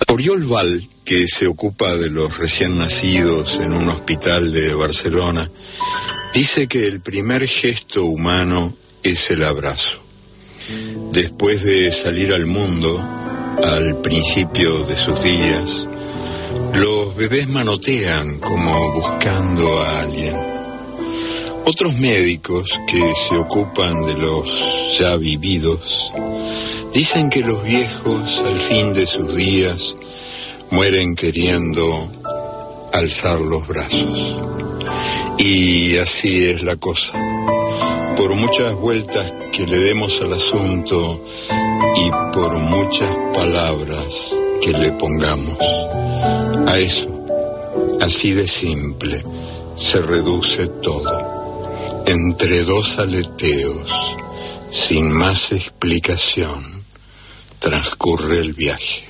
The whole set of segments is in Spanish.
Oriol Val, que se ocupa de los recién nacidos en un hospital de Barcelona, dice que el primer gesto humano es el abrazo. Después de salir al mundo, al principio de sus días, los bebés manotean como buscando a alguien. Otros médicos que se ocupan de los ya vividos dicen que los viejos al fin de sus días mueren queriendo alzar los brazos. Y así es la cosa. Por muchas vueltas que le demos al asunto y por muchas palabras que le pongamos, a eso, así de simple, se reduce todo. Entre dos aleteos, sin más explicación, transcurre el viaje.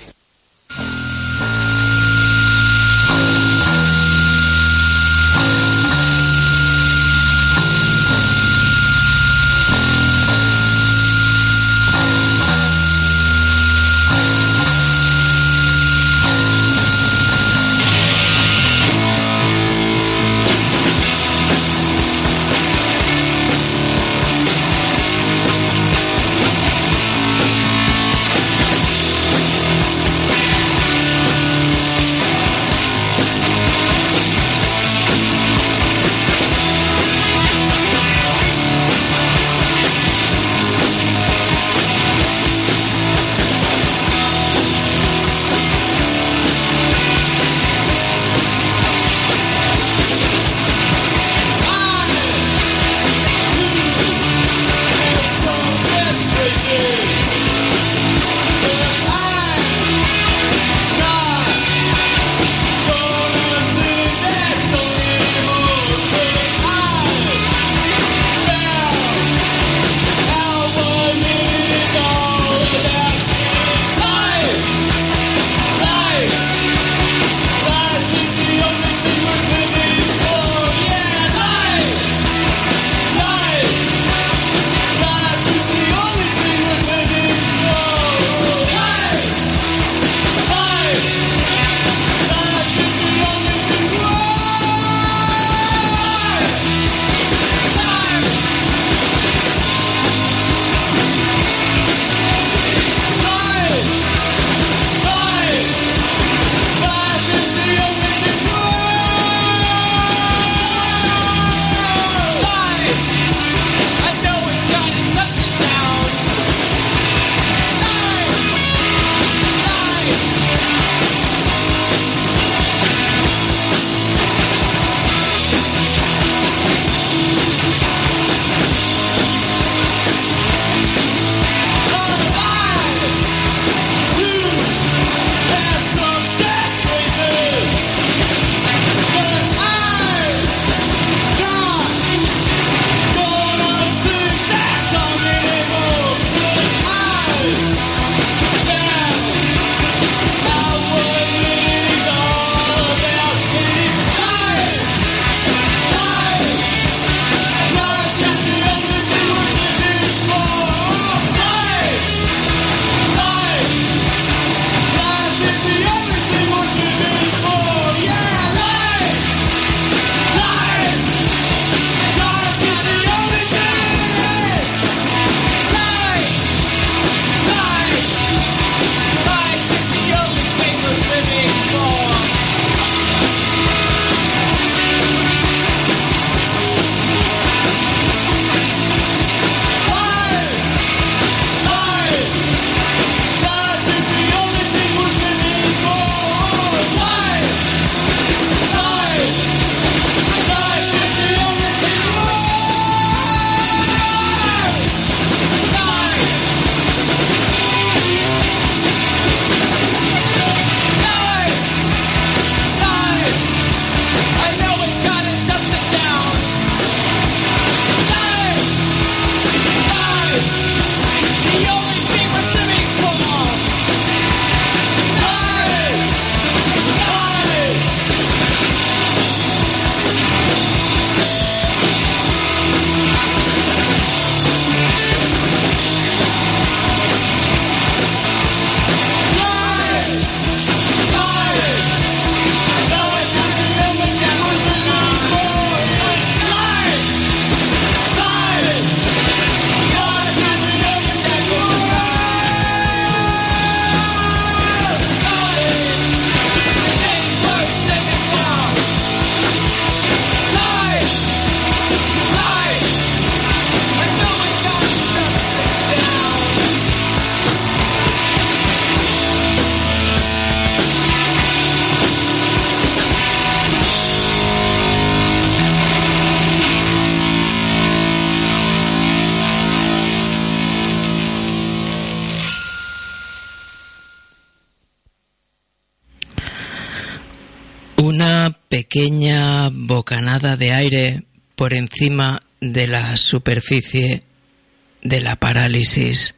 Una pequeña bocanada de aire por encima de la superficie de la parálisis.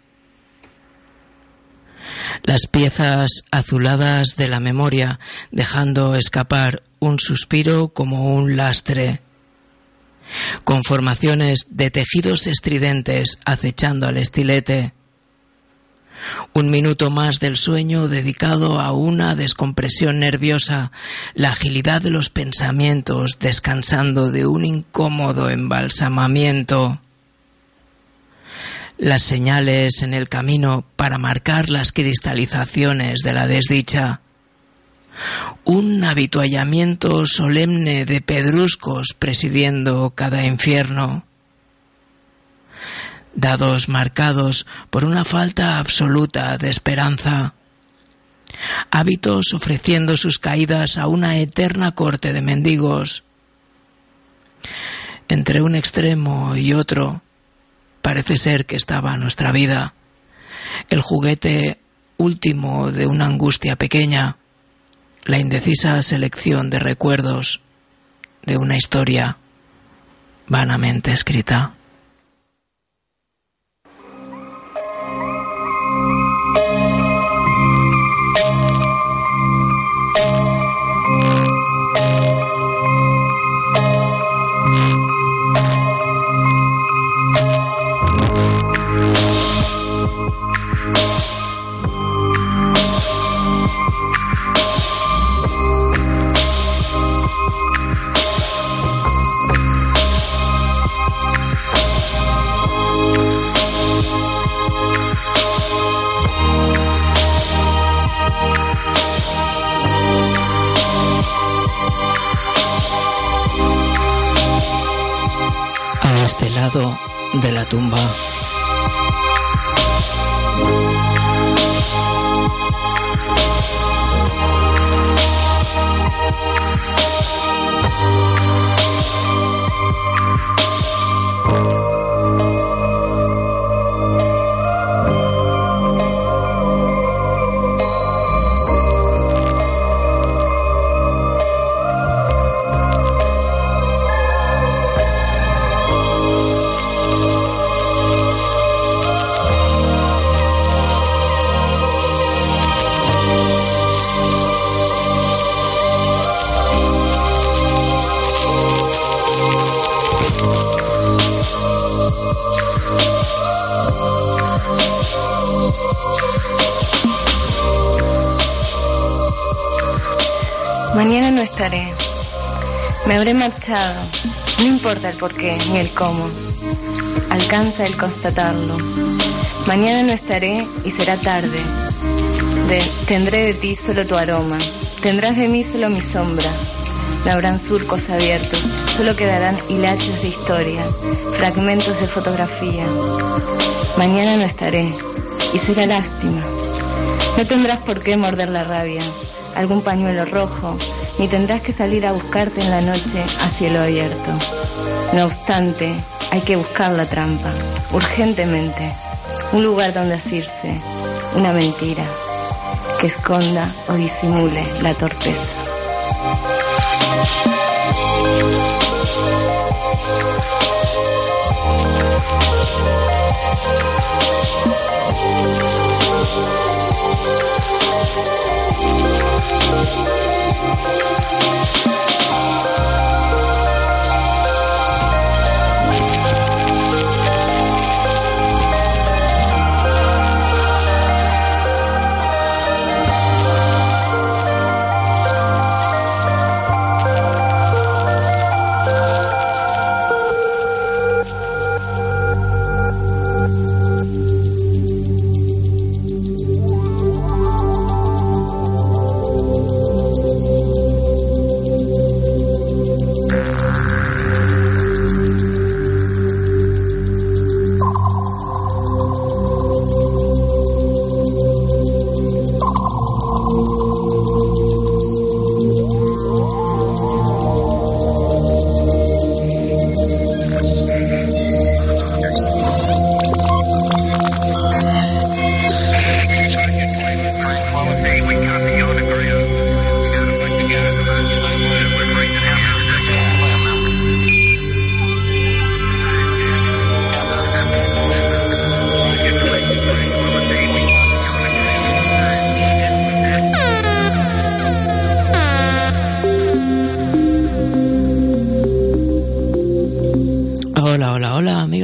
Las piezas azuladas de la memoria dejando escapar un suspiro como un lastre. Conformaciones de tejidos estridentes acechando al estilete. Un minuto más del sueño dedicado a una descompresión nerviosa, la agilidad de los pensamientos descansando de un incómodo embalsamamiento. Las señales en el camino para marcar las cristalizaciones de la desdicha. Un avituallamiento solemne de pedruscos presidiendo cada infierno. Dados marcados por una falta absoluta de esperanza. Hábitos ofreciendo sus caídas a una eterna corte de mendigos. Entre un extremo y otro, parece ser que estaba nuestra vida, el juguete último de una angustia pequeña, la indecisa selección de recuerdos de una historia vanamente escrita. De la tumba. Mañana no estaré. Me habré marchado. No importa el porqué ni el cómo. Alcanza el constatarlo. Mañana no estaré y será tarde. Tendré de ti solo tu aroma. Tendrás de mí solo mi sombra. No habrán surcos abiertos. Solo quedarán hilachos de historia, fragmentos de fotografía. Mañana no estaré y será lástima. No tendrás por qué morder la rabia, algún pañuelo rojo, ni tendrás que salir a buscarte en la noche a cielo abierto. No obstante, hay que buscar la trampa, urgentemente, un lugar donde asirse, una mentira, que esconda o disimule la torpeza.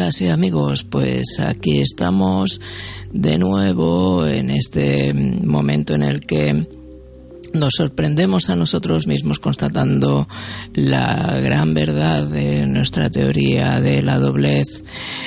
amigas y amigos, pues aquí estamos de nuevo en este momento en el que nos sorprendemos a nosotros mismos constatando la gran verdad de nuestra teoría de la doblez,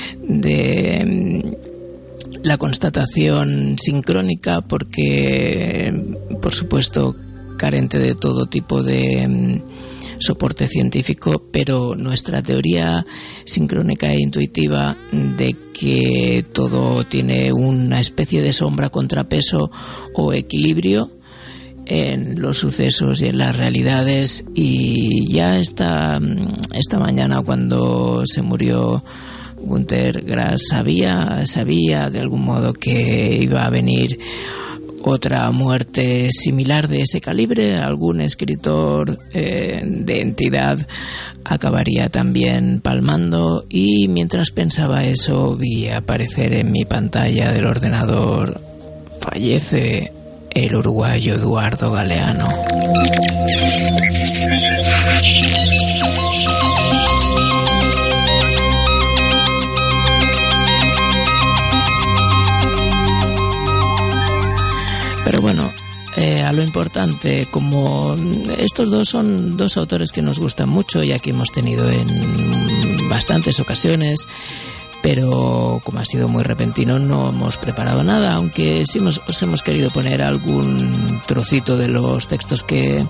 de la constatación sincrónica, porque, por supuesto, carente de todo tipo de soporte científico, pero nuestra teoría sincrónica e intuitiva de que todo tiene una especie de sombra, contrapeso o equilibrio en los sucesos y en las realidades. Y ya esta mañana, cuando se murió Günter Grass, sabía de algún modo que iba a venir otra muerte similar de ese calibre. Algún escritor de entidad acabaría también palmando, y mientras pensaba eso vi aparecer en mi pantalla del ordenador: fallece el uruguayo Eduardo Galeano. Pero bueno, a lo importante, como estos dos son dos autores que nos gustan mucho, ya que hemos tenido en bastantes ocasiones, pero como ha sido muy repentino no hemos preparado nada, aunque sí os hemos querido poner algún trocito de los textos que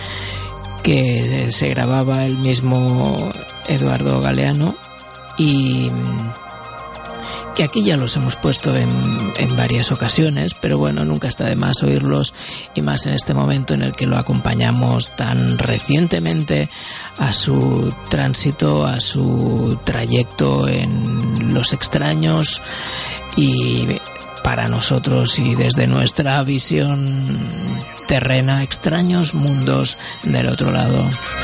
se grababa el mismo Eduardo Galeano, y que aquí ya los hemos puesto en varias ocasiones, pero bueno, nunca está de más oírlos, y más en este momento en el que lo acompañamos tan recientemente a su tránsito, a su trayecto en los extraños, y para nosotros y desde nuestra visión terrena, extraños mundos del otro lado.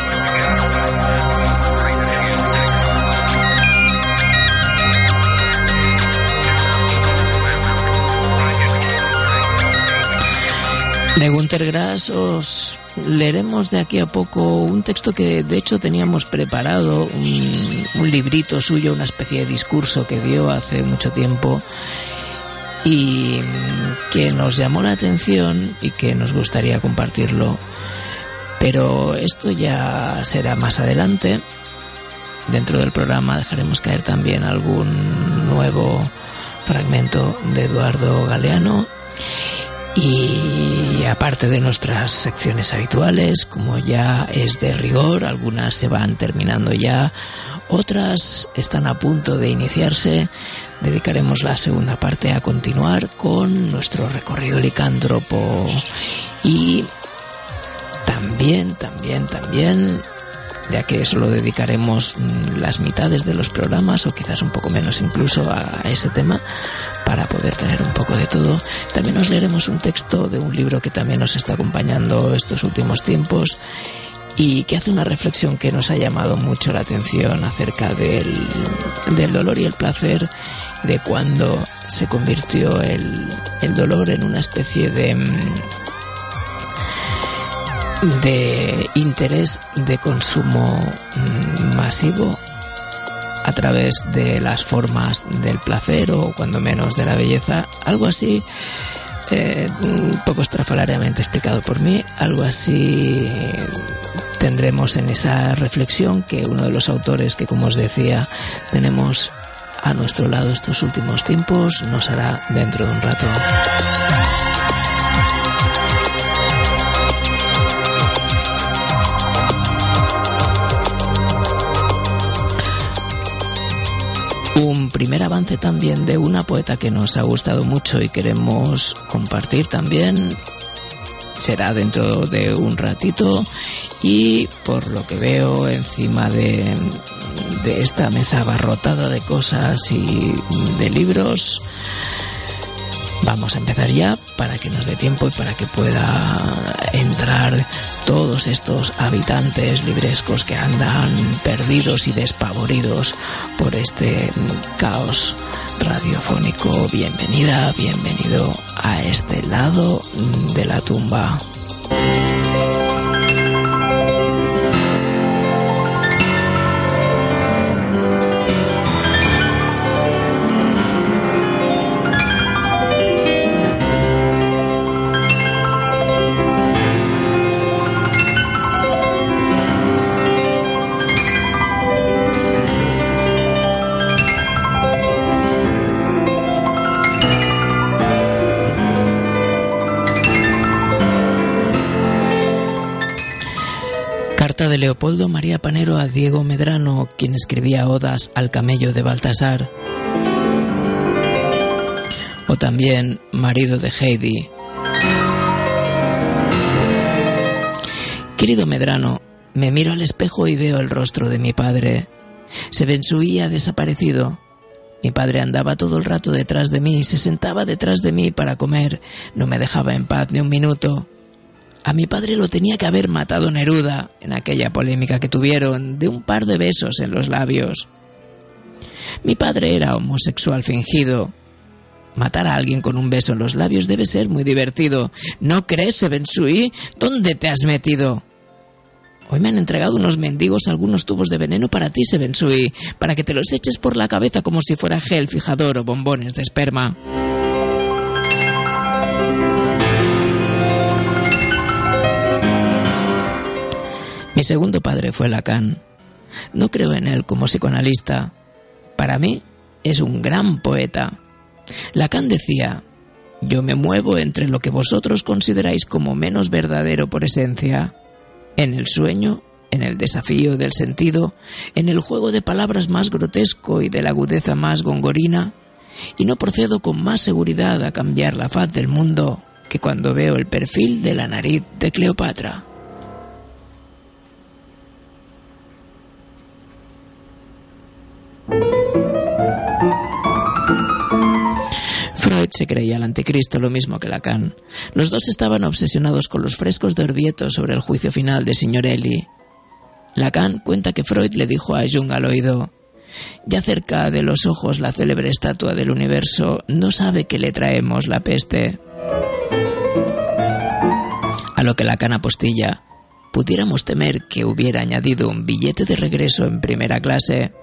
De Günter Grass os leeremos de aquí a poco un texto que de hecho teníamos preparado, un librito suyo, una especie de discurso que dio hace mucho tiempo y que nos llamó la atención y que nos gustaría compartirlo. Pero esto ya será más adelante. Dentro del programa dejaremos caer también algún nuevo fragmento de Eduardo Galeano. Y aparte de nuestras secciones habituales, como ya es de rigor, algunas se van terminando ya, otras están a punto de iniciarse, dedicaremos la segunda parte a continuar con nuestro recorrido licántropo. Y también, ya que eso lo dedicaremos las mitades de los programas, o quizás un poco menos incluso, a ese tema, para poder tener un poco de todo. También nos leeremos un texto de un libro que también nos está acompañando estos últimos tiempos y que hace una reflexión que nos ha llamado mucho la atención acerca del dolor y el placer, de cuando se convirtió el dolor en una especie de interés de consumo masivo a través de las formas del placer, o cuando menos de la belleza, algo así, un poco estrafalariamente explicado por mí, algo así tendremos en esa reflexión que uno de los autores que, como os decía, tenemos a nuestro lado estos últimos tiempos nos hará dentro de un rato. Un primer avance también de una poeta que nos ha gustado mucho y queremos compartir también será dentro de un ratito, y por lo que veo encima de esta mesa abarrotada de cosas y de libros, vamos a empezar ya para que nos dé tiempo y para que pueda entrar todos estos habitantes librescos que andan perdidos y despavoridos por este caos radiofónico. Bienvenida, bienvenido a este lado de la tumba. Carta de Leopoldo María Panero a Diego Medrano, quien escribía odas al camello de Baltasar. O también marido de Heidi. Querido Medrano, me miro al espejo y veo el rostro de mi padre. Sebensui ha desaparecido. Mi padre andaba todo el rato detrás de mí, se sentaba detrás de mí para comer, no me dejaba en paz ni un minuto. A mi padre lo tenía que haber matado Neruda en aquella polémica que tuvieron de un par de besos en los labios. Mi padre era homosexual fingido. Matar a alguien con un beso en los labios debe ser muy divertido. ¿No crees, Sebensui? ¿Dónde te has metido? Hoy me han entregado unos mendigos algunos tubos de veneno para ti, Sebensui, para que te los eches por la cabeza como si fuera gel fijador o bombones de esperma. Mi segundo padre fue Lacan. No creo en él como psicoanalista. Para mí es un gran poeta. Lacan decía: yo me muevo entre lo que vosotros consideráis como menos verdadero por esencia, en el sueño, en el desafío del sentido, en el juego de palabras más grotesco y de la agudeza más gongorina, y no procedo con más seguridad a cambiar la faz del mundo que cuando veo el perfil de la nariz de Cleopatra. Freud se creía el anticristo, lo mismo que Lacan. Los dos estaban obsesionados con los frescos de Orvieto sobre el juicio final de Signorelli. Lacan cuenta que Freud le dijo a Jung al oído: ya cerca de los ojos la célebre estatua del universo no sabe que le traemos la peste. A lo que Lacan apostilla: pudiéramos temer que hubiera añadido un billete de regreso en primera clase.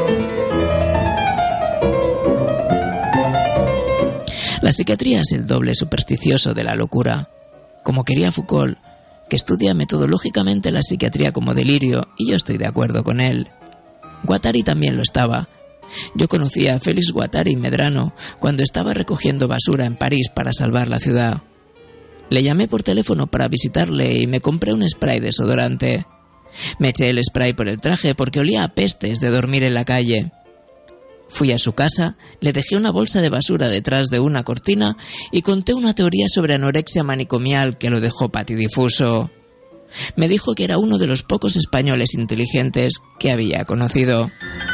La psiquiatría es el doble supersticioso de la locura. Como quería Foucault, que estudia metodológicamente la psiquiatría como delirio, y yo estoy de acuerdo con él. Guattari también lo estaba. Yo conocí a Félix Guattari Medrano cuando estaba recogiendo basura en París para salvar la ciudad. Le llamé por teléfono para visitarle y me compré un spray desodorante. Me eché el spray por el traje porque olía a pestes de dormir en la calle. Fui a su casa, le dejé una bolsa de basura detrás de una cortina y conté una teoría sobre anorexia manicomial que lo dejó patidifuso. Me dijo que era uno de los pocos españoles inteligentes que había conocido.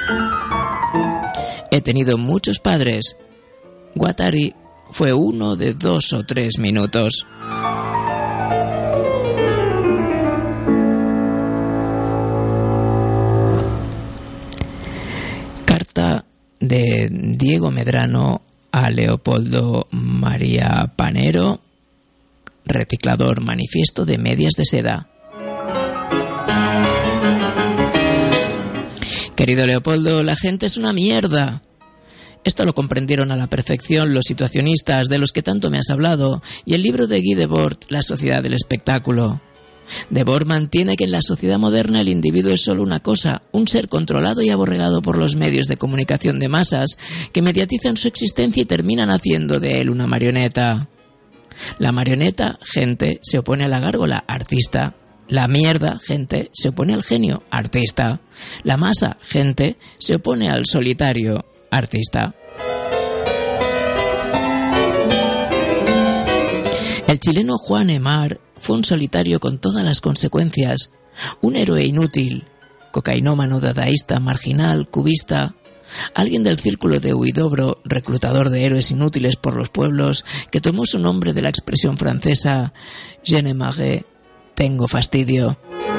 He tenido muchos padres. Guattari fue uno de 2 o 3 minutos. Carta de Diego Medrano a Leopoldo María Panero, reciclador, manifiesto de medias de seda. Querido Leopoldo, la gente es una mierda. Esto lo comprendieron a la perfección los situacionistas de los que tanto me has hablado y el libro de Guy Debord, La sociedad del espectáculo. Debord mantiene que en la sociedad moderna el individuo es solo una cosa, un ser controlado y aborregado por los medios de comunicación de masas que mediatizan su existencia y terminan haciendo de él una marioneta. La marioneta, gente, se opone a la gárgola, artista. La mierda, gente, se opone al genio, artista. La masa, gente, se opone al solitario, artista. El chileno Juan Aymar fue un solitario con todas las consecuencias, un héroe inútil, cocainómano, dadaísta, marginal, cubista, alguien del círculo de Huidobro, reclutador de héroes inútiles por los pueblos, que tomó su nombre de la expresión francesa «Je ne marre», tengo fastidio.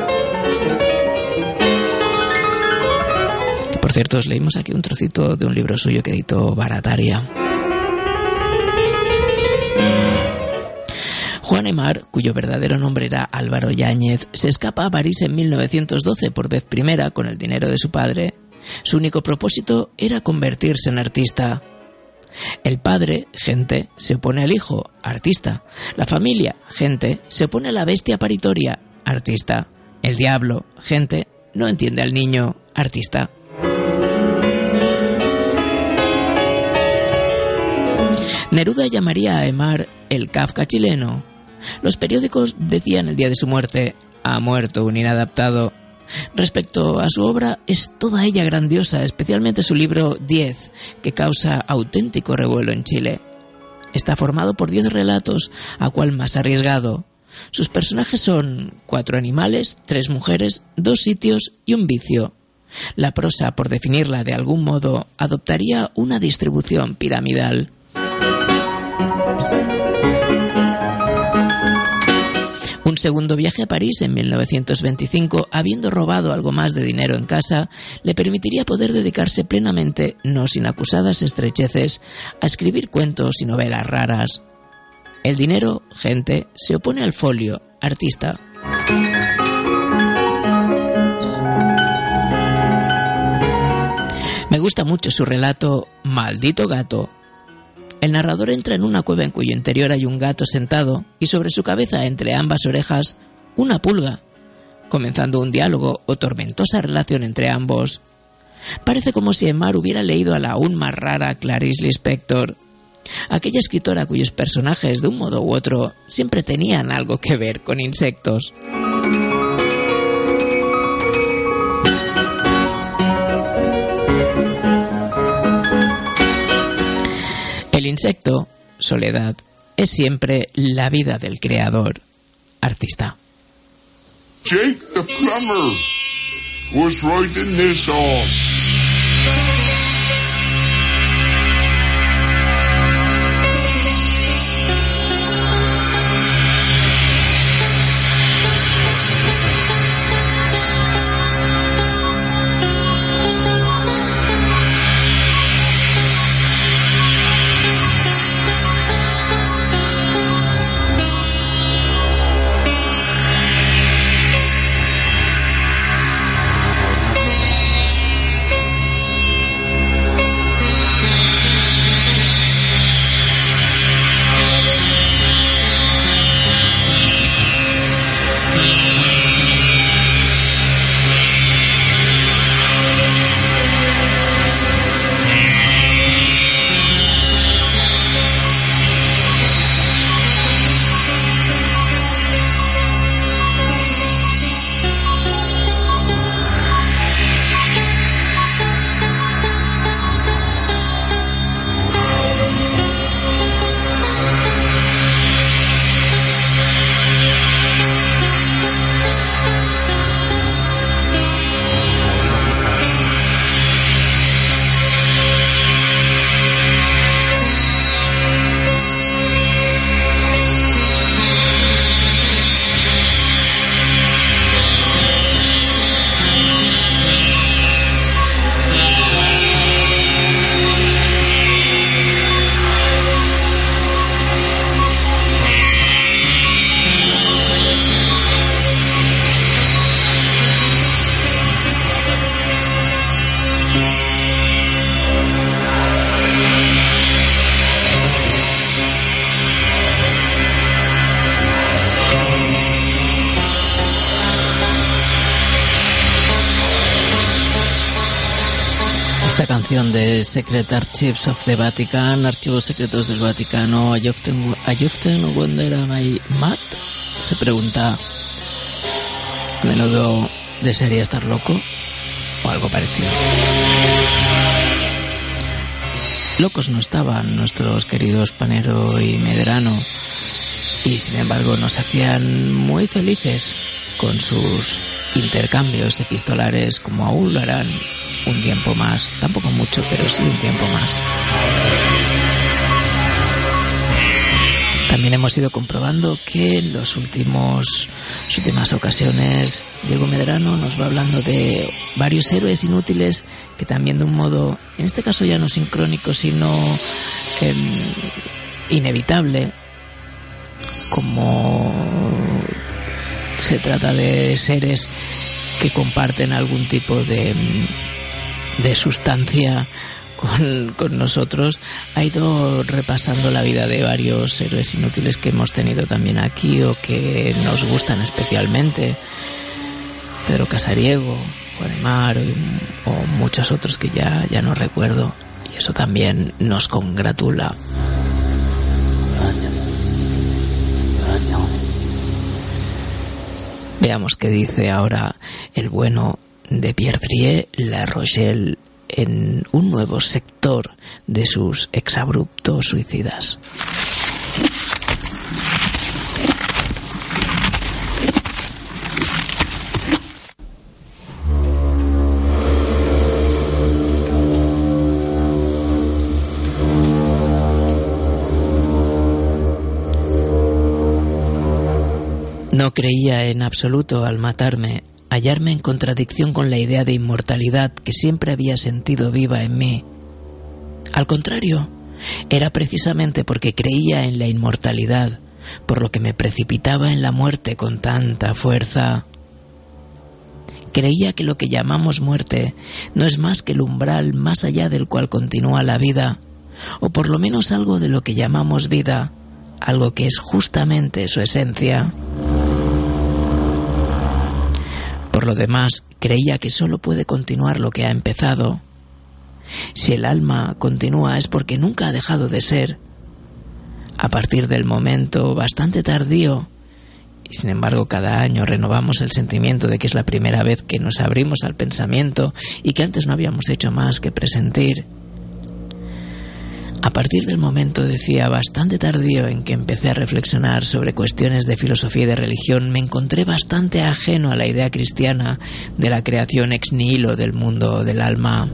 Por cierto, os leímos aquí un trocito de un libro suyo que editó Barataria. Juan Aymar, cuyo verdadero nombre era Álvaro Yáñez, se escapa a París en 1912 por vez primera con el dinero de su padre. Su único propósito era convertirse en artista. El padre, gente, se opone al hijo, artista. La familia, gente, se opone a la bestia paritoria, artista. El diablo, gente, no entiende al niño, artista. Neruda llamaría a Aymar el Kafka chileno. Los periódicos decían el día de su muerte: ha muerto un inadaptado. Respecto a su obra, es toda ella grandiosa, especialmente su libro 10, que causa auténtico revuelo en Chile. Está formado por 10 relatos, a cual más arriesgado. Sus personajes son 4 animales, 3 mujeres, 2 sitios y un vicio. La prosa, por definirla de algún modo, adoptaría una distribución piramidal. Un segundo viaje a París en 1925, habiendo robado algo más de dinero en casa, le permitiría poder dedicarse plenamente, no sin acusadas estrecheces, a escribir cuentos y novelas raras. El dinero, gente, se opone al folio, artista. Me gusta mucho su relato Maldito gato. El narrador entra en una cueva en cuyo interior hay un gato sentado y sobre su cabeza, entre ambas orejas, una pulga, comenzando un diálogo o tormentosa relación entre ambos. Parece como si Aymar hubiera leído a la aún más rara Clarice Lispector, aquella escritora cuyos personajes, de un modo u otro, siempre tenían algo que ver con insectos. El insecto, Soledad, es siempre la vida del creador, artista. Jake the plumber was writing this song. De Secret Archives of the Vatican, Archivos Secretos del Vaticano. I often wonder am I mad? Se pregunta a menudo, ¿desearía estar loco? O algo parecido. Locos no estaban nuestros queridos Panero y Medrano, y sin embargo nos hacían muy felices con sus intercambios epistolares, como aún lo harán un tiempo más, tampoco mucho, pero sí un tiempo más. También hemos ido comprobando que en las últimas ocasiones Diego Medrano nos va hablando de varios héroes inútiles que también de un modo, en este caso ya no sincrónico, sino inevitable, como se trata de seres que comparten algún tipo de sustancia con nosotros, ha ido repasando la vida de varios héroes inútiles que hemos tenido también aquí o que nos gustan especialmente. Pedro Casariego, Juan Aymar o muchos otros que ya no recuerdo, y eso también nos congratula. Veamos qué dice ahora el bueno de Pierre Trier La Rochelle en un nuevo sector de sus exabruptos suicidas. No creía en absoluto al matarme, hallarme en contradicción con la idea de inmortalidad que siempre había sentido viva en mí. Al contrario, era precisamente porque creía en la inmortalidad, por lo que me precipitaba en la muerte con tanta fuerza. Creía que lo que llamamos muerte no es más que el umbral más allá del cual continúa la vida, o por lo menos algo de lo que llamamos vida, algo que es justamente su esencia. Por lo demás, creía que solo puede continuar lo que ha empezado. Si el alma continúa es porque nunca ha dejado de ser. A partir del momento bastante tardío, y sin embargo cada año renovamos el sentimiento de que es la primera vez que nos abrimos al pensamiento y que antes no habíamos hecho más que presentir. A partir del momento, decía, bastante tardío en que empecé a reflexionar sobre cuestiones de filosofía y de religión, me encontré bastante ajeno a la idea cristiana de la creación ex nihilo del mundo del alma.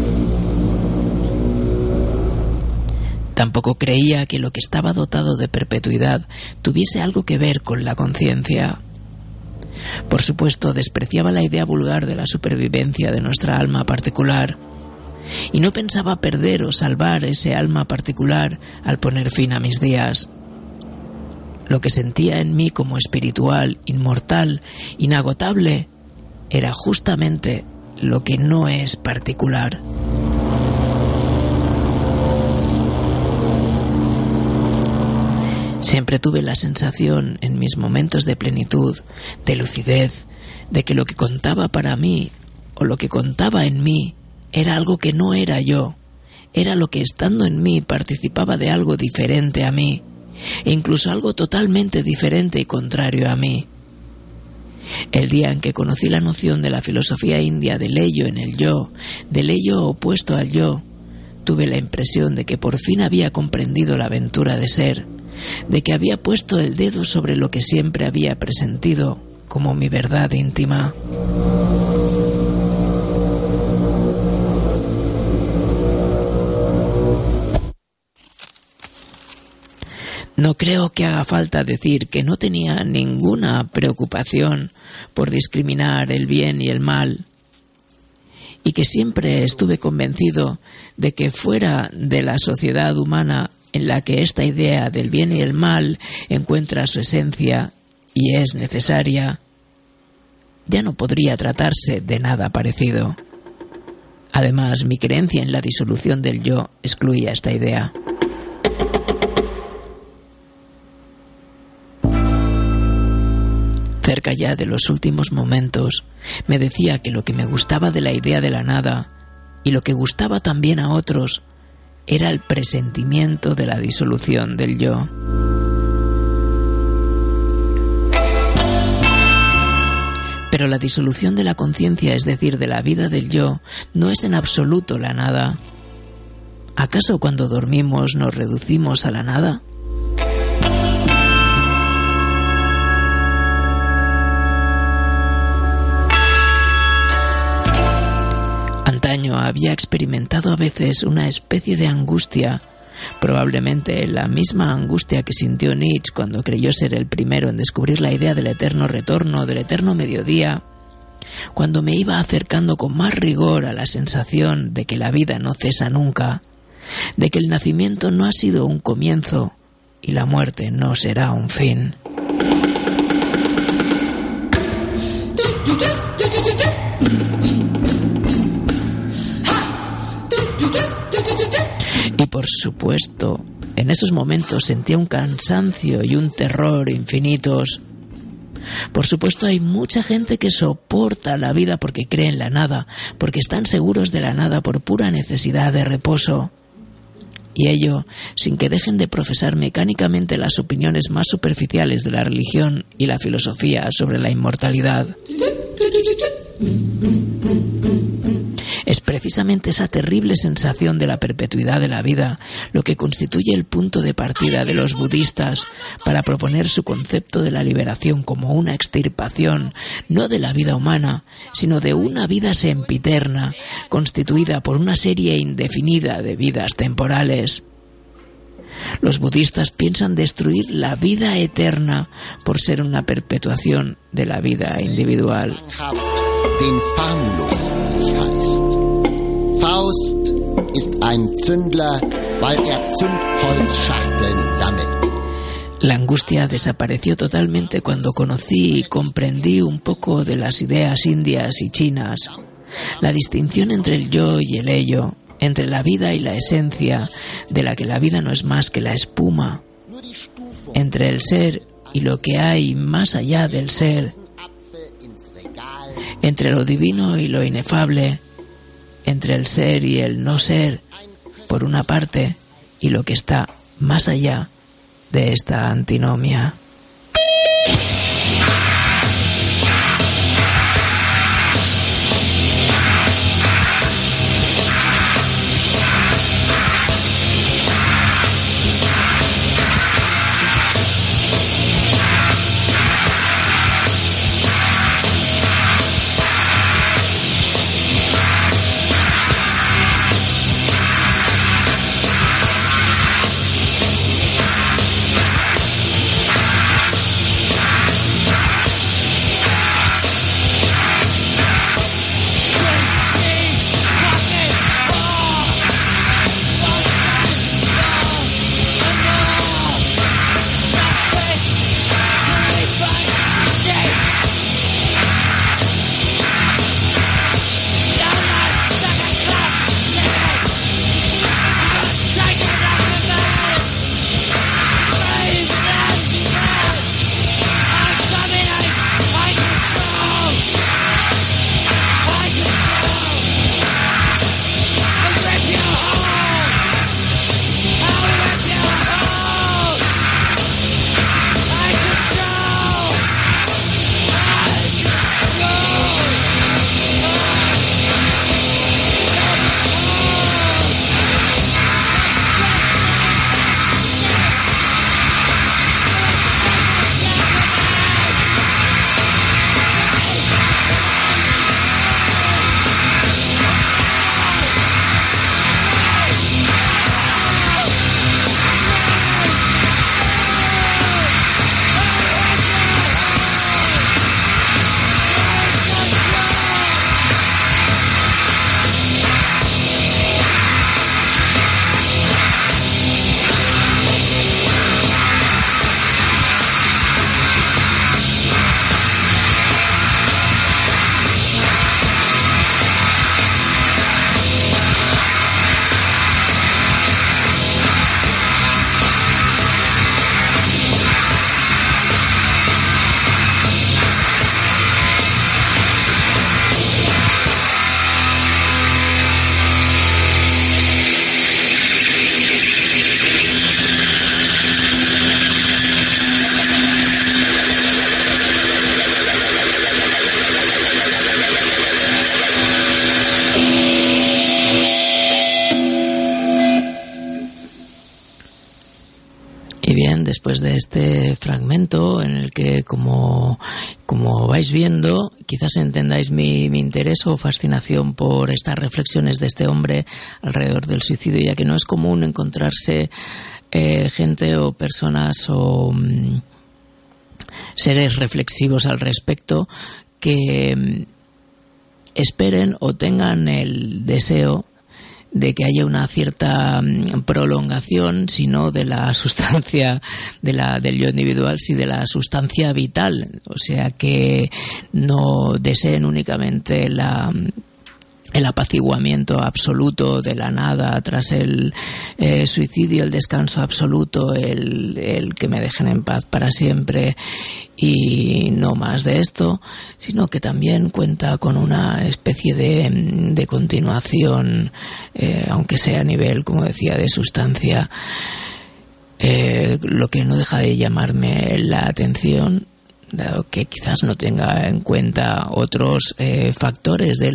Tampoco creía que lo que estaba dotado de perpetuidad tuviese algo que ver con la conciencia. Por supuesto, despreciaba la idea vulgar de la supervivencia de nuestra alma particular, y no pensaba perder o salvar ese alma particular al poner fin a mis días. Lo que sentía en mí como espiritual, inmortal, inagotable, era justamente lo que no es particular. Siempre tuve la sensación, en mis momentos de plenitud, de lucidez, de que lo que contaba para mí, o lo que contaba en mí, era algo que no era yo, era lo que estando en mí participaba de algo diferente a mí, e incluso algo totalmente diferente y contrario a mí. El día en que conocí la noción de la filosofía india del ello en el yo, del ello opuesto al yo, tuve la impresión de que por fin había comprendido la aventura de ser, de que había puesto el dedo sobre lo que siempre había presentido como mi verdad íntima. No creo que haga falta decir que no tenía ninguna preocupación por discriminar el bien y el mal, y que siempre estuve convencido de que fuera de la sociedad humana en la que esta idea del bien y el mal encuentra su esencia y es necesaria, ya no podría tratarse de nada parecido. Además, mi creencia en la disolución del yo excluía esta idea. Cerca ya de los últimos momentos, me decía que lo que me gustaba de la idea de la nada, y lo que gustaba también a otros, era el presentimiento de la disolución del yo. Pero la disolución de la conciencia, es decir, de la vida del yo, no es en absoluto la nada. ¿Acaso cuando dormimos nos reducimos a la nada? Antaño había experimentado a veces una especie de angustia, probablemente la misma angustia que sintió Nietzsche cuando creyó ser el primero en descubrir la idea del eterno retorno, del eterno mediodía, cuando me iba acercando con más rigor a la sensación de que la vida no cesa nunca, de que el nacimiento no ha sido un comienzo y la muerte no será un fin. Y por supuesto, en esos momentos sentía un cansancio y un terror infinitos. Por supuesto, hay mucha gente que soporta la vida porque cree en la nada, porque están seguros de la nada por pura necesidad de reposo. y ello sin que dejen de profesar mecánicamente las opiniones más superficiales de la religión y la filosofía sobre la inmortalidad. Es precisamente esa terrible sensación de la perpetuidad de la vida lo que constituye el punto de partida de los budistas para proponer su concepto de la liberación como una extirpación, no de la vida humana, sino de una vida sempiterna, constituida por una serie indefinida de vidas temporales. Los budistas piensan destruir la vida eterna por ser una perpetuación de la vida individual. Den Famulus sich heißt. Faust ist ein Zündler, weil Zündholzschachteln sammelt. La angustia desapareció totalmente cuando conocí y comprendí un poco de las ideas indias y chinas. La distinción entre el yo y el ello, entre la vida y la esencia, de la que la vida no es más que la espuma, entre el ser y lo que hay más allá del ser, entre lo divino y lo inefable, entre el ser y el no ser, por una parte, y lo que está más allá de esta antinomia. Después de este fragmento en el que, como vais viendo, quizás entendáis mi interés o fascinación por estas reflexiones de este hombre alrededor del suicidio, ya que no es común encontrarse gente o personas o seres reflexivos al respecto que esperen o tengan el deseo de que haya una cierta prolongación, si no de la sustancia del yo individual, si de la sustancia vital, o sea, que no deseen únicamente la el apaciguamiento absoluto de la nada tras el suicidio, el descanso absoluto, el que me dejen en paz para siempre y no más de esto, sino que también cuenta con una especie de continuación, aunque sea a nivel, como decía, de sustancia, lo que no deja de llamarme la atención, dado que quizás no tenga en cuenta otros factores de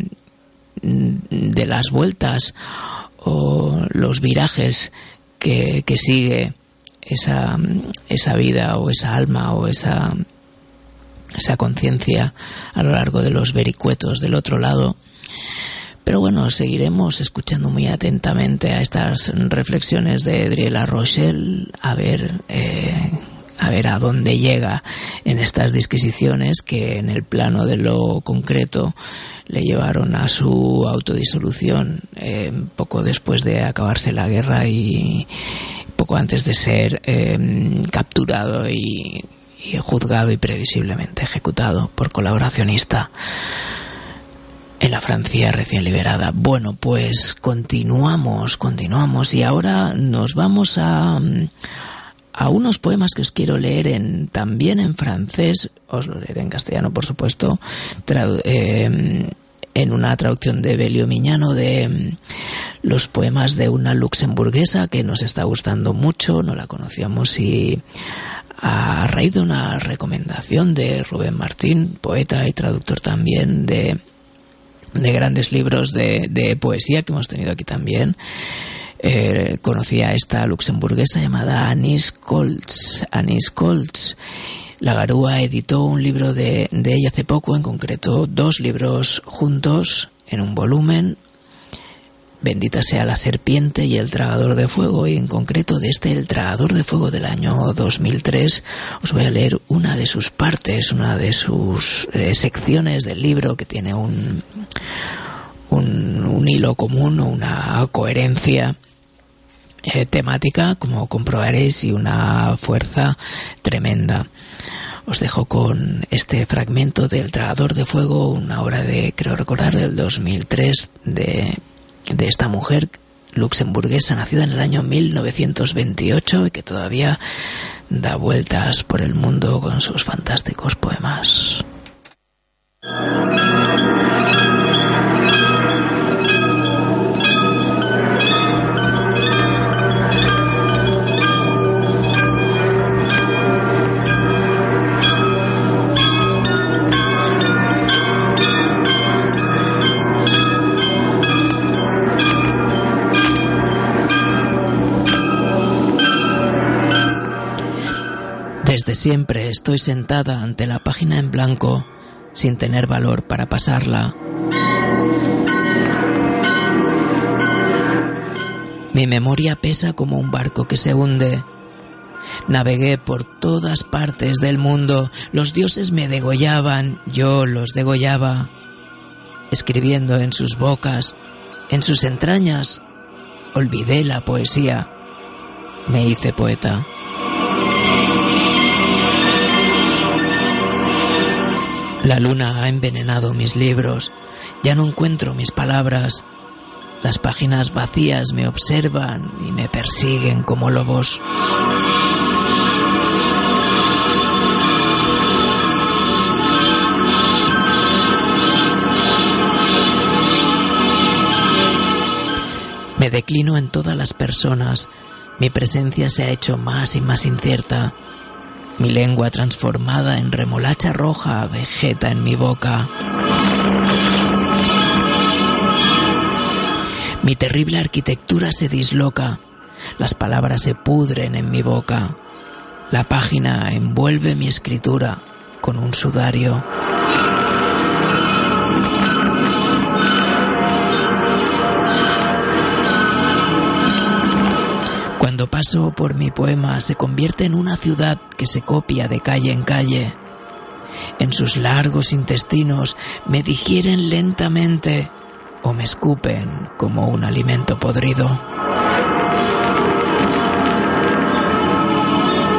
las vueltas o los virajes que sigue esa vida o esa alma o esa conciencia a lo largo de los vericuetos del otro lado. Pero bueno, seguiremos escuchando muy atentamente a estas reflexiones de Adrienne Rochelle, a ver a dónde llega en estas disquisiciones que en el plano de lo concreto le llevaron a su autodisolución poco después de acabarse la guerra y poco antes de ser capturado y juzgado y previsiblemente ejecutado por colaboracionista en la Francia recién liberada. Bueno, pues continuamos y ahora nos vamos a unos poemas que os quiero leer también en francés. Os lo leeré en castellano, por supuesto, en una traducción de Belio Miñano, de los poemas de una luxemburguesa que nos está gustando mucho, no la conocíamos, y a raíz de una recomendación de Rubén Martín, poeta y traductor también de grandes libros de poesía que hemos tenido aquí también, conocí a esta luxemburguesa llamada Anís Koltz. La Garúa editó un libro de ella hace poco, en concreto 2 libros juntos en un volumen, Bendita sea la serpiente y El tragador de fuego, y en concreto de El tragador de fuego del año 2003 os voy a leer una de sus partes, una de sus secciones del libro, que tiene un hilo común o una coherencia temática, como comprobaréis, y una fuerza tremenda. Os dejo con este fragmento del Tragador de Fuego, una obra creo recordar, del 2003 de esta mujer luxemburguesa nacida en el año 1928 y que todavía da vueltas por el mundo con sus fantásticos poemas. Desde siempre estoy sentada ante la página en blanco, sin tener valor para pasarla. Mi memoria pesa como un barco que se hunde. Navegué por todas partes del mundo, los dioses me degollaban, yo los degollaba. Escribiendo en sus bocas, en sus entrañas, olvidé la poesía. Me hice poeta. La luna ha envenenado mis libros, ya no encuentro mis palabras. Las páginas vacías me observan y me persiguen como lobos. Me declino en todas las personas, mi presencia se ha hecho más y más incierta. Mi lengua transformada en remolacha roja vegeta en mi boca. Mi terrible arquitectura se disloca, las palabras se pudren en mi boca. La página envuelve mi escritura con un sudario. Cuando paso por mi poema se convierte en una ciudad que se copia de calle en calle. En sus largos intestinos me digieren lentamente o me escupen como un alimento podrido.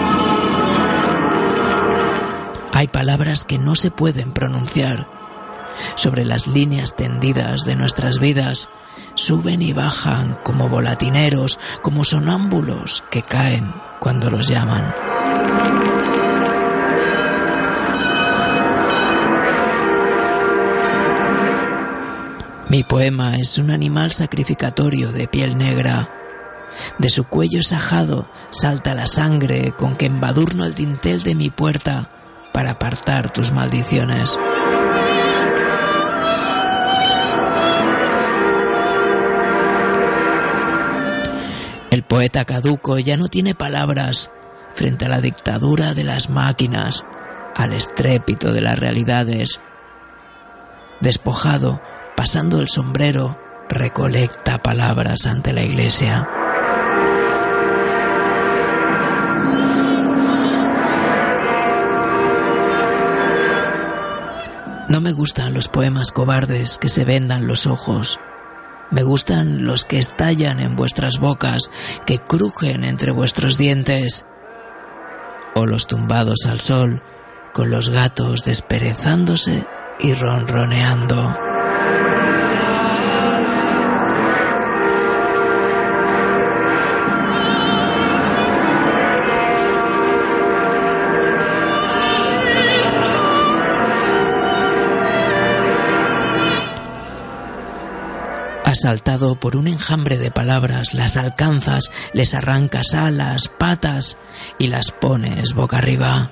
Hay palabras que no se pueden pronunciar. sobre las líneas tendidas de nuestras vidas, suben y bajan como volatineros, como sonámbulos que caen cuando los llaman. Mi poema es un animal sacrificatorio de piel negra. De su cuello sajado salta la sangre con que embadurno el dintel de mi puerta para apartar tus maldiciones. El poeta caduco ya no tiene palabras frente a la dictadura de las máquinas, al estrépito de las realidades. Despojado, pasando el sombrero, recolecta palabras ante la iglesia. No me gustan los poemas cobardes que se vendan los ojos. Me gustan los que estallan en vuestras bocas, que crujen entre vuestros dientes. O los tumbados al sol, con los gatos desperezándose y ronroneando. Asaltado por un enjambre de palabras, las alcanzas, les arrancas alas, patas y las pones boca arriba.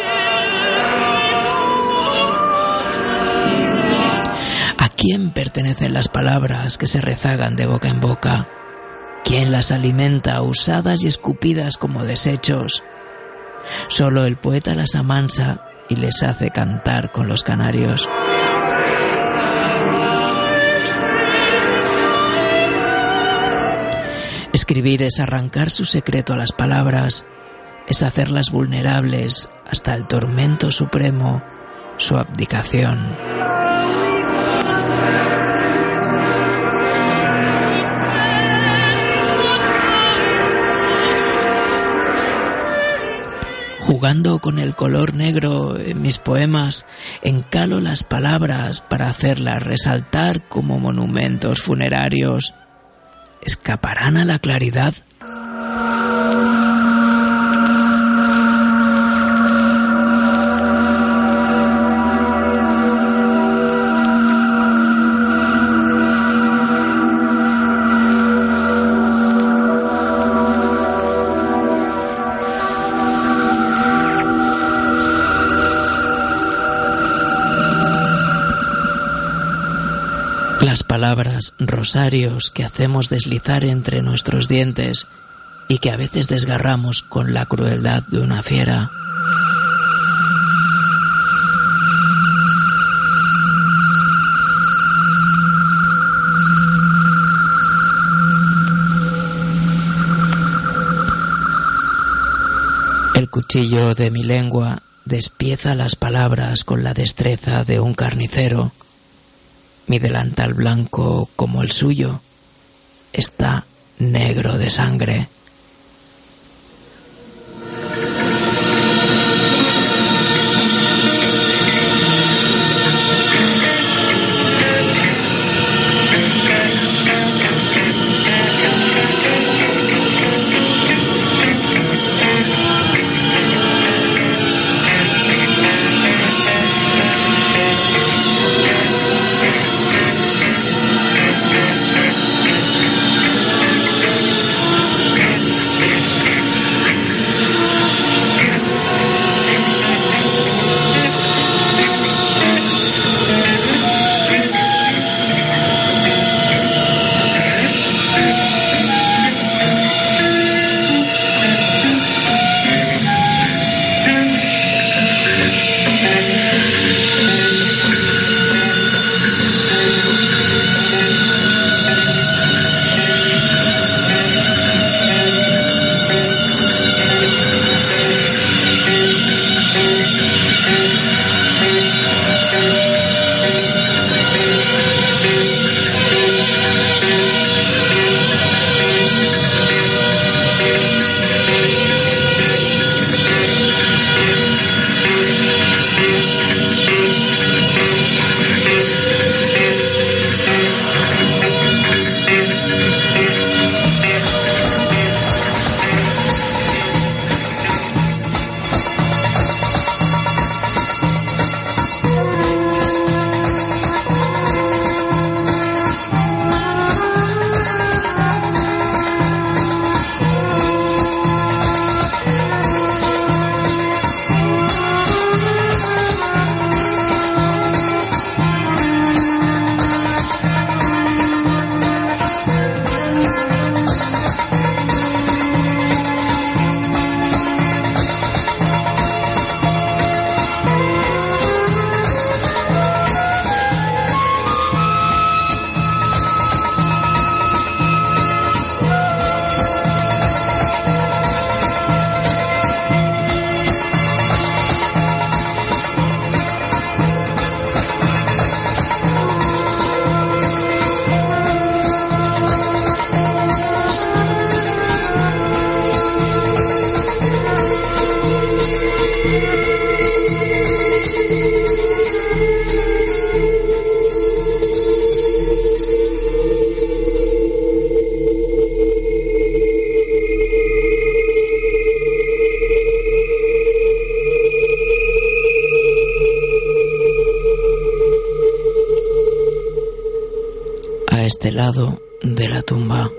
¿A quién pertenecen las palabras que se rezagan de boca en boca? ¿Quién las alimenta, usadas y escupidas como desechos? Solo el poeta las amansa y les hace cantar con los canarios. Escribir es arrancar su secreto a las palabras, es hacerlas vulnerables hasta el tormento supremo, su abdicación. Jugando con el color negro en mis poemas, encalo las palabras para hacerlas resaltar como monumentos funerarios. ¿Escaparán a la claridad? Las palabras rosarios que hacemos deslizar entre nuestros dientes y que a veces desgarramos con la crueldad de una fiera. El cuchillo de mi lengua despieza las palabras con la destreza de un carnicero. Mi delantal blanco como el suyo está negro de sangre. este lado de la tumba.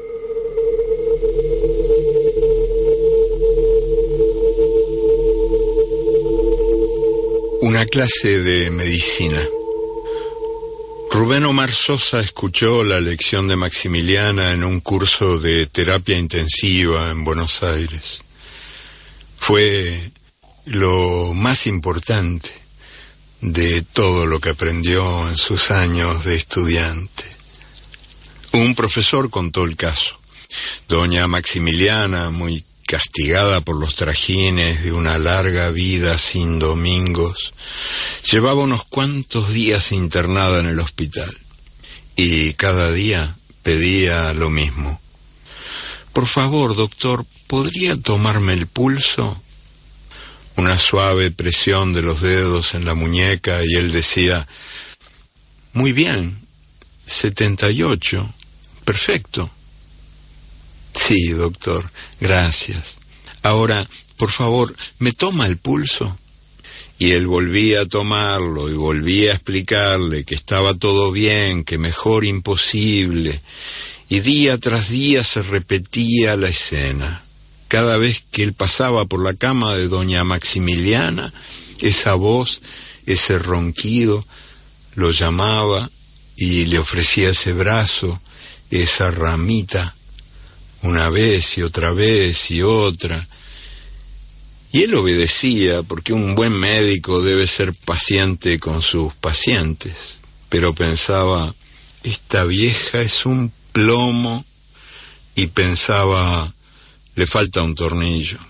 Una clase de medicina. Rubén Omar Sosa escuchó la lección de Maximiliana en un curso de terapia intensiva en Buenos Aires. Fue lo más importante de todo lo que aprendió en sus años de estudiante. Un profesor contó el caso. Doña Maximiliana, muy castigada por los trajines de una larga vida sin domingos, llevaba unos cuantos días internada en el hospital y cada día pedía lo mismo. Por favor, doctor, ¿podría tomarme el pulso? Una suave presión de los dedos en la muñeca y él decía, muy bien, 78, perfecto. Sí, doctor, gracias. Ahora, por favor, ¿me toma el pulso? Y él volvía a tomarlo y volvía a explicarle que estaba todo bien, que mejor imposible. Y día tras día se repetía la escena. Cada vez que él pasaba por la cama de doña Maximiliana, esa voz, ese ronquido, lo llamaba y le ofrecía ese brazo, esa ramita, una vez y otra vez y otra. Y él obedecía, porque un buen médico debe ser paciente con sus pacientes. Pero pensaba, esta vieja es un plomo, y pensaba, le falta un tornillo.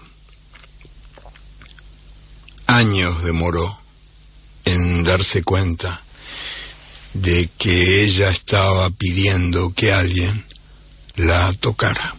Años demoró en darse cuenta de que ella estaba pidiendo que alguien la tocara.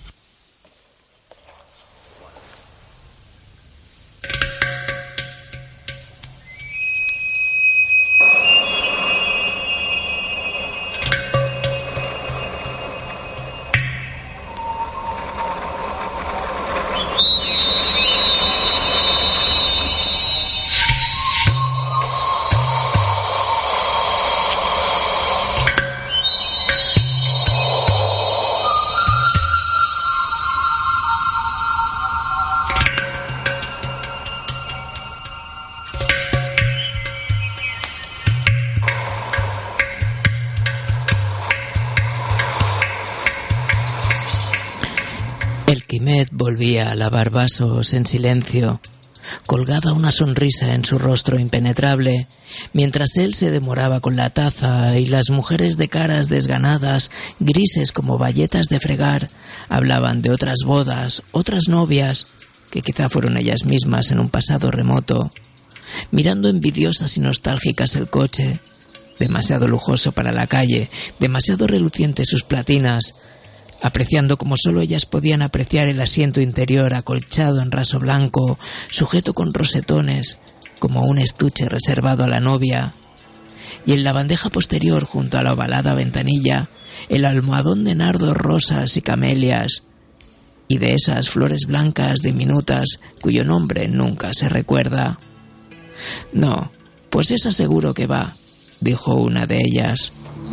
Quimet volvía a lavar vasos en silencio, colgada una sonrisa en su rostro impenetrable, mientras él se demoraba con la taza y las mujeres de caras desganadas, grises como bayetas de fregar, hablaban de otras bodas, otras novias, que quizá fueron ellas mismas en un pasado remoto, mirando envidiosas y nostálgicas el coche, demasiado lujoso para la calle, demasiado relucientes sus platinas, apreciando como solo ellas podían apreciar el asiento interior acolchado en raso blanco, sujeto con rosetones, como un estuche reservado a la novia, y en la bandeja posterior, junto a la ovalada ventanilla, el almohadón de nardos rosas y camelias, y de esas flores blancas diminutas cuyo nombre nunca se recuerda. No, pues esa seguro que va, dijo una de ellas.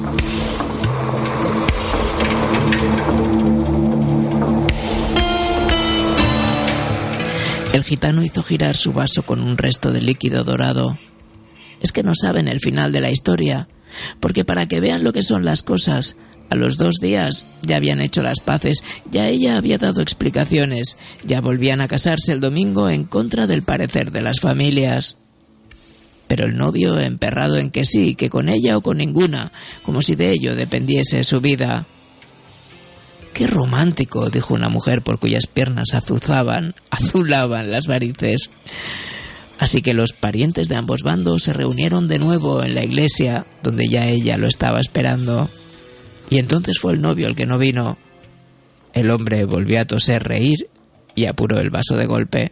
El gitano hizo girar su vaso con un resto de líquido dorado. Es que no saben el final de la historia, porque para que vean lo que son las cosas, a los 2 días ya habían hecho las paces, ya ella había dado explicaciones, ya volvían a casarse el domingo en contra del parecer de las familias. Pero el novio emperrado en que sí, que con ella o con ninguna, como si de ello dependiese su vida. «Qué romántico», dijo una mujer por cuyas piernas azulaban las varices. Así que los parientes de ambos bandos se reunieron de nuevo en la iglesia, donde ya ella lo estaba esperando. Y entonces fue el novio el que no vino. El hombre volvió a toser, reír y apuró el vaso de golpe.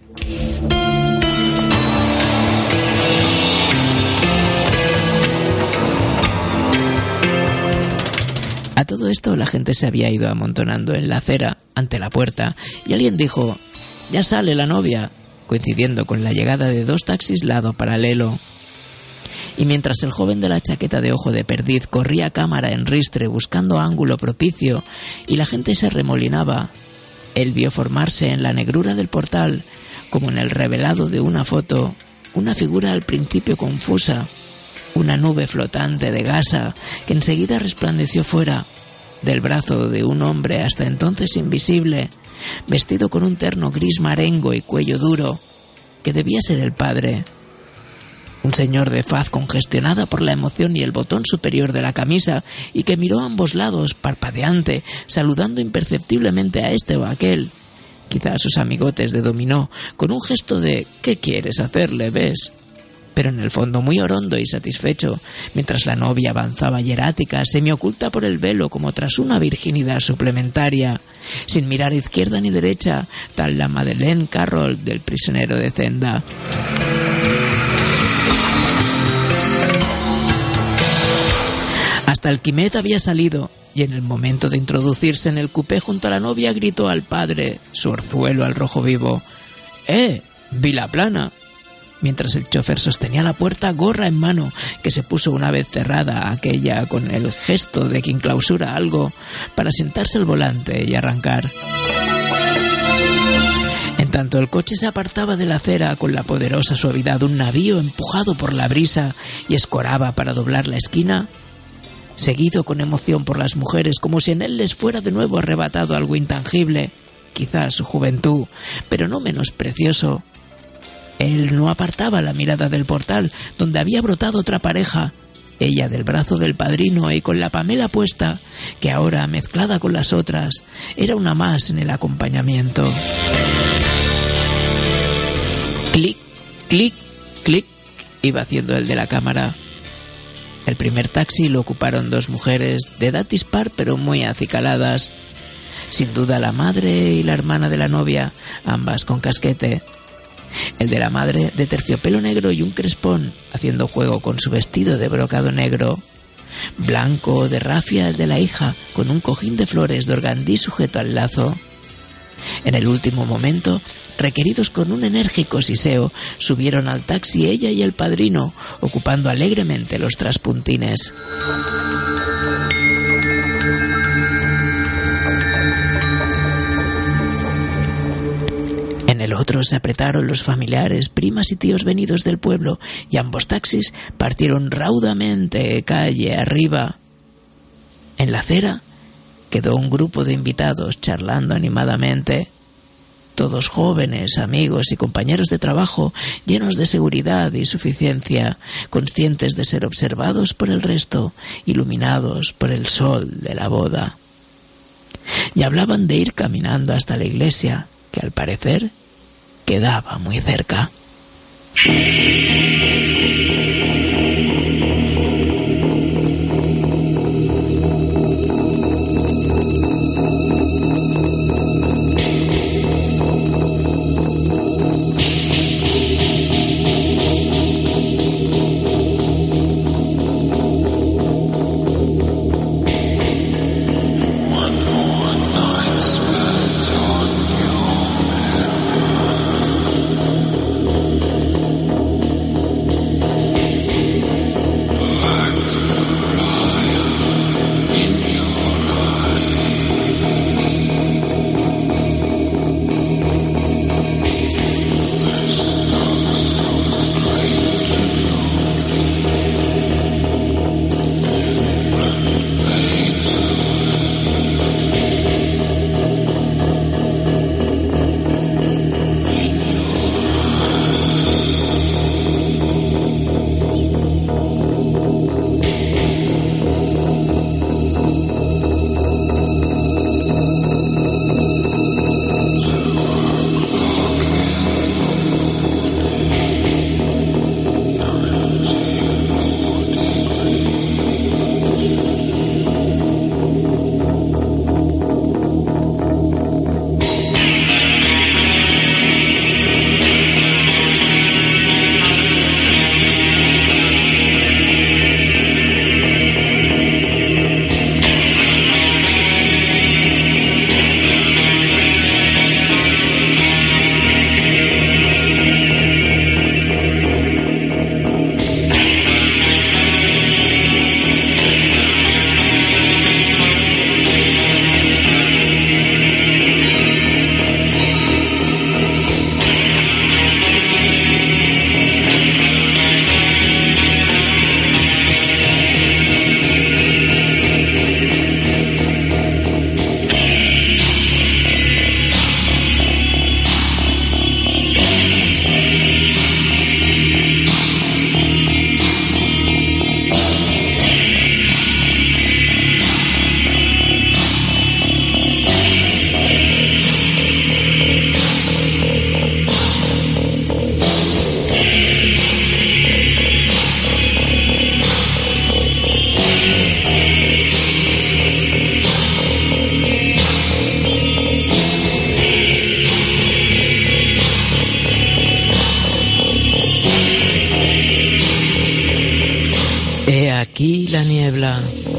A todo esto la gente se había ido amontonando en la acera ante la puerta y alguien dijo: «Ya sale la novia», coincidiendo con la llegada de 2 taxis lado paralelo. Y mientras el joven de la chaqueta de ojo de perdiz corría cámara en ristre buscando ángulo propicio y la gente se remolinaba, él vio formarse en la negrura del portal, como en el revelado de una foto, una figura al principio confusa, una nube flotante de gasa que enseguida resplandeció fuera, del brazo de un hombre hasta entonces invisible, vestido con un terno gris marengo y cuello duro, que debía ser el padre. Un señor de faz congestionada por la emoción y el botón superior de la camisa, y que miró a ambos lados, parpadeante, saludando imperceptiblemente a este o a aquel, quizá a sus amigotes de dominó, con un gesto de «¿Qué quieres hacerle, ves?», pero en el fondo muy orondo y satisfecho, mientras la novia avanzaba hierática, semioculta por el velo como tras una virginidad suplementaria, sin mirar izquierda ni derecha, tal la Madeleine Carroll del prisionero de Zenda. Hasta el Quimet había salido, y en el momento de introducirse en el cupé junto a la novia gritó al padre, su orzuelo al rojo vivo: Vilaplana, mientras el chofer sostenía la puerta gorra en mano, que se puso una vez cerrada aquella con el gesto de quien clausura algo, para sentarse al volante y arrancar. En tanto el coche se apartaba de la acera con la poderosa suavidad de un navío empujado por la brisa y escoraba para doblar la esquina, seguido con emoción por las mujeres, como si en él les fuera de nuevo arrebatado algo intangible, quizás su juventud, pero no menos precioso. Él no apartaba la mirada del portal, donde había brotado otra pareja, ella del brazo del padrino y con la pamela puesta, que ahora, mezclada con las otras, era una más en el acompañamiento. Clic, clic, clic, iba haciendo el de la cámara. El primer taxi lo ocuparon dos mujeres, de edad dispar pero muy acicaladas. Sin duda la madre y la hermana de la novia, ambas con casquete. El de la madre de terciopelo negro y un crespón, haciendo juego con su vestido de brocado negro. Blanco de rafia el de la hija, con un cojín de flores de organdí sujeto al lazo. En el último momento, requeridos con un enérgico siseo, subieron al taxi ella y el padrino, ocupando alegremente los traspuntines. En el otro se apretaron los familiares, primas y tíos venidos del pueblo, y ambos taxis partieron raudamente calle arriba. En la acera quedó un grupo de invitados charlando animadamente, todos jóvenes, amigos y compañeros de trabajo, llenos de seguridad y suficiencia, conscientes de ser observados por el resto, iluminados por el sol de la boda. Y hablaban de ir caminando hasta la iglesia, que al parecer quedaba muy cerca. He aquí la niebla.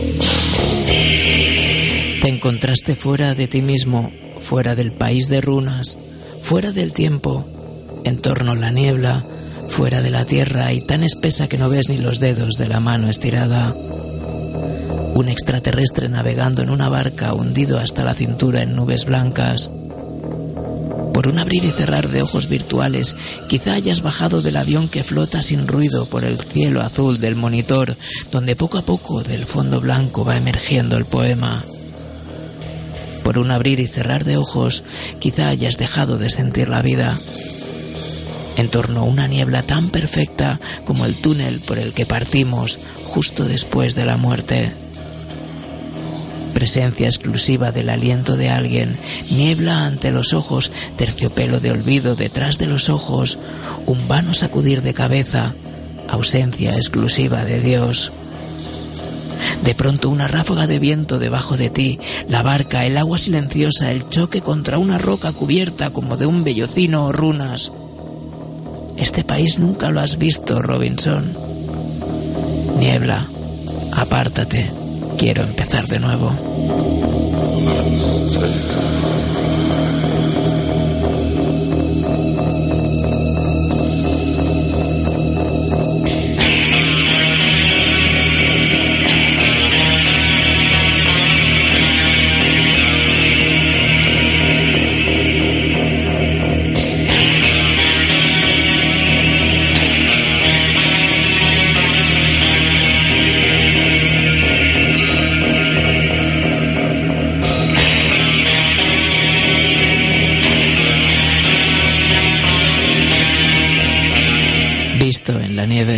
Te encontraste fuera de ti mismo, fuera del país de runas, fuera del tiempo, en torno a la niebla, fuera de la tierra y tan espesa que no ves ni los dedos de la mano estirada. Un extraterrestre navegando en una barca hundido hasta la cintura en nubes blancas. Por un abrir y cerrar de ojos virtuales, quizá hayas bajado del avión que flota sin ruido por el cielo azul del monitor, donde poco a poco del fondo blanco va emergiendo el poema. Por un abrir y cerrar de ojos, quizá hayas dejado de sentir la vida. En torno a una niebla tan perfecta como el túnel por el que partimos justo después de la muerte. Presencia exclusiva del aliento de alguien, niebla ante los ojos, terciopelo de olvido detrás de los ojos, un vano sacudir de cabeza, ausencia exclusiva de Dios. De pronto una ráfaga de viento debajo de ti, la barca, el agua silenciosa, el choque contra una roca cubierta como de un vellocino o runas. Este país nunca lo has visto, Robinson. Niebla, apártate. Quiero empezar de nuevo. En la nieve.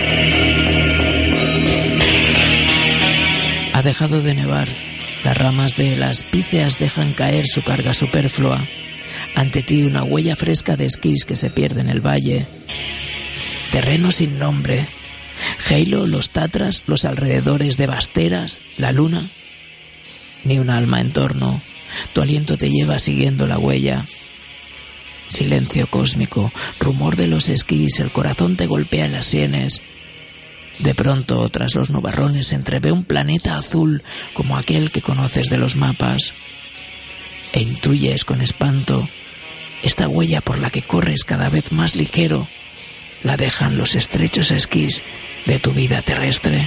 Ha dejado de nevar. Las ramas de las píceas dejan caer su carga superflua. Ante ti una huella fresca de esquís que se pierde en el valle. Terreno sin nombre. Heilo, los Tatras, los alrededores de Basteras, la luna. Ni un alma en torno. Tu aliento te lleva siguiendo la huella. Silencio cósmico, rumor de los esquís, el corazón te golpea en las sienes. De pronto, tras los nubarrones, se entrevé un planeta azul como aquel que conoces de los mapas. E intuyes con espanto, esta huella por la que corres cada vez más ligero, la dejan los estrechos esquís de tu vida terrestre.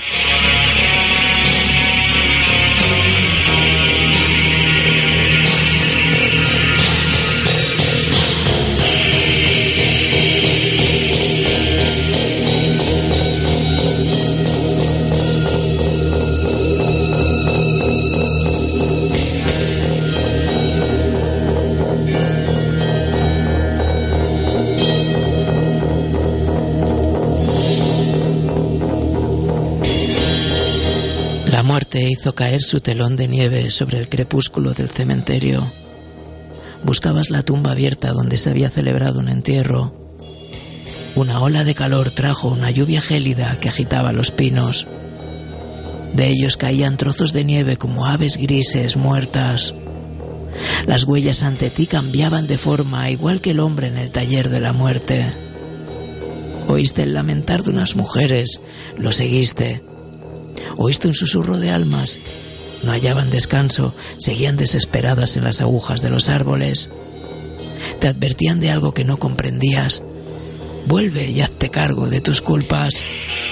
La muerte hizo caer su telón de nieve sobre el crepúsculo del cementerio. Buscabas la tumba abierta donde se había celebrado un entierro. Una ola de calor trajo una lluvia gélida que agitaba los pinos. De ellos caían trozos de nieve como aves grises muertas. Las huellas ante ti cambiaban de forma, igual que el hombre en el taller de la muerte. Oíste el lamentar de unas mujeres, lo seguiste. Oíste un susurro de almas. No hallaban descanso, seguían desesperadas en las agujas de los árboles. Te advertían de algo que no comprendías. Vuelve y hazte cargo de tus culpas.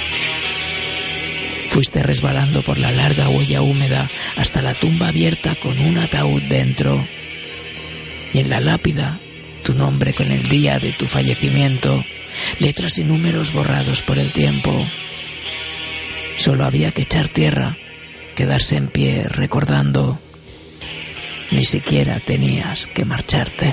Fuiste resbalando por la larga huella húmeda hasta la tumba abierta con un ataúd dentro. Y en la lápida, tu nombre con el día de tu fallecimiento, letras y números borrados por el tiempo. Solo había que echar tierra, quedarse en pie recordando. Ni siquiera tenías que marcharte.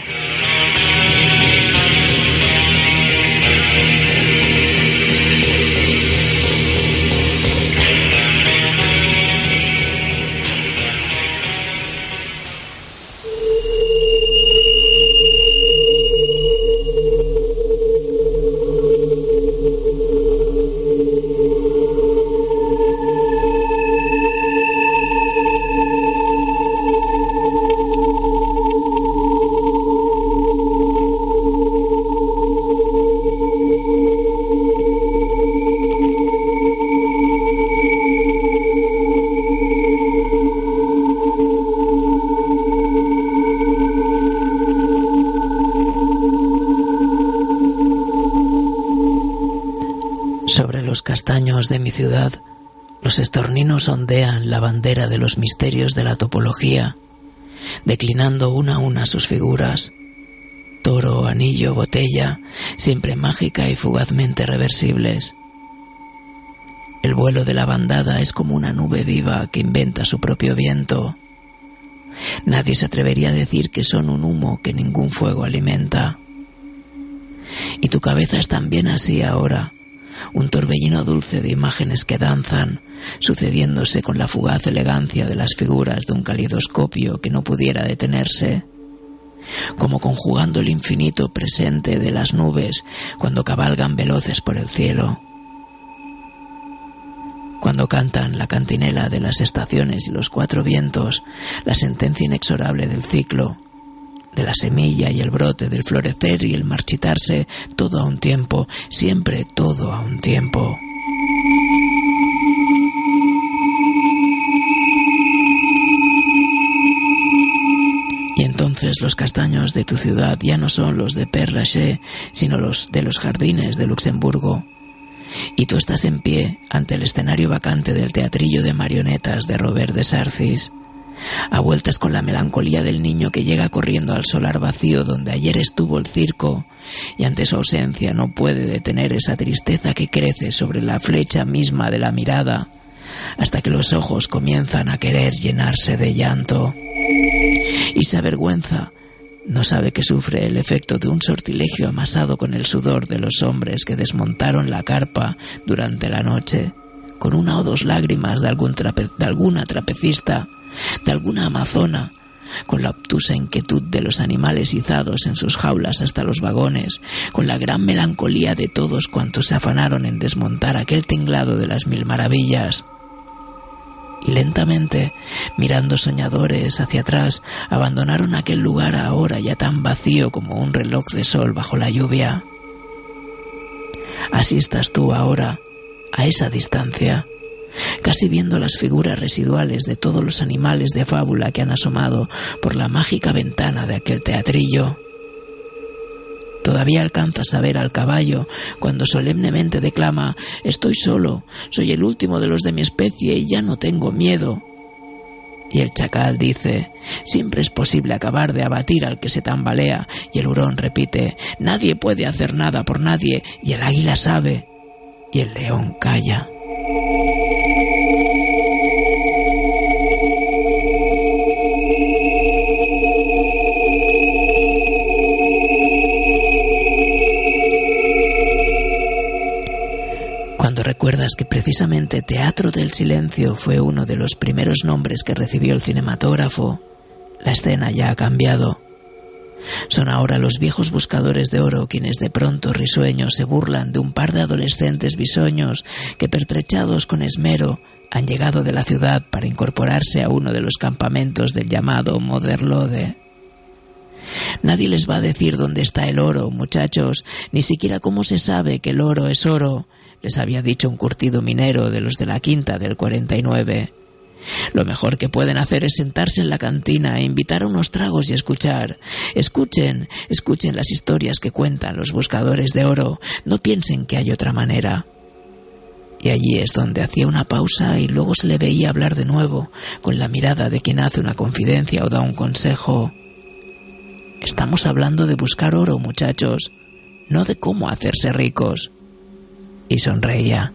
castaños de mi ciudad, los estorninos ondean la bandera de los misterios de la topología, declinando una a una sus figuras. Toro, anillo, botella, siempre mágica y fugazmente reversibles. El vuelo de la bandada es como una nube viva que inventa su propio viento. Nadie se atrevería a decir que son un humo que ningún fuego alimenta. Y tu cabeza es también así ahora, un torbellino dulce de imágenes que danzan, sucediéndose con la fugaz elegancia de las figuras de un calidoscopio que no pudiera detenerse, como conjugando el infinito presente de las nubes cuando cabalgan veloces por el cielo, cuando cantan la cantinela de las estaciones y los cuatro vientos, la sentencia inexorable del ciclo, de la semilla y el brote, del florecer y el marchitarse, todo a un tiempo, siempre todo a un tiempo. Y entonces los castaños de tu ciudad ya no son los de Père Lachaise, sino los de los jardines de Luxemburgo. Y tú estás en pie ante el escenario vacante del teatrillo de marionetas de Robert de Sarcis, a vueltas con la melancolía del niño que llega corriendo al solar vacío donde ayer estuvo el circo, y ante su ausencia no puede detener esa tristeza que crece sobre la flecha misma de la mirada, hasta que los ojos comienzan a querer llenarse de llanto. Y se avergüenza, no sabe que sufre el efecto de un sortilegio amasado con el sudor de los hombres que desmontaron la carpa durante la noche, con una o dos lágrimas de alguna trapecista, de alguna amazona, con la obtusa inquietud de los animales izados en sus jaulas hasta los vagones, con la gran melancolía de todos cuantos se afanaron en desmontar aquel tinglado de las mil maravillas. Y lentamente, mirando soñadores hacia atrás, abandonaron aquel lugar ahora ya tan vacío como un reloj de sol bajo la lluvia. Así estás tú ahora, a esa distancia, casi viendo las figuras residuales de todos los animales de fábula que han asomado por la mágica ventana de aquel teatrillo. Todavía alcanzas a ver al caballo cuando solemnemente declama: «Estoy solo, soy el último de los de mi especie y ya no tengo miedo». Y el chacal dice: «Siempre es posible acabar de abatir al que se tambalea». Y el hurón repite: «Nadie puede hacer nada por nadie». Y el águila sabe, y el león calla. Cuando recuerdas que precisamente Teatro del Silencio fue uno de los primeros nombres que recibió el cinematógrafo, la escena ya ha cambiado. Son ahora los viejos buscadores de oro quienes de pronto risueños se burlan de un par de adolescentes bisoños que, pertrechados con esmero, han llegado de la ciudad para incorporarse a uno de los campamentos del llamado Moderlode. Nadie les va a decir dónde está el oro, muchachos, ni siquiera cómo se sabe que el oro es oro, les había dicho un curtido minero de los de la quinta del 49. Lo mejor que pueden hacer es sentarse en la cantina e invitar a unos tragos y escuchar. Escuchen las historias que cuentan los buscadores de oro, no piensen que hay otra manera. Y allí es donde hacía una pausa y luego se le veía hablar de nuevo, con la mirada de quien hace una confidencia o da un consejo. Estamos hablando de buscar oro, muchachos, no de cómo hacerse ricos. Y sonreía.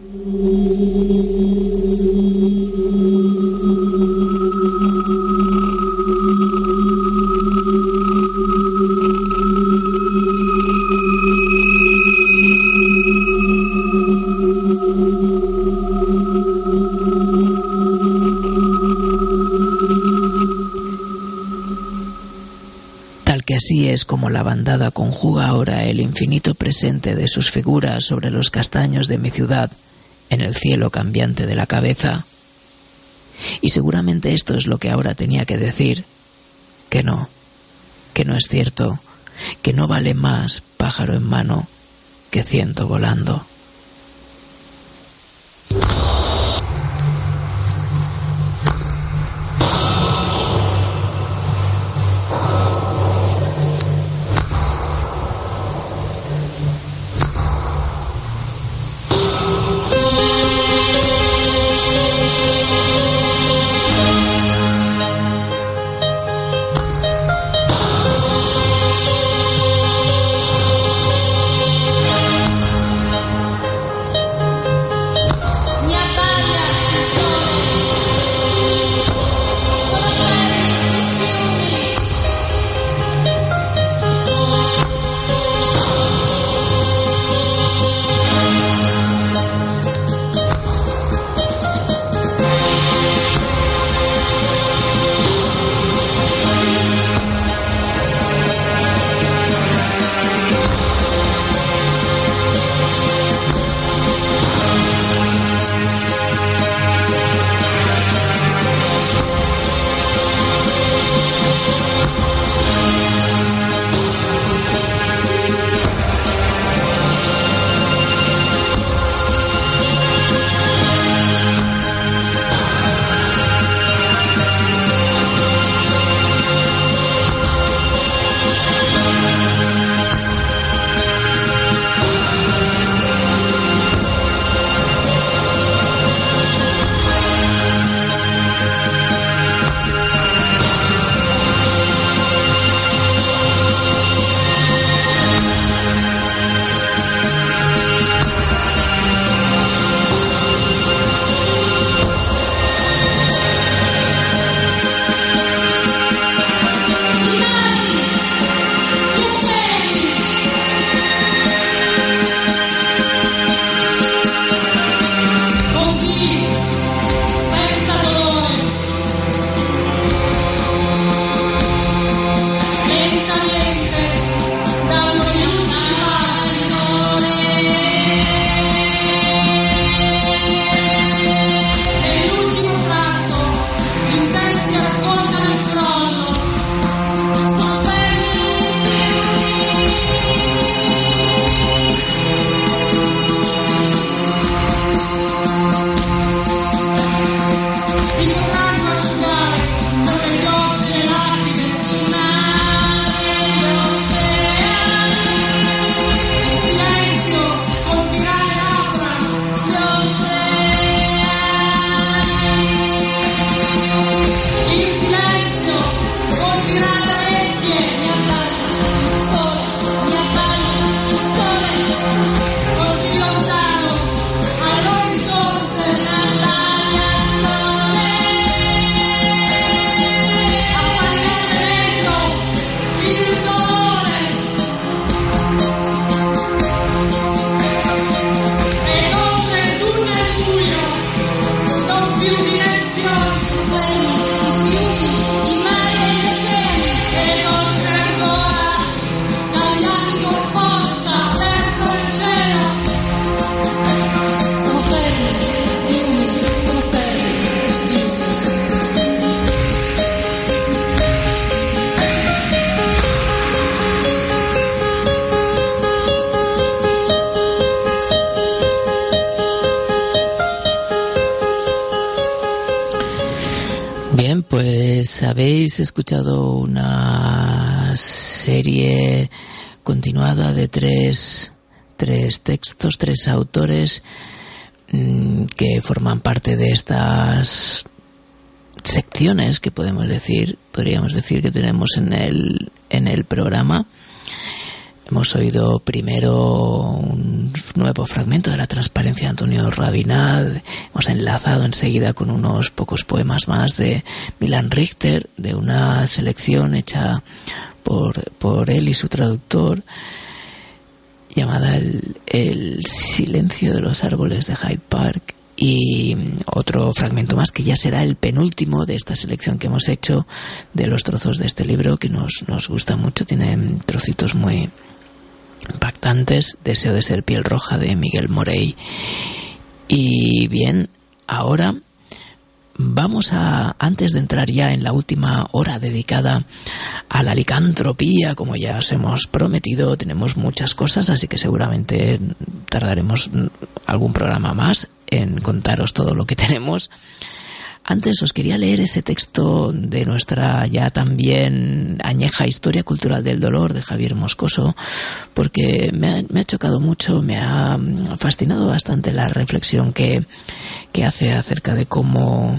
Que así es como la bandada conjuga ahora el infinito presente de sus figuras sobre los castaños de mi ciudad, en el cielo cambiante de la cabeza. Y seguramente esto es lo que ahora tenía que decir, que no es cierto, que no vale más pájaro en mano que ciento volando. Pues habéis escuchado una serie continuada de tres textos, tres autores que forman parte de estas secciones que podríamos decir que tenemos en el programa. Hemos oído primero un nuevo fragmento de La transparencia de Antonio Rabinat. Hemos enlazado enseguida con unos pocos poemas más de Milan Richter, de una selección hecha por él y su traductor, llamada El silencio de los árboles de Hyde Park. Y otro fragmento más que ya será el penúltimo de esta selección que hemos hecho de los trozos de este libro, que nos gusta mucho. Tiene trocitos muy impactantes. Deseo de ser piel roja, de Miguel Morey. Y bien, ahora vamos antes de entrar ya en la última hora dedicada a la licantropía, como ya os hemos prometido, tenemos muchas cosas, así que seguramente tardaremos algún programa más en contaros todo lo que tenemos. Antes os quería leer ese texto de nuestra ya también añeja Historia Cultural del Dolor de Javier Moscoso, porque me ha chocado mucho, me ha fascinado bastante la reflexión que hace acerca de cómo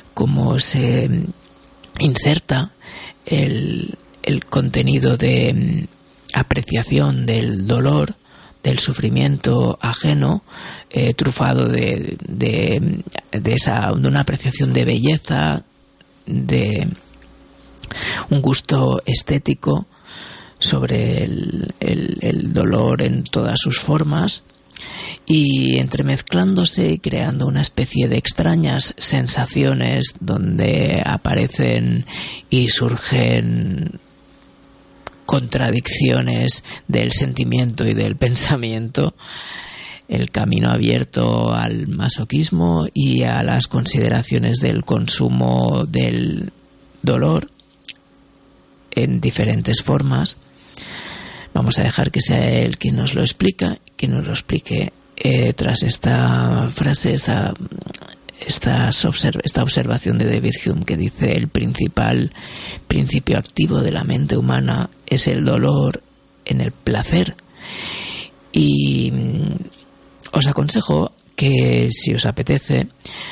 se inserta el contenido de apreciación del dolor, del sufrimiento ajeno, trufado de una apreciación de belleza, de un gusto estético sobre el dolor en todas sus formas, y entremezclándose y creando una especie de extrañas sensaciones donde aparecen y surgen contradicciones del sentimiento y del pensamiento, el camino abierto al masoquismo y a las consideraciones del consumo del dolor en diferentes formas. Vamos a dejar que sea él quien nos lo explique tras esta frase, esta observación de David Hume, que dice: el principal principio activo de la mente humana es el dolor en el placer. Y os aconsejo que, si os apetece,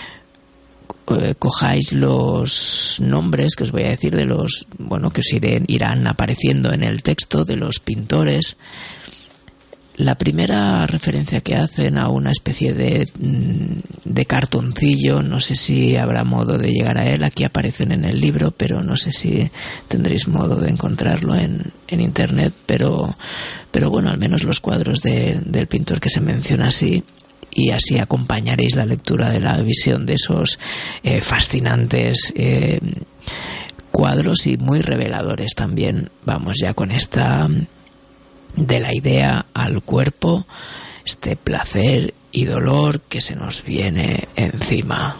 cojáis los nombres que os voy a decir de los, que os irán apareciendo en el texto, de los pintores. La primera referencia que hacen a una especie de cartoncillo, no sé si habrá modo de llegar a él, aquí aparecen en el libro, pero no sé si tendréis modo de encontrarlo en internet, pero bueno, al menos los cuadros del pintor que se menciona así, y así acompañaréis la lectura de la visión de esos fascinantes cuadros y muy reveladores también. Vamos ya con esta de la idea al cuerpo, este placer y dolor que se nos viene encima.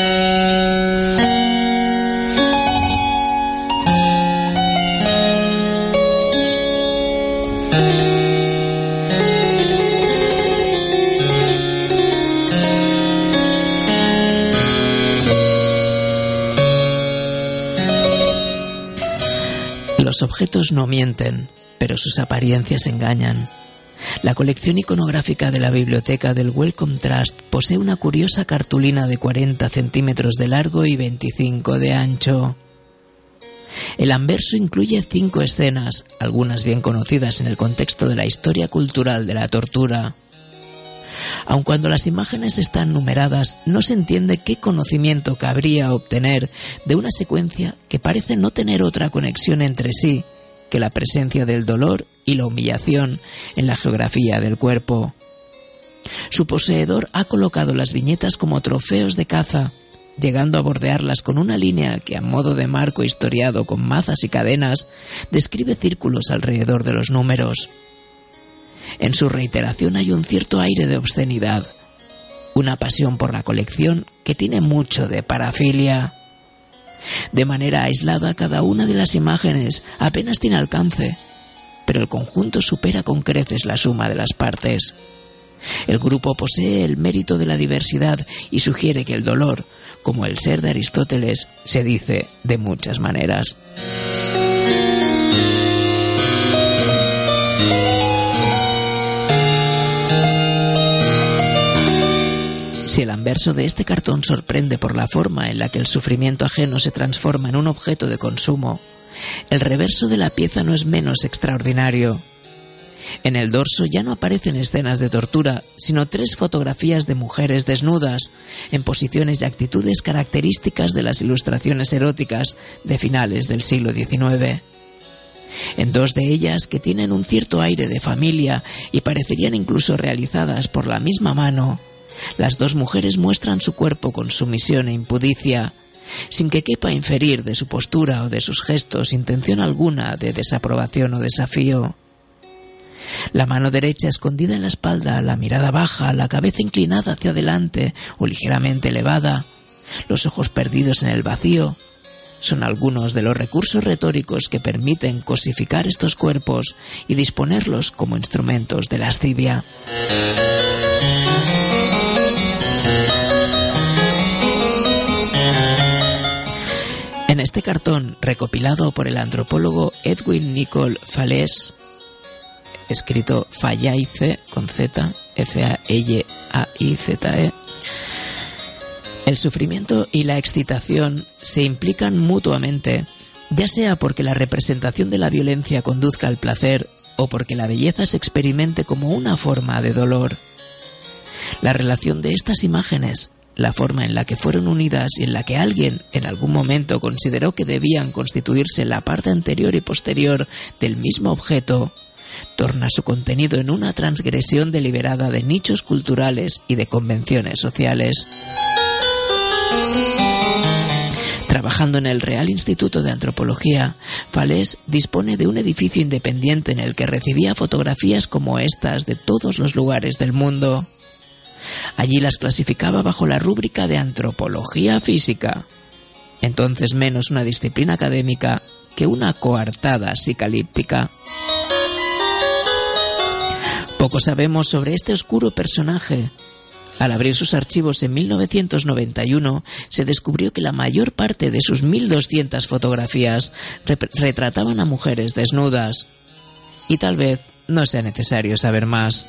Los objetos no mienten, pero sus apariencias engañan. La colección iconográfica de la biblioteca del Wellcome Trust posee una curiosa cartulina de 40 centímetros de largo y 25 de ancho. El anverso incluye 5 escenas, algunas bien conocidas en el contexto de la historia cultural de la tortura. Aun cuando las imágenes están numeradas, no se entiende qué conocimiento cabría obtener de una secuencia que parece no tener otra conexión entre sí que la presencia del dolor y la humillación en la geografía del cuerpo. Su poseedor ha colocado las viñetas como trofeos de caza, llegando a bordearlas con una línea que, a modo de marco historiado con mazas y cadenas, describe círculos alrededor de los números. En su reiteración hay un cierto aire de obscenidad, una pasión por la colección que tiene mucho de parafilia. De manera aislada, cada una de las imágenes apenas tiene alcance, pero el conjunto supera con creces la suma de las partes. El grupo posee el mérito de la diversidad y sugiere que el dolor, como el ser de Aristóteles, se dice de muchas maneras. Si el anverso de este cartón sorprende por la forma en la que el sufrimiento ajeno se transforma en un objeto de consumo, el reverso de la pieza no es menos extraordinario. En el dorso ya no aparecen escenas de tortura, sino 3 fotografías de mujeres desnudas, en posiciones y actitudes características de las ilustraciones eróticas de finales del siglo XIX. En 2 de ellas, que tienen un cierto aire de familia y parecerían incluso realizadas por la misma mano, las 2 mujeres muestran su cuerpo con sumisión e impudicia, sin que quepa inferir de su postura o de sus gestos intención alguna de desaprobación o desafío. La mano derecha escondida en la espalda, la mirada baja, la cabeza inclinada hacia adelante o ligeramente elevada, los ojos perdidos en el vacío, son algunos de los recursos retóricos que permiten cosificar estos cuerpos y disponerlos como instrumentos de lascivia. En este cartón, recopilado por el antropólogo Edwin Nicol Falaise, escrito Fallaize con Z, F-A-L-A-I-Z-E, el sufrimiento y la excitación se implican mutuamente, ya sea porque la representación de la violencia conduzca al placer o porque la belleza se experimente como una forma de dolor. La relación de estas imágenes, la forma en la que fueron unidas y en la que alguien en algún momento consideró que debían constituirse la parte anterior y posterior del mismo objeto, torna su contenido en una transgresión deliberada de nichos culturales y de convenciones sociales. Trabajando en el Real Instituto de Antropología, Falaise dispone de un edificio independiente en el que recibía fotografías como estas de todos los lugares del mundo. Allí las clasificaba bajo la rúbrica de antropología física, entonces menos una disciplina académica que una coartada psicalíptica. Poco sabemos sobre este oscuro personaje. Al abrir sus archivos en 1991, se descubrió que la mayor parte de sus 1.200 fotografías retrataban a mujeres desnudas. Y tal vez no sea necesario saber más.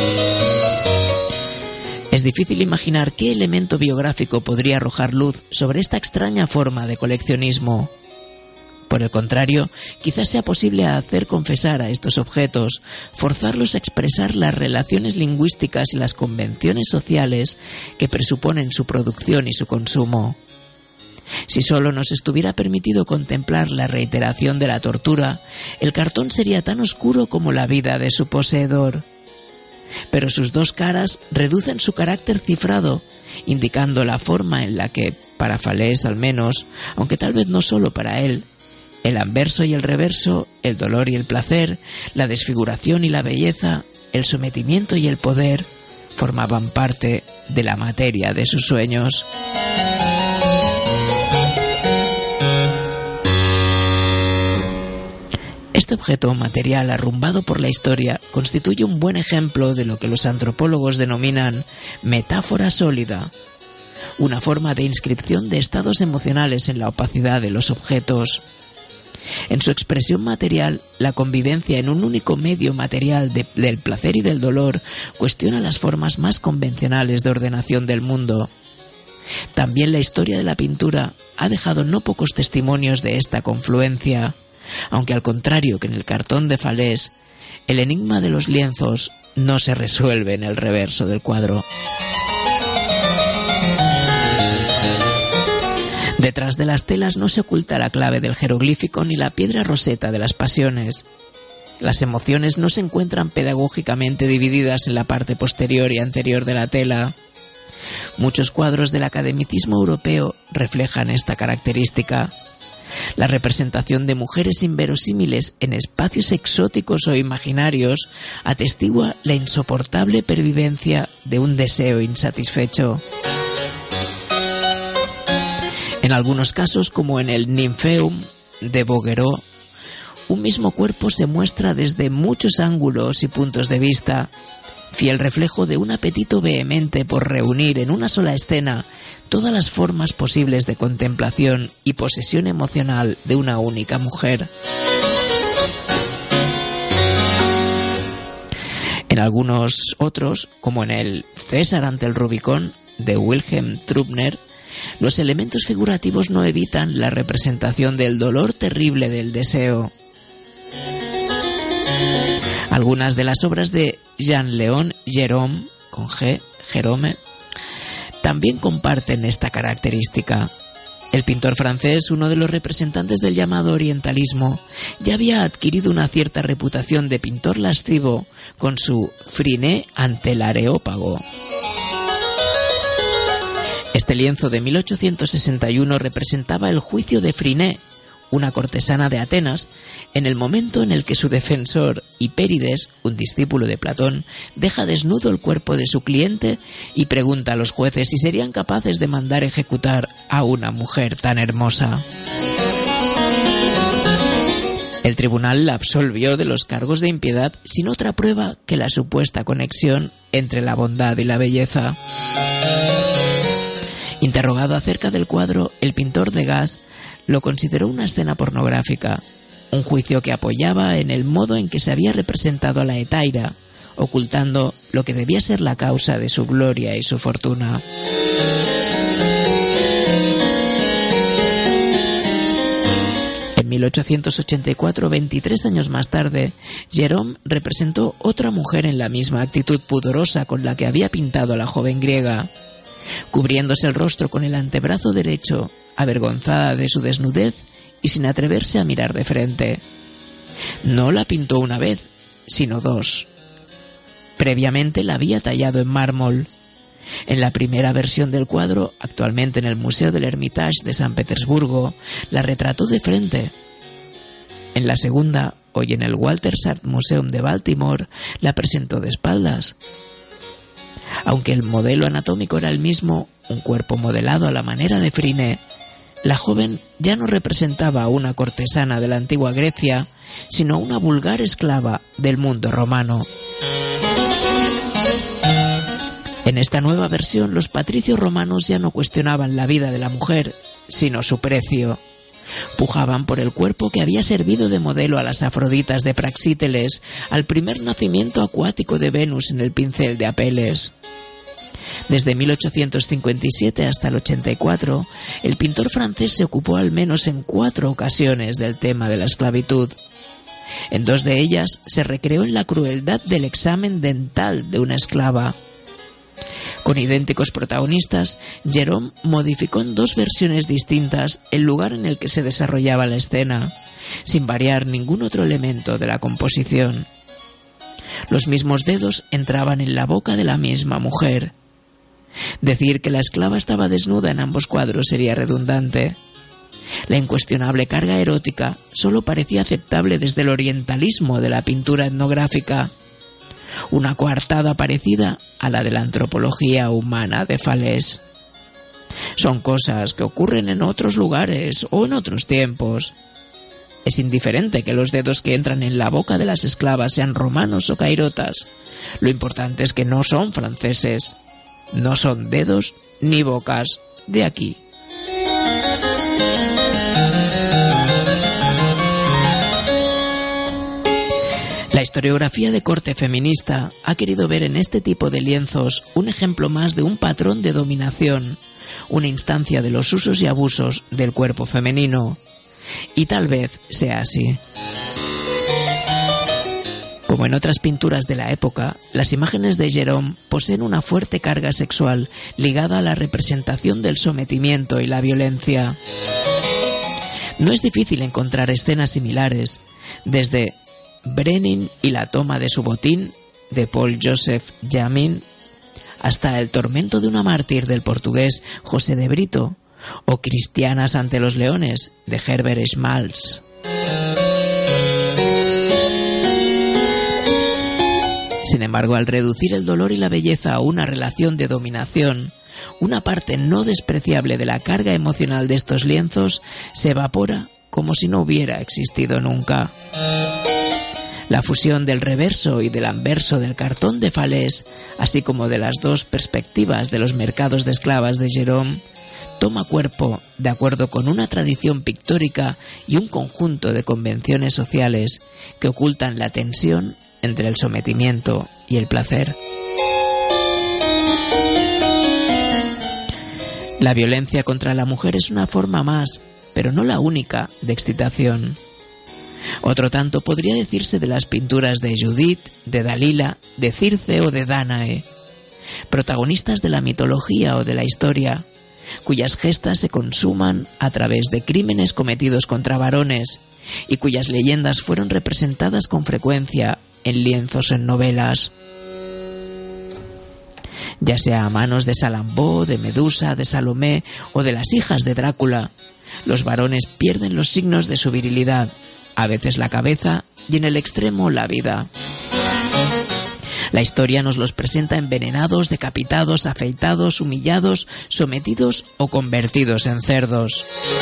Es difícil imaginar qué elemento biográfico podría arrojar luz sobre esta extraña forma de coleccionismo. Por el contrario, quizás sea posible hacer confesar a estos objetos, forzarlos a expresar las relaciones lingüísticas y las convenciones sociales que presuponen su producción y su consumo. Si solo nos estuviera permitido contemplar la reiteración de la tortura, el cartón sería tan oscuro como la vida de su poseedor. Pero sus 2 caras reducen su carácter cifrado, indicando la forma en la que, para Falaise al menos, aunque tal vez no solo para él, el anverso y el reverso, el dolor y el placer, la desfiguración y la belleza, el sometimiento y el poder, formaban parte de la materia de sus sueños. Este objeto material arrumbado por la historia constituye un buen ejemplo de lo que los antropólogos denominan metáfora sólida, una forma de inscripción de estados emocionales en la opacidad de los objetos. En su expresión material, la convivencia en un único medio material del placer y del dolor cuestiona las formas más convencionales de ordenación del mundo. También la historia de la pintura ha dejado no pocos testimonios de esta confluencia, aunque al contrario que en el cartón de Falaise, el enigma de los lienzos no se resuelve en el reverso del cuadro. Detrás de las telas no se oculta la clave del jeroglífico ni la piedra roseta de las pasiones. Las emociones no se encuentran pedagógicamente divididas en la parte posterior y anterior de la tela. Muchos cuadros del academicismo europeo reflejan esta característica. La representación de mujeres inverosímiles en espacios exóticos o imaginarios atestigua la insoportable pervivencia de un deseo insatisfecho. En algunos casos, como en el Nympheum de Bouguereau, un mismo cuerpo se muestra desde muchos ángulos y puntos de vista, fiel reflejo de un apetito vehemente por reunir en una sola escena todas las formas posibles de contemplación y posesión emocional de una única mujer. En algunos otros, como en el César ante el Rubicón de Wilhelm Trubner, los elementos figurativos no evitan la representación del dolor terrible del deseo. Algunas de las obras de Jean-Léon Gérôme, con G, Gérôme, también comparten esta característica. El pintor francés, uno de los representantes del llamado orientalismo, ya había adquirido una cierta reputación de pintor lascivo con su Phryné ante el Areópago. Este lienzo de 1861 representaba el juicio de Phryné, una cortesana de Atenas, en el momento en el que su defensor, Hipérides, un discípulo de Platón, deja desnudo el cuerpo de su cliente y pregunta a los jueces si serían capaces de mandar ejecutar a una mujer tan hermosa. El tribunal la absolvió de los cargos de impiedad sin otra prueba que la supuesta conexión entre la bondad y la belleza. Interrogado acerca del cuadro, el pintor Degas lo consideró una escena pornográfica, un juicio que apoyaba en el modo en que se había representado a la hetaira, ocultando lo que debía ser la causa de su gloria y su fortuna. En 1884, 23 años más tarde, Gérôme representó otra mujer en la misma actitud pudorosa con la que había pintado a la joven griega. Cubriéndose el rostro con el antebrazo derecho, avergonzada de su desnudez y sin atreverse a mirar de frente. No la pintó una vez, sino dos. Previamente la había tallado en mármol. En la primera versión del cuadro, actualmente en el Museo del Hermitage de San Petersburgo, la retrató de frente. En la segunda, hoy en el Walter Scott Museum de Baltimore, la presentó de espaldas. Aunque el modelo anatómico era el mismo, un cuerpo modelado a la manera de Phryné, la joven ya no representaba a una cortesana de la antigua Grecia, sino a una vulgar esclava del mundo romano. En esta nueva versión, los patricios romanos ya no cuestionaban la vida de la mujer, sino su precio. Pujaban por el cuerpo que había servido de modelo a las Afroditas de Praxíteles, al primer nacimiento acuático de Venus en el pincel de Apeles. Desde 1857 hasta el 84, el pintor francés se ocupó al menos en 4 ocasiones del tema de la esclavitud. En 2 de ellas se recreó en la crueldad del examen dental de una esclava. Con idénticos protagonistas, Gérôme modificó en 2 versiones distintas el lugar en el que se desarrollaba la escena, sin variar ningún otro elemento de la composición. Los mismos dedos entraban en la boca de la misma mujer. Decir que la esclava estaba desnuda en ambos cuadros sería redundante. La incuestionable carga erótica solo parecía aceptable desde el orientalismo de la pintura etnográfica, una coartada parecida a la de la antropología humana de Falés. Son cosas que ocurren en otros lugares o en otros tiempos. Es indiferente que los dedos que entran en la boca de las esclavas sean romanos o cairotas. Lo importante es que no son franceses. No son dedos ni bocas de aquí. La historiografía de corte feminista ha querido ver en este tipo de lienzos un ejemplo más de un patrón de dominación, una instancia de los usos y abusos del cuerpo femenino. Y tal vez sea así. Como en otras pinturas de la época, las imágenes de Gérôme poseen una fuerte carga sexual ligada a la representación del sometimiento y la violencia. No es difícil encontrar escenas similares, desde Brenin y la toma de su botín, de Paul-Joseph Jamin, hasta El tormento de una mártir, del portugués José de Brito, o Cristianas ante los leones, de Herbert Schmalz. Sin embargo, al reducir el dolor y la belleza a una relación de dominación, una parte no despreciable de la carga emocional de estos lienzos se evapora como si no hubiera existido nunca. La fusión del reverso y del anverso del cartón de Falés, así como de las dos perspectivas de los mercados de esclavas de Gérôme, toma cuerpo de acuerdo con una tradición pictórica y un conjunto de convenciones sociales que ocultan la tensión entre el sometimiento y el placer. La violencia contra la mujer es una forma más, pero no la única, de excitación. Otro tanto podría decirse de las pinturas de Judith, de Dalila, de Circe o de Dánae, protagonistas de la mitología o de la historia, cuyas gestas se consuman a través de crímenes cometidos contra varones y cuyas leyendas fueron representadas con frecuencia en lienzos en novelas. Ya sea a manos de Salambó, de Medusa, de Salomé o de las hijas de Drácula, los varones pierden los signos de su virilidad, a veces la cabeza y en el extremo la vida. La historia nos los presenta envenenados, decapitados, afeitados, humillados, sometidos o convertidos en cerdos.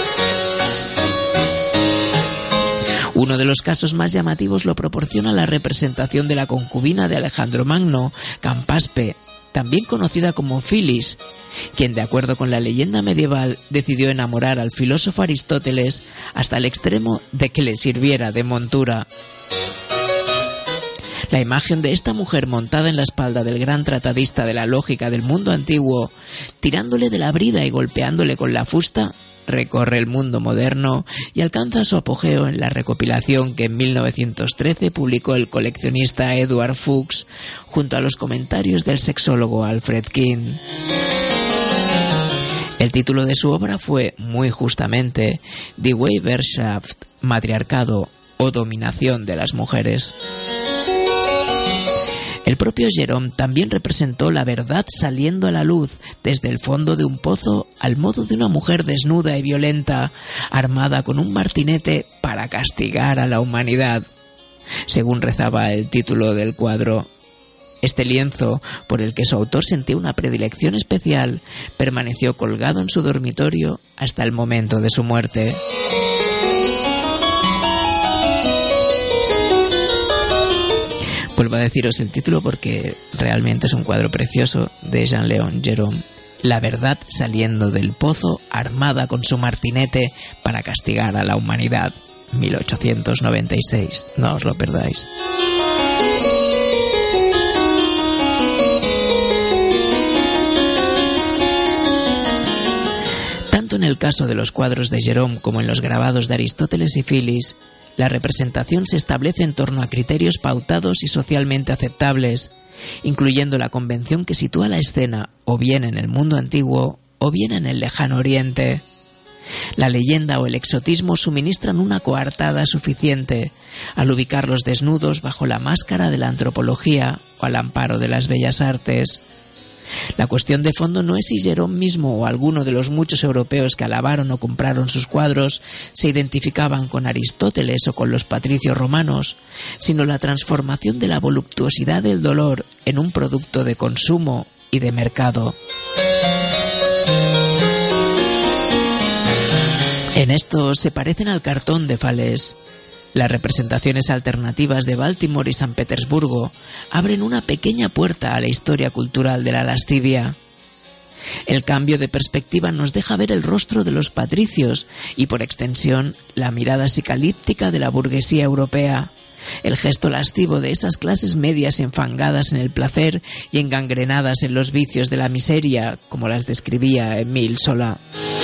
Uno de los casos más llamativos lo proporciona la representación de la concubina de Alejandro Magno, Campaspe, también conocida como Filis, quien, de acuerdo con la leyenda medieval, decidió enamorar al filósofo Aristóteles hasta el extremo de que le sirviera de montura. La imagen de esta mujer montada en la espalda del gran tratadista de la lógica del mundo antiguo, tirándole de la brida y golpeándole con la fusta, recorre el mundo moderno y alcanza su apogeo en la recopilación que en 1913 publicó el coleccionista Edward Fuchs junto a los comentarios del sexólogo Alfred King. El título de su obra fue, muy justamente, Die Weiberschaft, matriarcado o dominación de las mujeres. El propio Gérôme también representó la verdad saliendo a la luz desde el fondo de un pozo al modo de una mujer desnuda y violenta, armada con un martinete para castigar a la humanidad, según rezaba el título del cuadro. Este lienzo, por el que su autor sentía una predilección especial, permaneció colgado en su dormitorio hasta el momento de su muerte. Vuelvo a deciros el título porque realmente es un cuadro precioso de Jean-Léon Gérôme. La verdad saliendo del pozo, armada con su martinete para castigar a la humanidad. 1896. No os lo perdáis. Tanto en el caso de los cuadros de Gérôme como en los grabados de Aristóteles y Filis, la representación se establece en torno a criterios pautados y socialmente aceptables, incluyendo la convención que sitúa la escena o bien en el mundo antiguo o bien en el lejano oriente. La leyenda o el exotismo suministran una coartada suficiente al ubicar los desnudos bajo la máscara de la antropología o al amparo de las bellas artes. La cuestión de fondo no es si Gérôme mismo o alguno de los muchos europeos que alabaron o compraron sus cuadros se identificaban con Aristóteles o con los patricios romanos, sino la transformación de la voluptuosidad del dolor en un producto de consumo y de mercado. En esto se parecen al cartón de Falés. Las representaciones alternativas de Baltimore y San Petersburgo abren una pequeña puerta a la historia cultural de la lascivia. El cambio de perspectiva nos deja ver el rostro de los patricios y, por extensión, la mirada psicalíptica de la burguesía europea, el gesto lascivo de esas clases medias enfangadas en el placer y engangrenadas en los vicios de la miseria, como las describía Émile Zola.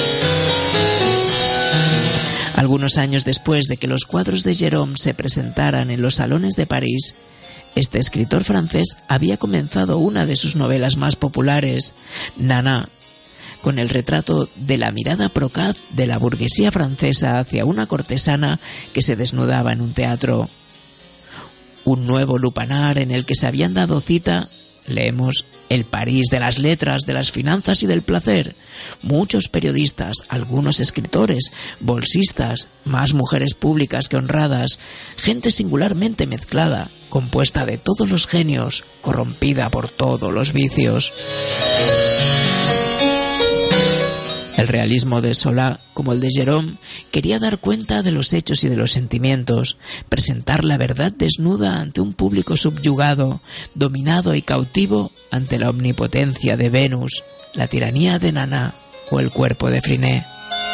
Algunos años después de que los cuadros de Gérôme se presentaran en los salones de París, este escritor francés había comenzado una de sus novelas más populares, Nana, con el retrato de la mirada procaz de la burguesía francesa hacia una cortesana que se desnudaba en un teatro. Un nuevo lupanar en el que se habían dado cita, leemos, el París de las letras, de las finanzas y del placer. Muchos periodistas, algunos escritores, bolsistas, más mujeres públicas que honradas, gente singularmente mezclada, compuesta de todos los genios, corrompida por todos los vicios. El realismo de Zola, como el de Gérôme, quería dar cuenta de los hechos y de los sentimientos, presentar la verdad desnuda ante un público subyugado, dominado y cautivo ante la omnipotencia de Venus, la tiranía de Nana o el cuerpo de Friné.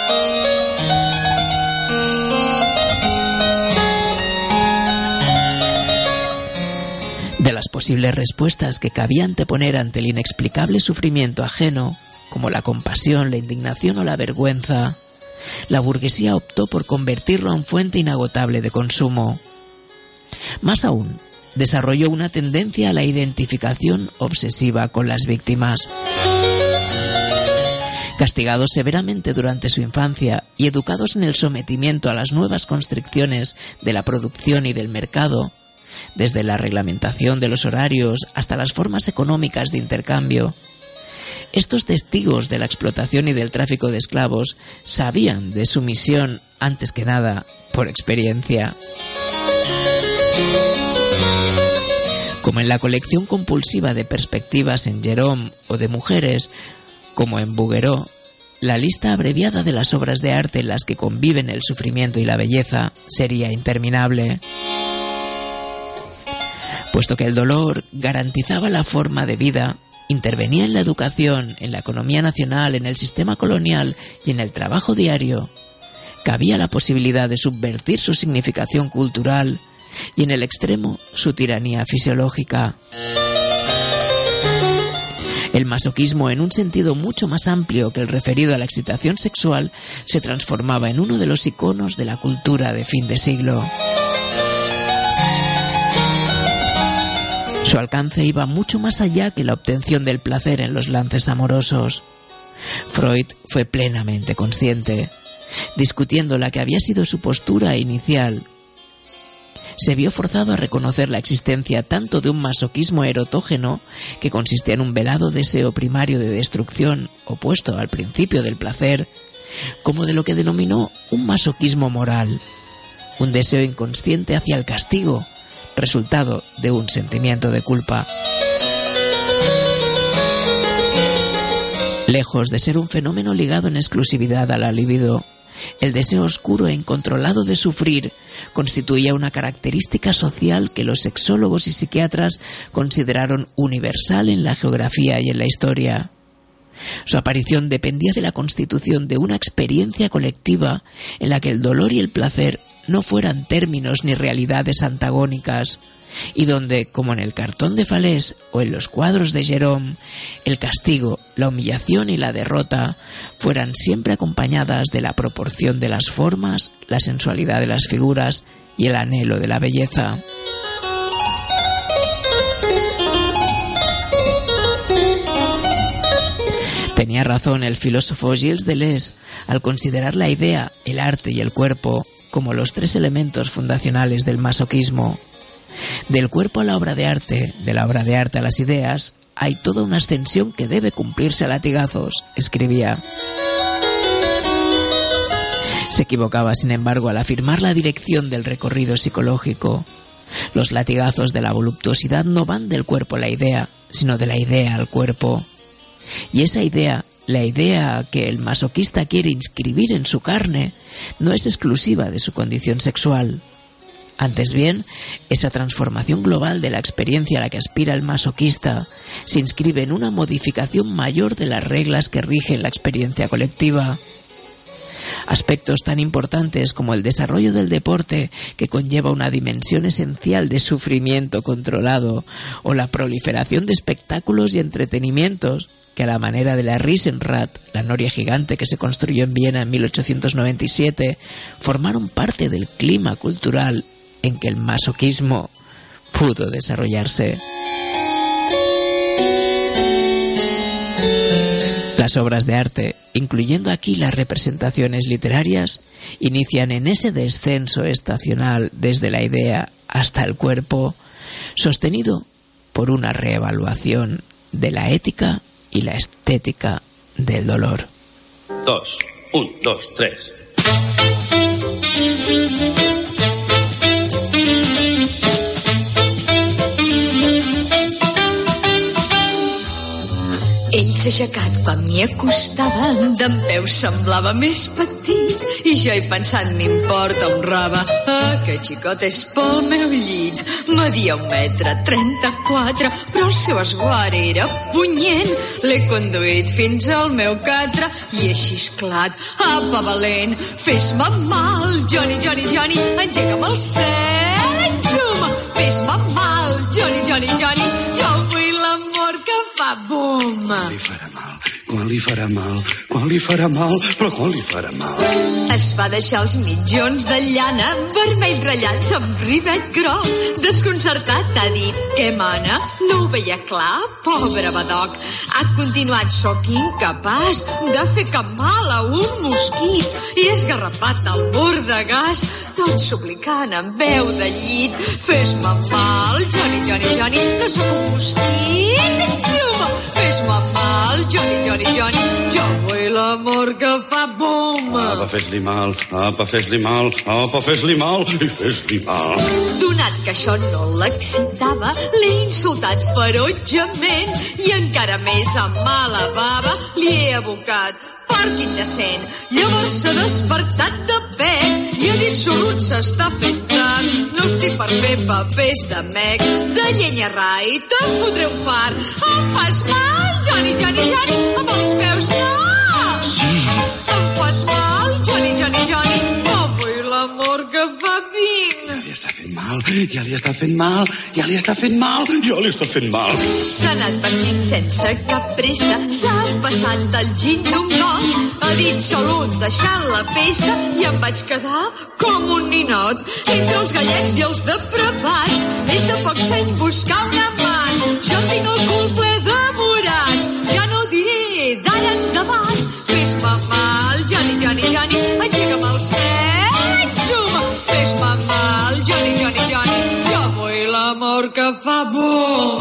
De las posibles respuestas que cabía anteponer ante el inexplicable sufrimiento ajeno, como la compasión, la indignación o la vergüenza, la burguesía optó por convertirlo en fuente inagotable de consumo. Más aún, desarrolló una tendencia a la identificación obsesiva con las víctimas. Castigados severamente durante su infancia y educados en el sometimiento a las nuevas constricciones de la producción y del mercado, desde la reglamentación de los horarios hasta las formas económicas de intercambio, estos testigos de la explotación y del tráfico de esclavos sabían de su misión, antes que nada, por experiencia. Como en la colección compulsiva de perspectivas en Gérôme o de mujeres, como en Bouguereau, la lista abreviada de las obras de arte en las que conviven el sufrimiento y la belleza sería interminable. Puesto que el dolor garantizaba la forma de vida, intervenía en la educación, en la economía nacional, en el sistema colonial y en el trabajo diario, cabía la posibilidad de subvertir su significación cultural y, en el extremo, su tiranía fisiológica. El masoquismo, en un sentido mucho más amplio que el referido a la excitación sexual, se transformaba en uno de los iconos de la cultura de fin de siglo. Su alcance iba mucho más allá que la obtención del placer en los lances amorosos. Freud fue plenamente consciente, discutiendo la que había sido su postura inicial. Se vio forzado a reconocer la existencia tanto de un masoquismo erotógeno, que consistía en un velado deseo primario de destrucción opuesto al principio del placer, como de lo que denominó un masoquismo moral, un deseo inconsciente hacia el castigo, resultado de un sentimiento de culpa. Lejos de ser un fenómeno ligado en exclusividad a la libido, el deseo oscuro e incontrolado de sufrir constituía una característica social que los sexólogos y psiquiatras consideraron universal en la geografía y en la historia. Su aparición dependía de la constitución de una experiencia colectiva en la que el dolor y el placer no fueran términos ni realidades antagónicas, y donde, como en el cartón de Falés o en los cuadros de Gérôme, el castigo, la humillación y la derrota fueran siempre acompañadas de la proporción de las formas, la sensualidad de las figuras y el anhelo de la belleza. Tenía razón el filósofo Gilles Deleuze al considerar la idea, el arte y el cuerpo como los tres elementos fundacionales del masoquismo. Del cuerpo a la obra de arte, de la obra de arte a las ideas, hay toda una ascensión que debe cumplirse a latigazos, escribía. Se equivocaba, sin embargo, al afirmar la dirección del recorrido psicológico. Los latigazos de la voluptuosidad no van del cuerpo a la idea, sino de la idea al cuerpo. Y esa idea, la idea que el masoquista quiere inscribir en su carne, no es exclusiva de su condición sexual. Antes bien, esa transformación global de la experiencia a la que aspira el masoquista se inscribe en una modificación mayor de las reglas que rigen la experiencia colectiva. Aspectos tan importantes como el desarrollo del deporte, que conlleva una dimensión esencial de sufrimiento controlado, o la proliferación de espectáculos y entretenimientos, que a la manera de la Riesenrad, la noria gigante que se construyó en Viena en 1897, formaron parte del clima cultural en que el masoquismo pudo desarrollarse. Las obras de arte, incluyendo aquí las representaciones literarias, inician en ese descenso estacional desde la idea hasta el cuerpo, sostenido por una reevaluación de la ética y la estética del dolor. 2, 1, 2, 3. El aixecat quan m'hi acostava, dempeus semblava més petit, i jo he pensat, m'importa un rave, aquest xicot és pel meu llit. Media 1,34 m, però el seu esguard era punyent. L'he conduït fins al meu catre i he xisclat, apa valent, fes-me mal, Johnny, Johnny, Johnny, engega'm el sèxum. Fes-me mal, Johnny, Johnny, Johnny, jo vull l'amor que fa bum. Quan li farà mal, quan li farà mal, però quan li farà mal. Es va deixar els mitjons de llana vermell ratllats amb rivet groc. Desconcertat ha dit, què mana? No ho veia clar, pobre badoc. Ha continuat, sóc incapaç de fer cap mal a un mosquit. I esgarrapat al bordegàs, tot suplicant amb veu de llit. Fes-me mal, Johnny, Johnny, Johnny, que sóc un mosquit. Xum! Fes-me mal, Johnny, Johnny, Johnny, jo vull l'amor que fa bum. Apa, fes-li mal, apa, fes-li mal, apa, fes-li mal i fes-li mal. Donat que això no l'excitava, l'he insultat ferotgement i encara més amb mala bava li he abocat. Part indecent. Llavors s'ha despertat de pet i ha dit sorrut s'està fent tard. No estic per fer papers de mec. De llenya rai, te'n fotré un far. Em fas mal, Johnny, Johnny, Johnny, amb els peus no. Sí. Em fas mal, Johnny, Johnny, Johnny, no vull l'amor que fa vinc. Ja li està fent mal, ja li està fent mal, ja li està fent mal, ja li està fent mal. S'ha anat vestint sense cap pressa, s'ha passat el gin d'un got, ha dit salut deixant la peça i em vaig quedar com un ninot. Entre els gallecs i els depravats és de poc seny buscar un amant. Jo tinc el cul ple de morats, ja no diré d'ara endavant. Fes-me mal, Johnny, Johnny, Johnny, engega'm el sèxum. Fes-me mal, Johnny, Johnny, Johnny, jo vull l'amor que fa bum.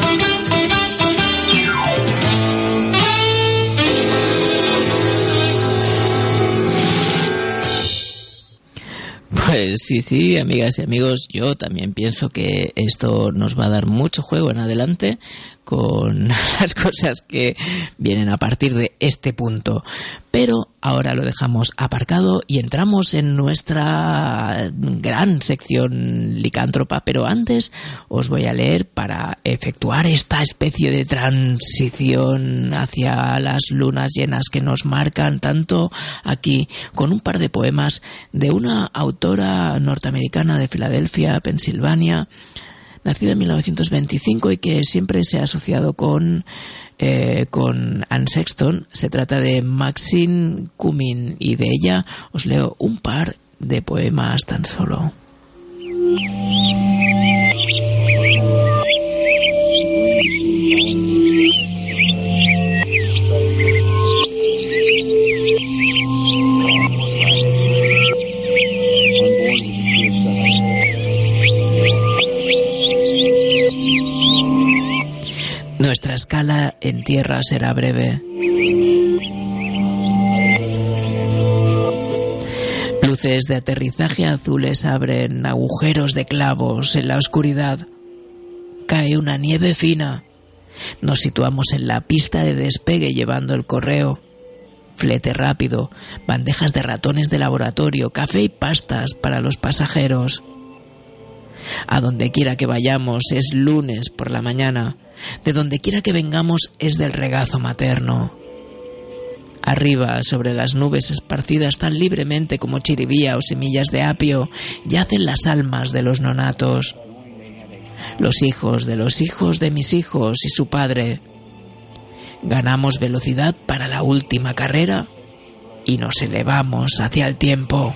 Pues sí, amigas y amigos, yo también pienso que esto nos va a dar mucho juego en adelante con las cosas que vienen a partir de este punto. Pero ahora lo dejamos aparcado y entramos en nuestra gran sección licántropa. Pero antes os voy a leer, para efectuar esta especie de transición hacia las lunas llenas que nos marcan tanto aquí, con un par de poemas de una autora norteamericana de Filadelfia, Pensilvania, nacida en 1925 y que siempre se ha asociado con Anne Sexton. Se trata de Maxine Cumming y de ella os leo un par de poemas tan solo. Nuestra escala en tierra será breve. Luces de aterrizaje azules abren agujeros de clavos en la oscuridad. Cae una nieve fina. Nos situamos en la pista de despegue llevando el correo. Flete rápido, bandejas de ratones de laboratorio, café y pastas para los pasajeros. A donde quiera que vayamos es lunes por la mañana. De donde quiera que vengamos es del regazo materno. Arriba, sobre las nubes esparcidas tan libremente como chiribía o semillas de apio, yacen las almas de los nonatos. Los hijos de mis hijos y su padre. Ganamos velocidad para la última carrera y nos elevamos hacia el tiempo.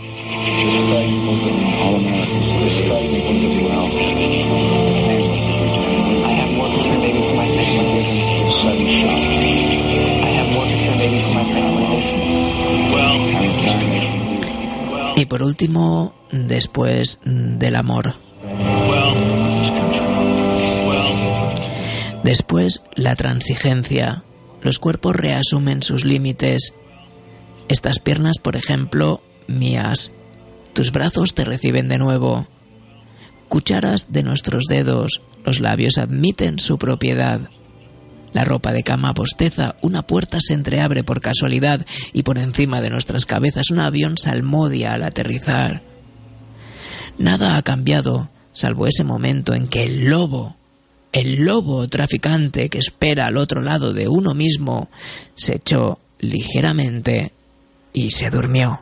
Y por último, después del amor. Después, la transigencia. Los cuerpos reasumen sus límites. Estas piernas, por ejemplo, mías. Tus brazos te reciben de nuevo. Cucharas de nuestros dedos. Los labios admiten su propiedad. La ropa de cama bosteza, una puerta se entreabre por casualidad y por encima de nuestras cabezas un avión salmodia al aterrizar. Nada ha cambiado, salvo ese momento en que el lobo traficante que espera al otro lado de uno mismo, se echó ligeramente y se durmió.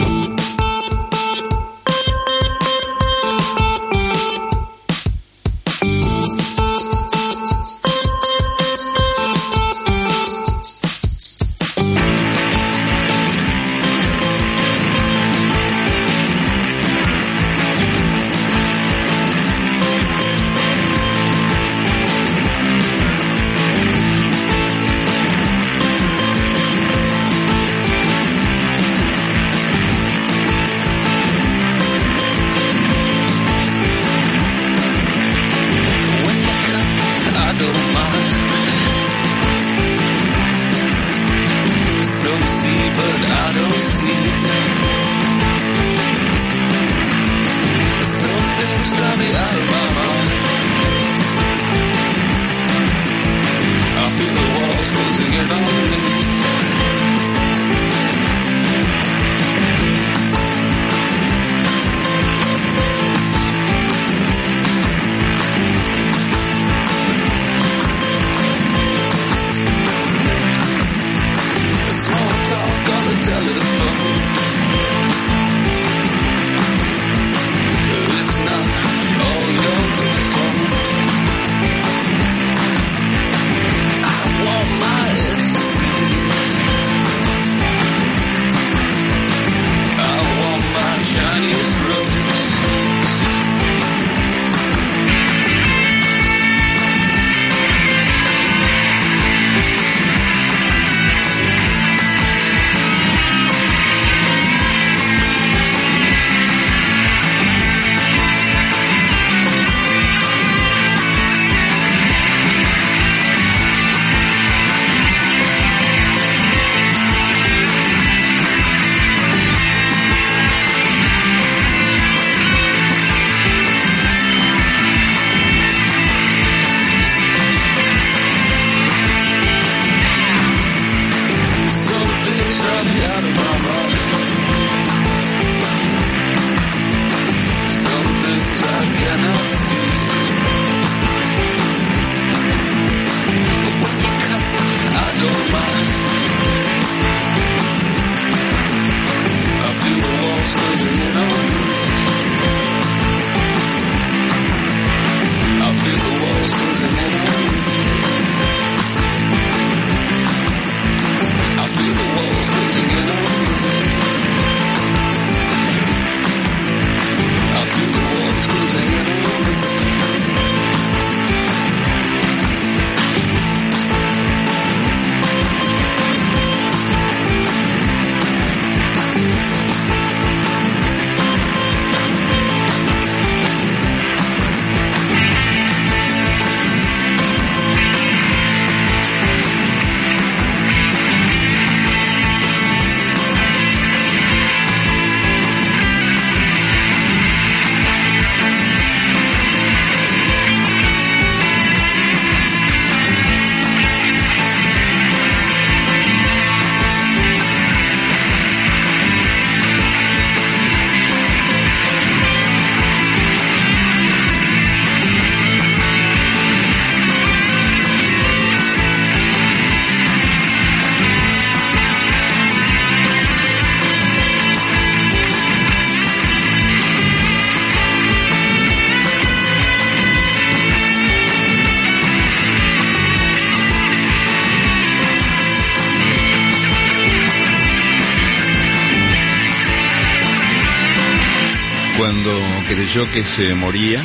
Cuando creyó que se moría,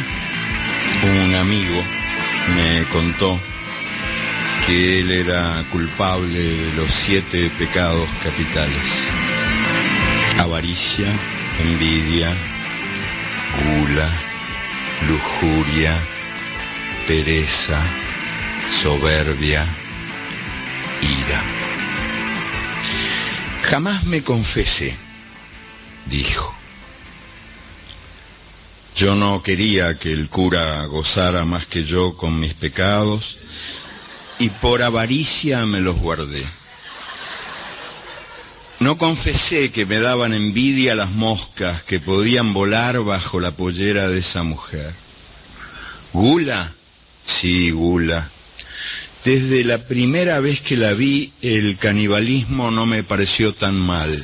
un amigo me contó que él era culpable de los 7 pecados capitales: avaricia, envidia, gula, lujuria, pereza, soberbia, ira. Jamás me confesé, dijo. Yo no quería que el cura gozara más que yo con mis pecados, y por avaricia me los guardé. No confesé que me daban envidia las moscas que podían volar bajo la pollera de esa mujer. ¿Gula? Sí, gula. Desde la primera vez que la vi, el canibalismo no me pareció tan mal.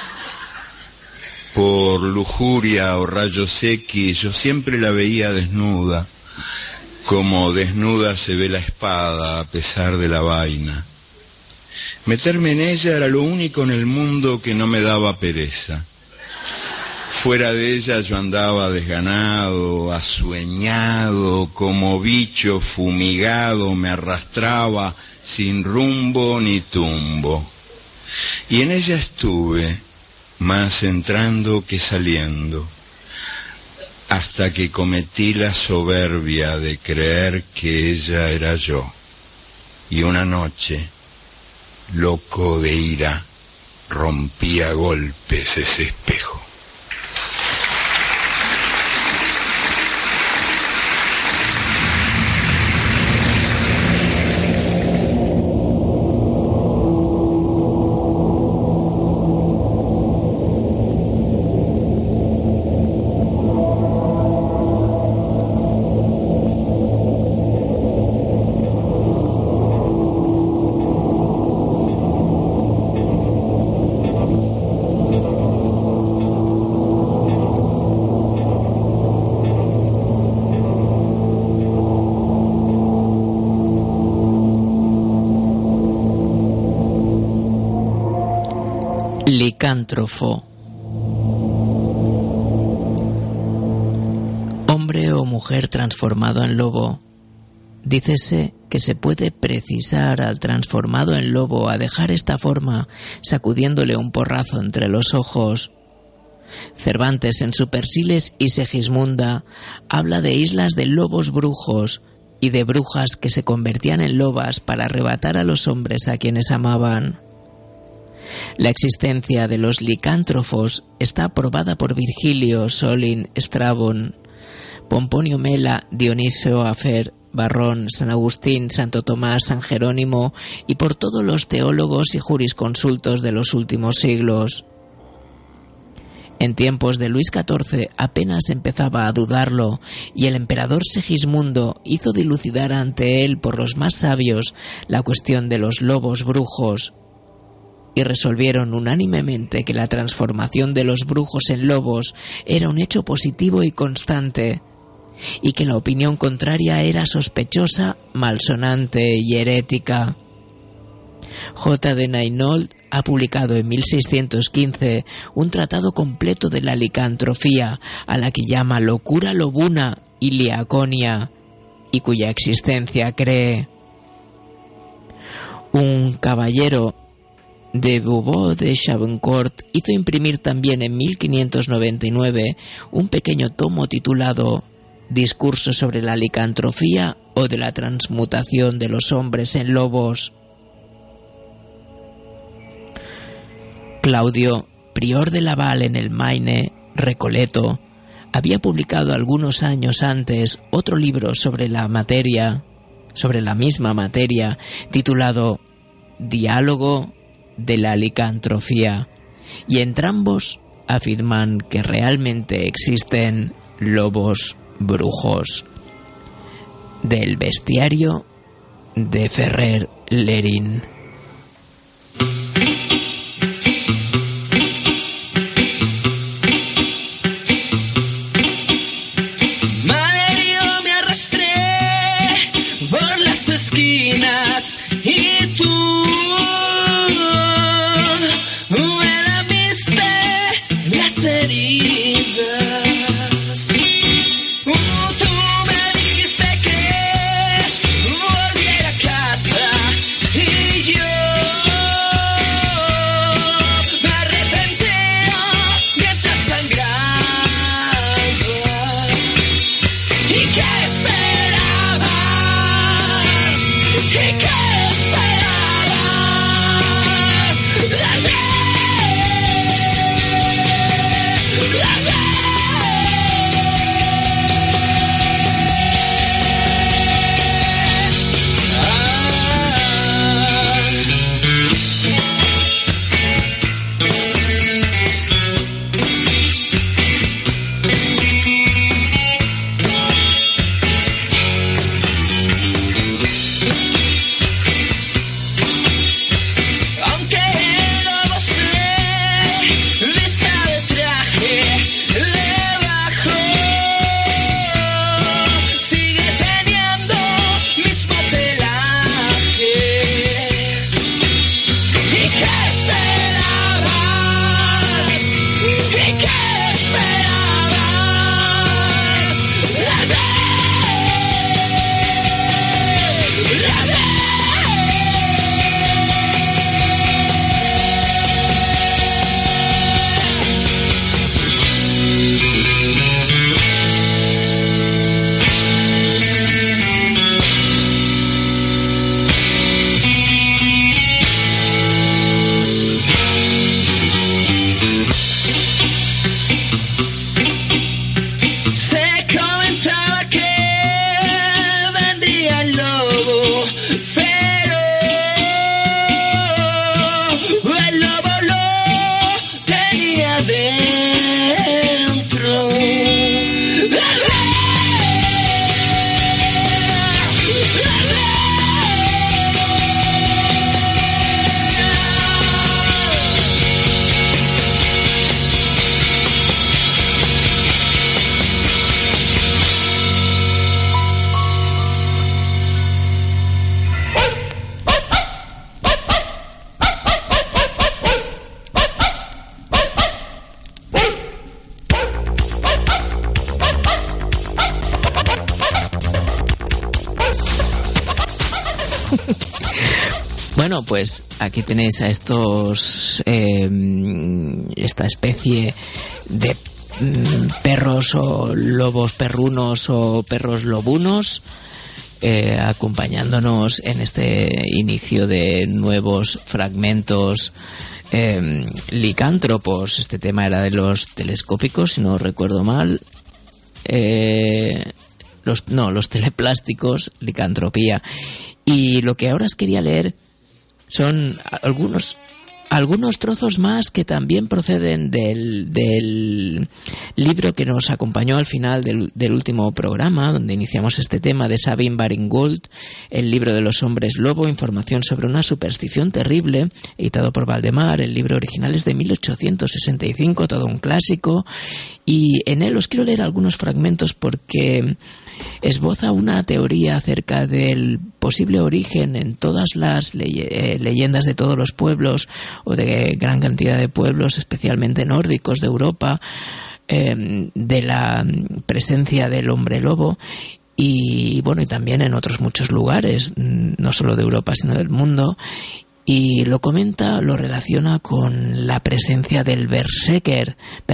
Por lujuria o rayos X, yo siempre la veía desnuda, como desnuda se ve la espada a pesar de la vaina. Meterme en ella era lo único en el mundo que no me daba pereza. Fuera de ella yo andaba desganado, asueñado, como bicho fumigado, me arrastraba sin rumbo ni tumbo. Y en ella estuve, más entrando que saliendo, hasta que cometí la soberbia de creer que ella era yo. Y una noche, loco de ira, rompí a golpes ese espejo. Licántrofo. Hombre o mujer transformado en lobo. Dícese que se puede precisar al transformado en lobo a dejar esta forma sacudiéndole un porrazo entre los ojos. Cervantes en su Persiles y Segismunda habla de islas de lobos brujos y de brujas que se convertían en lobas para arrebatar a los hombres a quienes amaban. La existencia de los licántrofos está aprobada por Virgilio, Solin, Estrabón, Pomponio Mela, Dionisio Afer, Varrón, San Agustín, Santo Tomás, San Jerónimo y por todos los teólogos y jurisconsultos de los últimos siglos. En tiempos de Luis XIV apenas empezaba a dudarlo y el emperador Segismundo hizo dilucidar ante él por los más sabios la cuestión de los lobos brujos. Y resolvieron unánimemente que la transformación de los brujos en lobos era un hecho positivo y constante, y que la opinión contraria era sospechosa, malsonante y herética. J. de Nainaud ha publicado en 1615 un tratado completo de la licantrofía, a la que llama locura lobuna y liaconia, y cuya existencia cree. Un caballero de Beauvau de Chavoncourt hizo imprimir también en 1599 un pequeño tomo titulado Discurso sobre la licantrofía o de la transmutación de los hombres en lobos. Claudio, prior de Laval en el Maine, Recoleto, había publicado algunos años antes otro libro sobre la misma materia, titulado Diálogo de la licantrofía, y entrambos afirman que realmente existen lobos brujos. Del bestiario de Ferrer Lerin. Malherido me arrastré por las esquinas y tú heridas. Tú me dijiste que volviera a casa y aquí adentro. Bueno, pues aquí tenéis a estos esta especie de perros o lobos perrunos o perros lobunos, acompañándonos en este inicio de nuevos fragmentos licántropos. Este tema era de los telescópicos, si no recuerdo mal. Los teleplásticos, licantropía. Y lo que ahora os quería leer son algunos trozos más que también proceden del libro que nos acompañó al final del último programa, donde iniciamos este tema, de Sabine Baring-Gould, el libro de los hombres lobo, información sobre una superstición terrible, editado por Valdemar. El libro original es de 1865, todo un clásico, y en él os quiero leer algunos fragmentos porque esboza una teoría acerca del posible origen en todas las leyendas de todos los pueblos, o de gran cantidad de pueblos, especialmente nórdicos de Europa, de la presencia del hombre lobo, y bueno, y también en otros muchos lugares, no solo de Europa sino del mundo. Y lo relaciona con la presencia del berserker,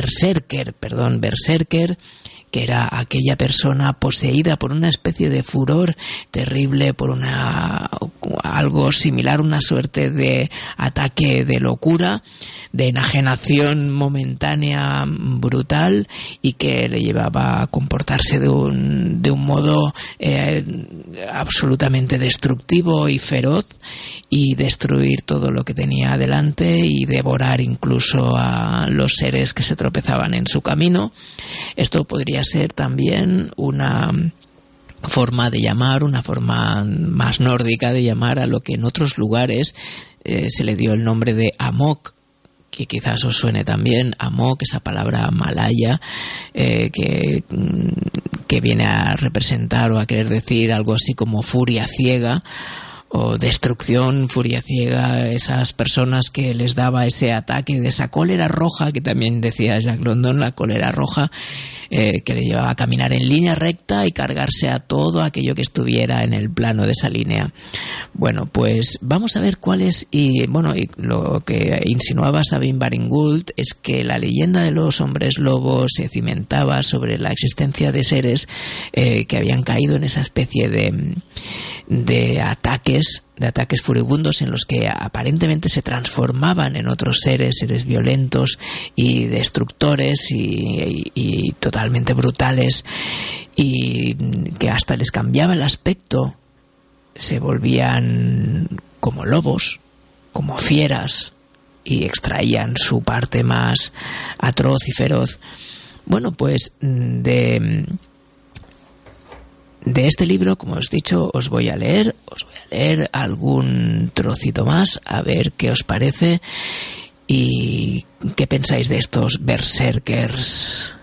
que era aquella persona poseída por una especie de furor terrible, por algo similar, una suerte de ataque de locura, de enajenación momentánea brutal, y que le llevaba a comportarse de un modo absolutamente destructivo y feroz, y destruir todo lo que tenía delante y devorar incluso a los seres que se tropezaban en su camino. Esto podría ser también una forma más nórdica de llamar a lo que en otros lugares se le dio el nombre de Amok, que quizás os suene también. Amok, esa palabra malaya que viene a representar o a querer decir algo así como furia ciega o destrucción, furia ciega, esas personas que les daba ese ataque de esa cólera roja, que también decía Jack London, la cólera roja, que le llevaba a caminar en línea recta y cargarse a todo aquello que estuviera en el plano de esa línea. Bueno, pues vamos a ver cuál es, y lo que insinuaba Sabine Baring-Gould es que la leyenda de los hombres lobos se cimentaba sobre la existencia de seres que habían caído en esa especie de ataques furibundos en los que aparentemente se transformaban en otros seres violentos y destructores y totalmente brutales, y que hasta les cambiaba el aspecto, se volvían como lobos, como fieras, y extraían su parte más atroz y feroz. Bueno, pues de este libro, como os he dicho, os voy a leer algún trocito más, a ver qué os parece y qué pensáis de estos berserkers.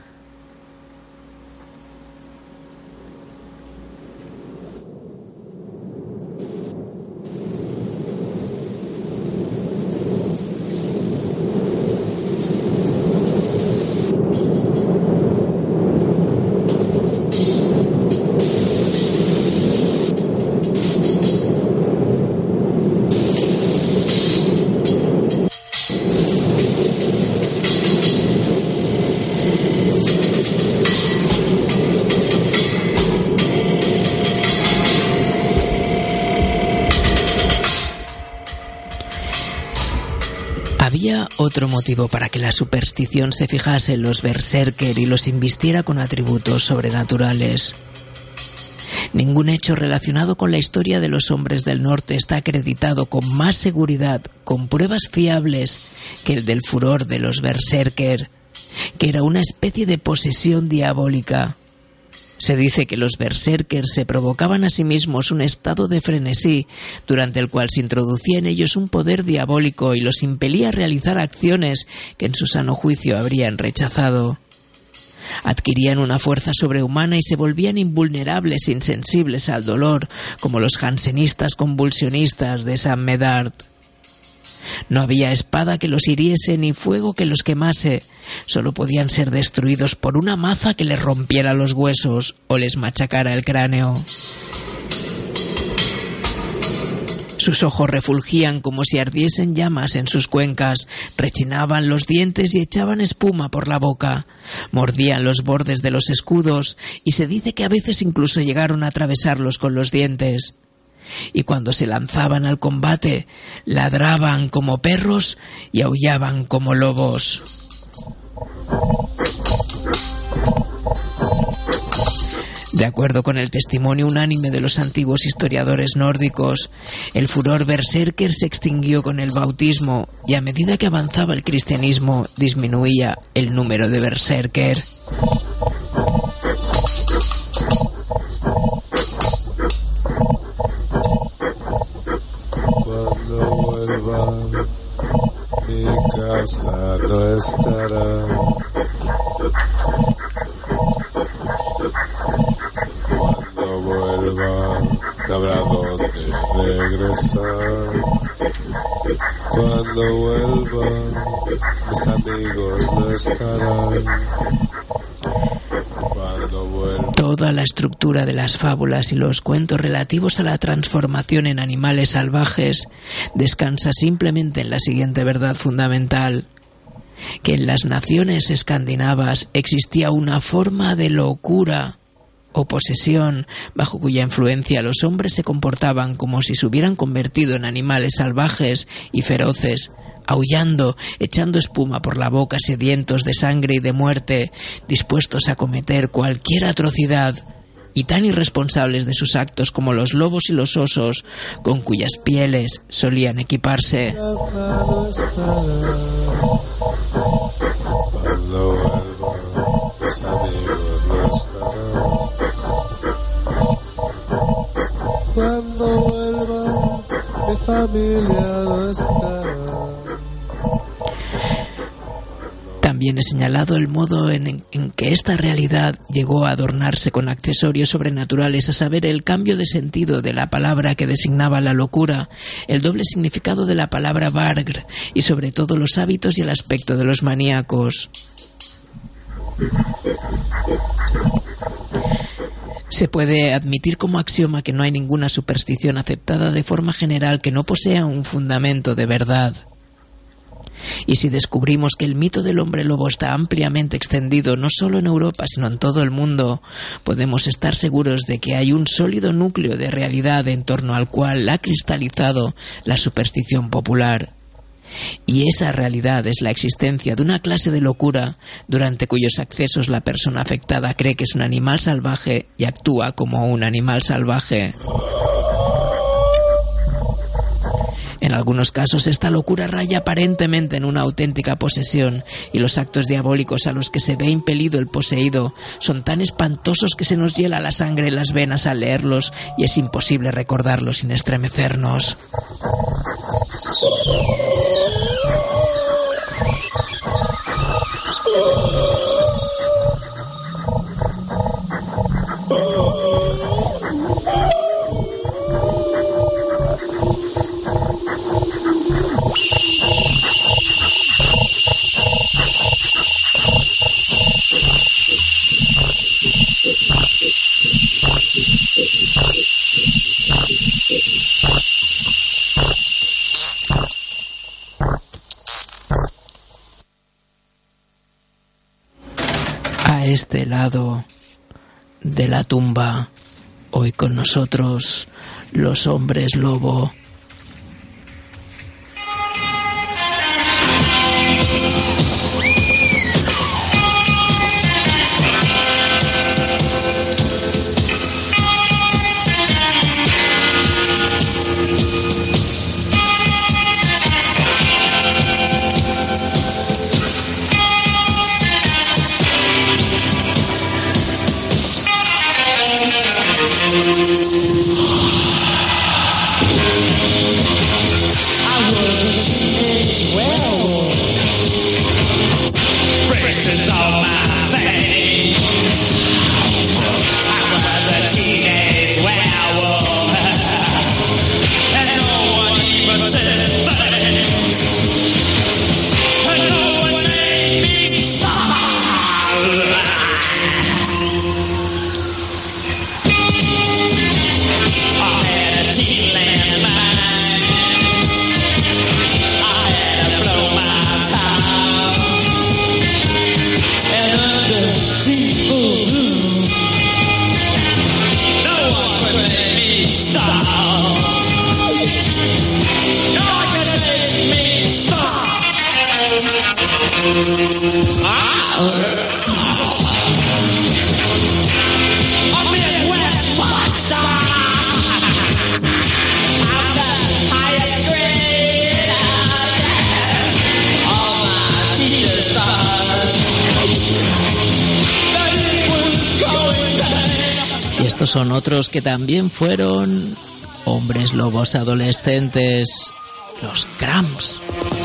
Había otro motivo para que la superstición se fijase en los berserker y los invistiera con atributos sobrenaturales. Ningún hecho relacionado con la historia de los hombres del norte está acreditado con más seguridad, con pruebas fiables, que el del furor de los berserker, que era una especie de posesión diabólica. Se dice que los berserkers se provocaban a sí mismos un estado de frenesí, durante el cual se introducía en ellos un poder diabólico y los impelía a realizar acciones que en su sano juicio habrían rechazado. Adquirían una fuerza sobrehumana y se volvían invulnerables e insensibles al dolor, como los jansenistas convulsionistas de San Medard. No había espada que los hiriese ni fuego que los quemase. Solo podían ser destruidos por una maza que les rompiera los huesos o les machacara el cráneo. Sus ojos refulgían como si ardiesen llamas en sus cuencas, rechinaban los dientes y echaban espuma por la boca, mordían los bordes de los escudos y se dice que a veces incluso llegaron a atravesarlos con los dientes. Y cuando se lanzaban al combate, ladraban como perros y aullaban como lobos. De acuerdo con el testimonio unánime de los antiguos historiadores nórdicos, el furor berserker se extinguió con el bautismo y a medida que avanzaba el cristianismo disminuía el número de berserker. Mi casa no estará. Cuando vuelva, no habrá donde regresar. Cuando vuelva, mis amigos no estarán. Toda la estructura de las fábulas y los cuentos relativos a la transformación en animales salvajes descansa simplemente en la siguiente verdad fundamental: que en las naciones escandinavas existía una forma de locura o posesión bajo cuya influencia los hombres se comportaban como si se hubieran convertido en animales salvajes y feroces, aullando, echando espuma por la boca, sedientos de sangre y de muerte, dispuestos a cometer cualquier atrocidad, y tan irresponsables de sus actos como los lobos y los osos, con cuyas pieles solían equiparse. Cuando vuelva, mis amigos no estarán. Cuando vuelva, mi familia no estará. También he señalado el modo en que esta realidad llegó a adornarse con accesorios sobrenaturales, a saber, el cambio de sentido de la palabra que designaba la locura, el doble significado de la palabra vargr y sobre todo los hábitos y el aspecto de los maníacos. Se puede admitir como axioma que no hay ninguna superstición aceptada de forma general que no posea un fundamento de verdad. Y si descubrimos que el mito del hombre lobo está ampliamente extendido no solo en Europa sino en todo el mundo, podemos estar seguros de que hay un sólido núcleo de realidad en torno al cual ha cristalizado la superstición popular. Y esa realidad es la existencia de una clase de locura durante cuyos accesos la persona afectada cree que es un animal salvaje y actúa como un animal salvaje. En algunos casos esta locura raya aparentemente en una auténtica posesión y los actos diabólicos a los que se ve impelido el poseído son tan espantosos que se nos hiela la sangre en las venas al leerlos y es imposible recordarlos sin estremecernos. A este lado de la tumba, hoy con nosotros los hombres lobo. Y estos son otros que también fueron hombres lobos adolescentes, los Cramps.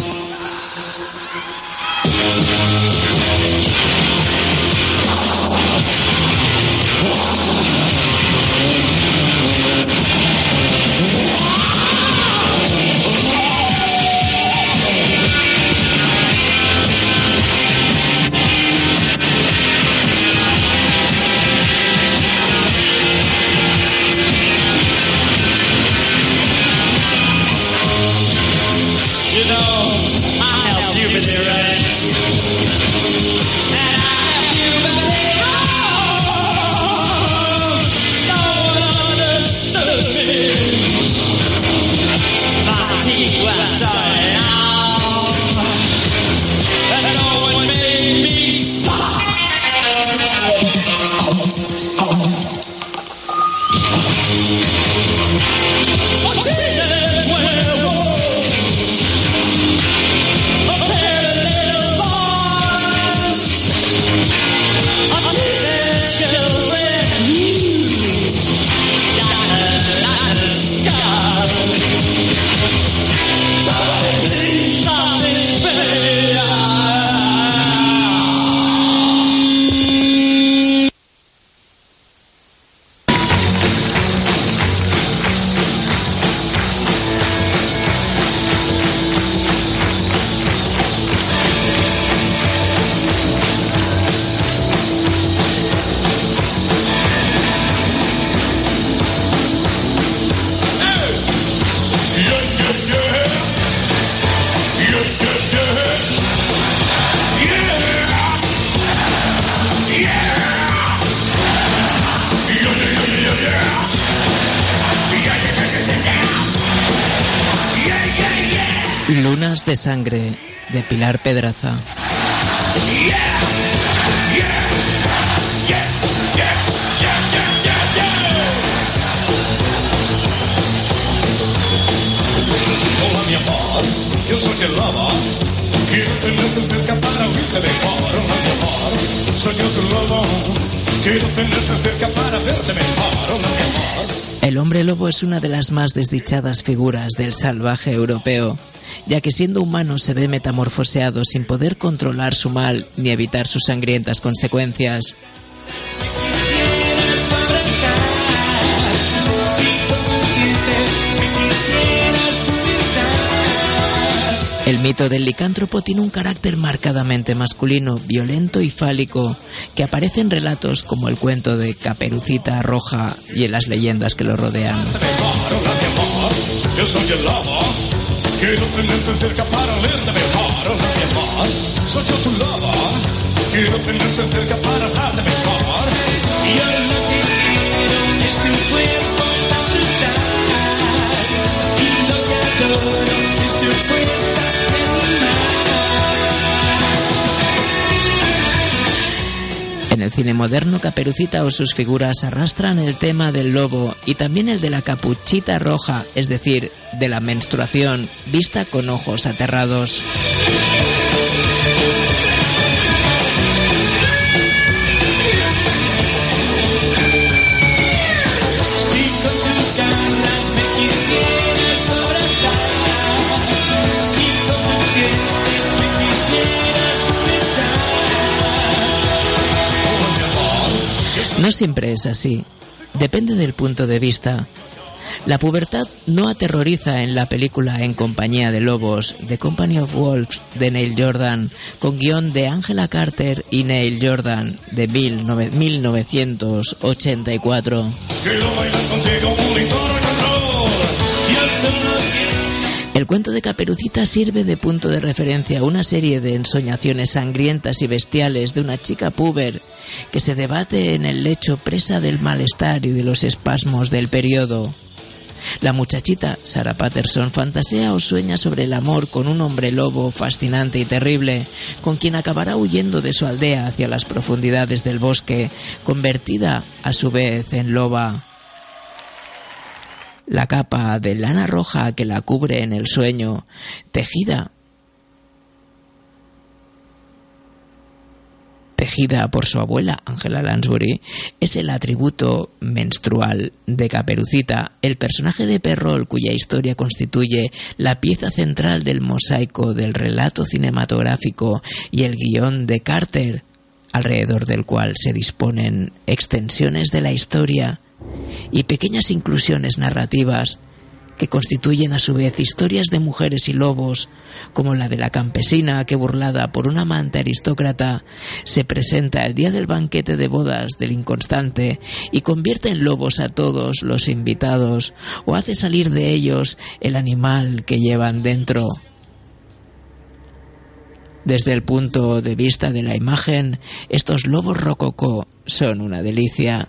Lunas de sangre, de Pilar Pedraza. Hola mi amor, yo soy el lobo. Quiero tenerte cerca para oírte mejor. Hola mi amor, soy yo tu lobo. Quiero tenerte cerca para verte mejor. Hola mi amor. El hombre lobo es una de las más desdichadas figuras del salvaje europeo, ya que siendo humano se ve metamorfoseado sin poder controlar su mal ni evitar sus sangrientas consecuencias. El mito del licántropo tiene un carácter marcadamente masculino, violento y fálico, que aparece en relatos como el cuento de Caperucita Roja y en las leyendas que lo rodean. Yo soy el lobo. Quiero tenerte cerca para verte mejor. Hola mi amor, soy yo tu lobo. Quiero tenerte cerca para verte mejor. Y yo lo que quiero es tu cuerpo tan brutal. Y lo que adoro es tu cuerpo. En el cine moderno, Caperucita o sus figuras arrastran el tema del lobo y también el de la capuchita roja, es decir, de la menstruación, vista con ojos aterrados. Si con tus ganas me quisieras abrazar, si con tus dientes me quisieras besar. No siempre es así. Depende del punto de vista. La pubertad no aterroriza en la película En compañía de lobos, The Company of Wolves, de Neil Jordan, con guión de Angela Carter y Neil Jordan, de 1984. El cuento de Caperucita sirve de punto de referencia a una serie de ensoñaciones sangrientas y bestiales de una chica puber que se debate en el lecho presa del malestar y de los espasmos del periodo. La muchachita, Sarah Patterson, fantasea o sueña sobre el amor con un hombre lobo fascinante y terrible, con quien acabará huyendo de su aldea hacia las profundidades del bosque, convertida a su vez en loba. La capa de lana roja que la cubre en el sueño, tejida por su abuela, Angela Lansbury, es el atributo menstrual de Caperucita, el personaje de Perrault cuya historia constituye la pieza central del mosaico del relato cinematográfico y el guión de Carter, alrededor del cual se disponen extensiones de la historia y pequeñas inclusiones narrativas que constituyen a su vez historias de mujeres y lobos, como la de la campesina que, burlada por un amante aristócrata, se presenta el día del banquete de bodas del inconstante y convierte en lobos a todos los invitados, o hace salir de ellos el animal que llevan dentro. Desde el punto de vista de la imagen, estos lobos rococó son una delicia.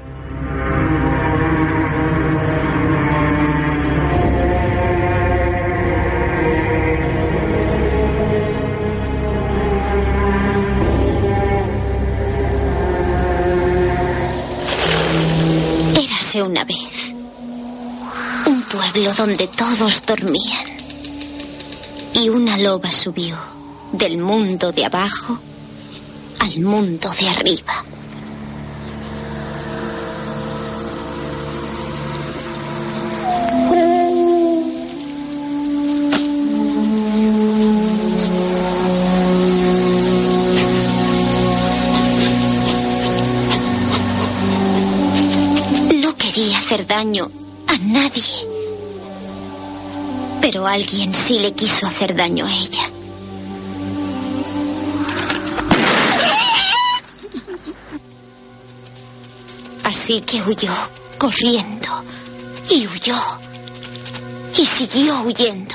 Una vez, un pueblo donde todos dormían, y una loba subió del mundo de abajo al mundo de arriba. Hacer daño a nadie, pero alguien sí le quiso hacer daño a ella. Así que huyó, corriendo, y huyó, y siguió huyendo.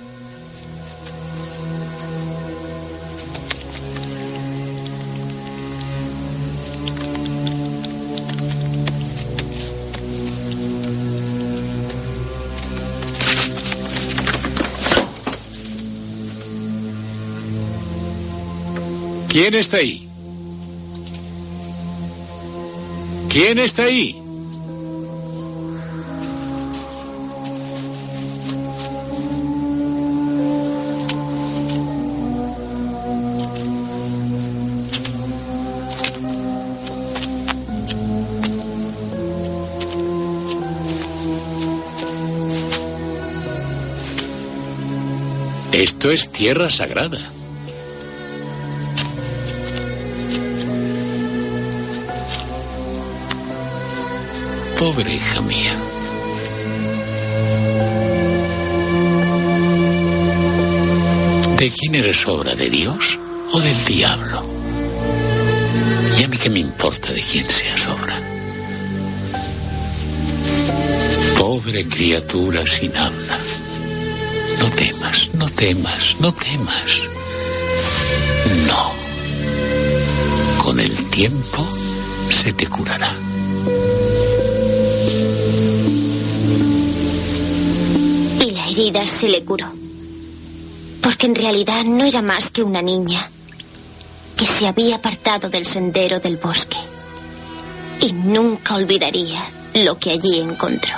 ¿Quién está ahí? ¿Quién está ahí? Esto es tierra sagrada. Pobre hija mía. ¿De quién eres obra? ¿De Dios o del diablo? Y a mí qué me importa de quién seas obra. Pobre criatura sin habla. No temas, no temas, no temas. No. Con el tiempo se te curará. La herida se le curó, porque en realidad no era más que una niña que se había apartado del sendero del bosque y nunca olvidaría lo que allí encontró.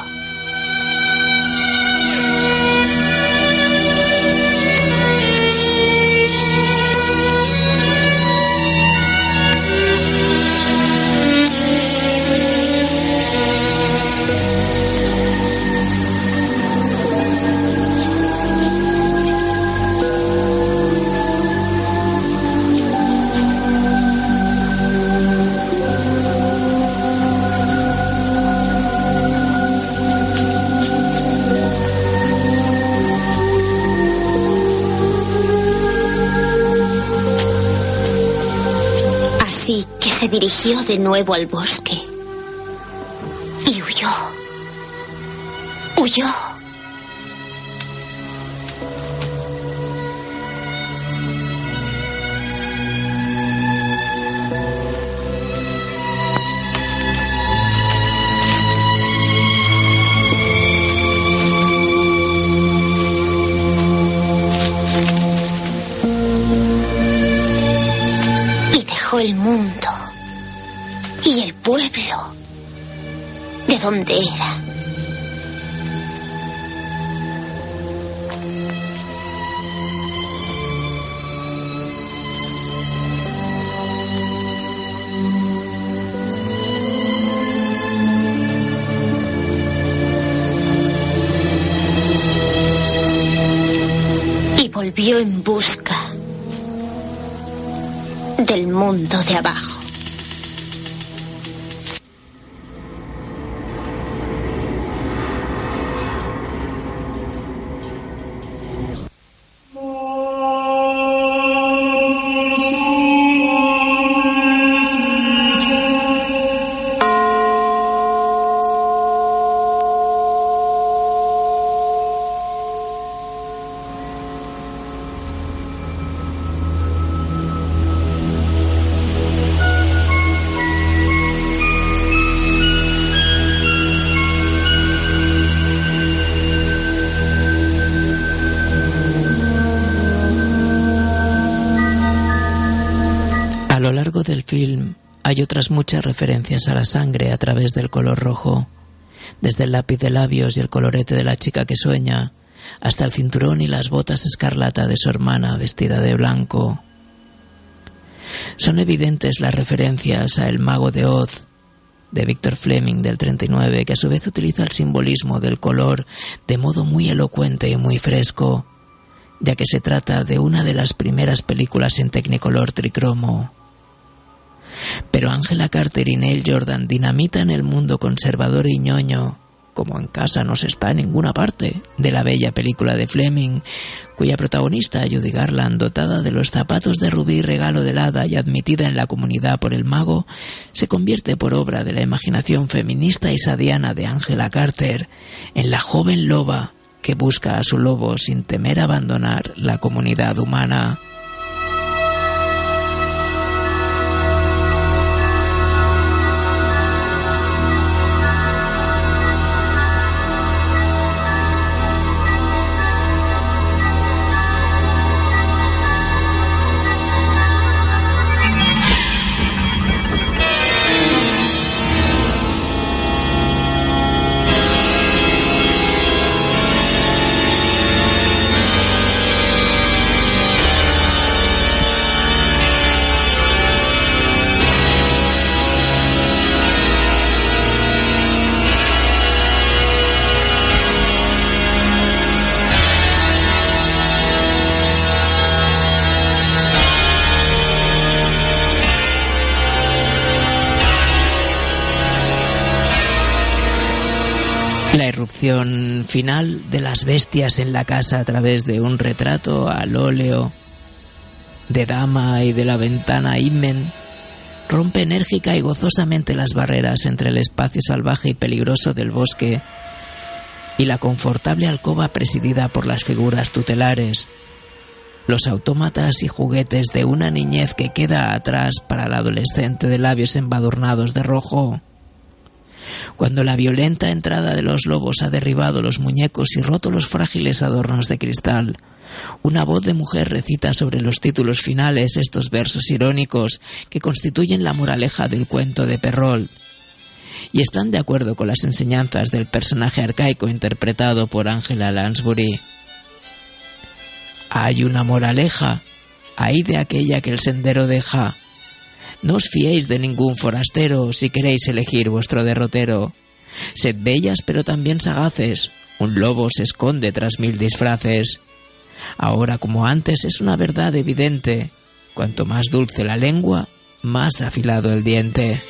Se dirigió de nuevo al bosque y huyó. Huyó. dejó el mundo y el pueblo de donde era. Y volvió en busca del mundo de abajo. A lo largo del film hay otras muchas referencias a la sangre a través del color rojo, desde el lápiz de labios y el colorete de la chica que sueña, hasta el cinturón y las botas escarlata de su hermana vestida de blanco. Son evidentes las referencias a El Mago de Oz, de Victor Fleming del 39, que a su vez utiliza el simbolismo del color de modo muy elocuente y muy fresco, ya que se trata de una de las primeras películas en Technicolor tricromo. Pero Angela Carter y Neil Jordan dinamitan el mundo conservador y ñoño, como en casa no se está en ninguna parte, de la bella película de Fleming, cuya protagonista, Judy Garland, dotada de los zapatos de rubí regalo del hada y admitida en la comunidad por el mago, se convierte por obra de la imaginación feminista y sadiana de Angela Carter en la joven loba que busca a su lobo sin temer abandonar la comunidad humana. La irrupción final de las bestias en la casa a través de un retrato al óleo de dama y de la ventana Inmen rompe enérgica y gozosamente las barreras entre el espacio salvaje y peligroso del bosque y la confortable alcoba presidida por las figuras tutelares, los autómatas y juguetes de una niñez que queda atrás para el adolescente de labios embadurnados de rojo. Cuando la violenta entrada de los lobos ha derribado los muñecos y roto los frágiles adornos de cristal, una voz de mujer recita sobre los títulos finales estos versos irónicos que constituyen la moraleja del cuento de Perrault, y están de acuerdo con las enseñanzas del personaje arcaico interpretado por Angela Lansbury. Hay una moraleja, ay de aquella que el sendero deja. No os fiéis de ningún forastero si queréis elegir vuestro derrotero. Sed bellas pero también sagaces, un lobo se esconde tras 1000 disfraces. Ahora como antes es una verdad evidente, cuanto más dulce la lengua, más afilado el diente.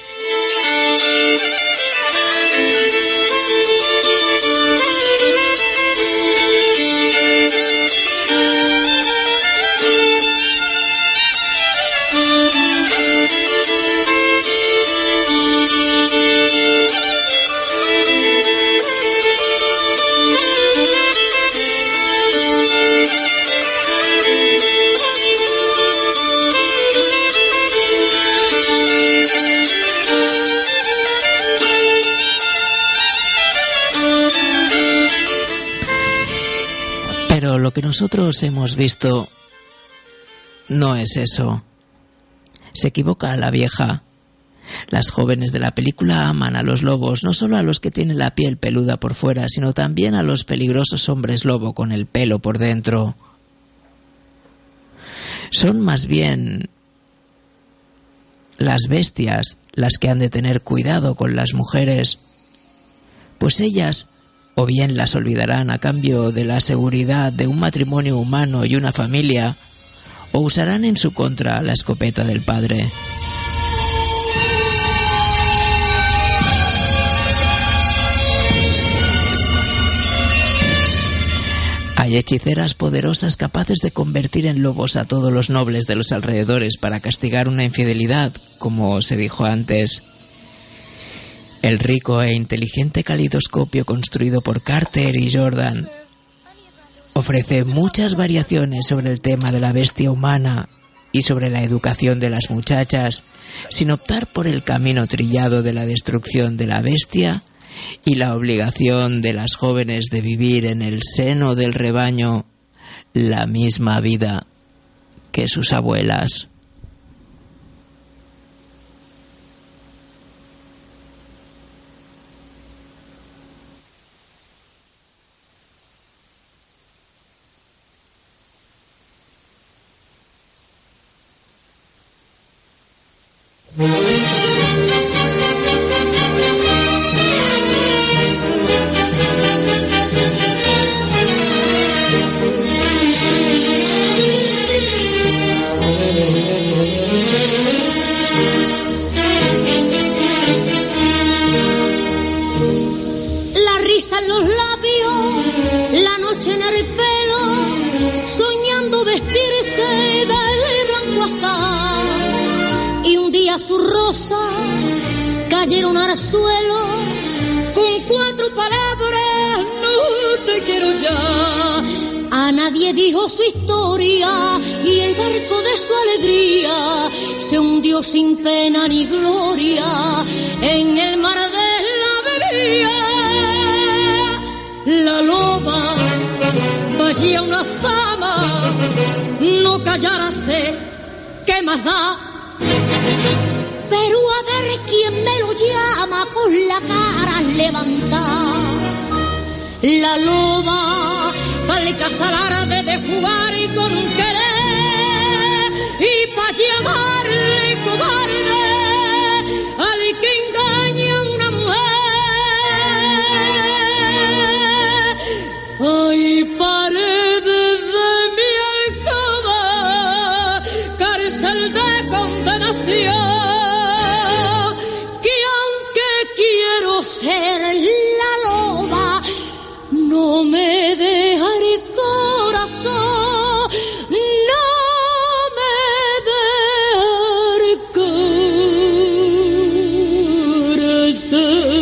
Lo que nosotros hemos visto no es eso. Se equivoca la vieja. Las jóvenes de la película aman a los lobos, no solo a los que tienen la piel peluda por fuera, sino también a los peligrosos hombres lobo con el pelo por dentro. Son más bien las bestias las que han de tener cuidado con las mujeres, pues ellas o bien las olvidarán a cambio de la seguridad de un matrimonio humano y una familia, o usarán en su contra la escopeta del padre. Hay hechiceras poderosas capaces de convertir en lobos a todos los nobles de los alrededores para castigar una infidelidad, como se dijo antes. El rico e inteligente calidoscopio construido por Carter y Jordan ofrece muchas variaciones sobre el tema de la bestia humana y sobre la educación de las muchachas, sin optar por el camino trillado de la destrucción de la bestia y la obligación de las jóvenes de vivir en el seno del rebaño la misma vida que sus abuelas. Cayeron al suelo con 4 palabras: no te quiero ya. A nadie dijo su historia y el barco de su alegría se hundió sin pena ni gloria en el mar de la bebida. La loba vallía una fama, no callarase, ¿qué más da? Pero a ver quién me lo llama con la cara levantada. La loba pa'l casalarde de jugar y con querer, y pa' llamarle cobarde al que engaña a una mujer. Ay, paredes de mi alcoba, cárcel de condenación, ser la loba, no me deja el corazón, no me deja el corazón.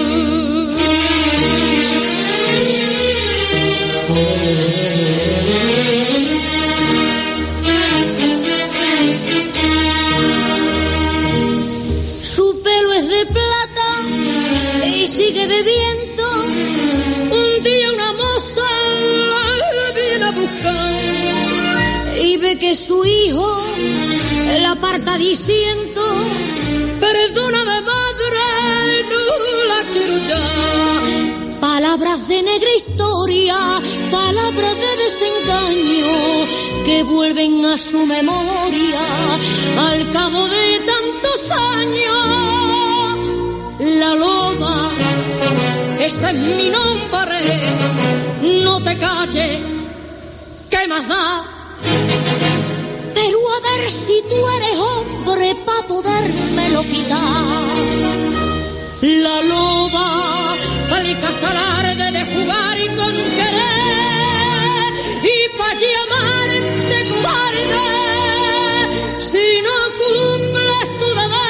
Su pelo es de plata y sigue bebiendo. Un día una moza la viene a buscar y ve que su hijo la aparta diciendo: perdóname madre, no la quiero ya. Palabras de negra historia, palabras de desengaño que vuelven a su memoria al cabo de tantos años. La loba, ese es mi nombre, no te calles, ¿qué más da? Pero a ver si tú eres hombre pa' podérmelo quitar. La loba, al casalarde de jugar y con querer, y pa' llamarte cobarde si no cumples tu deber.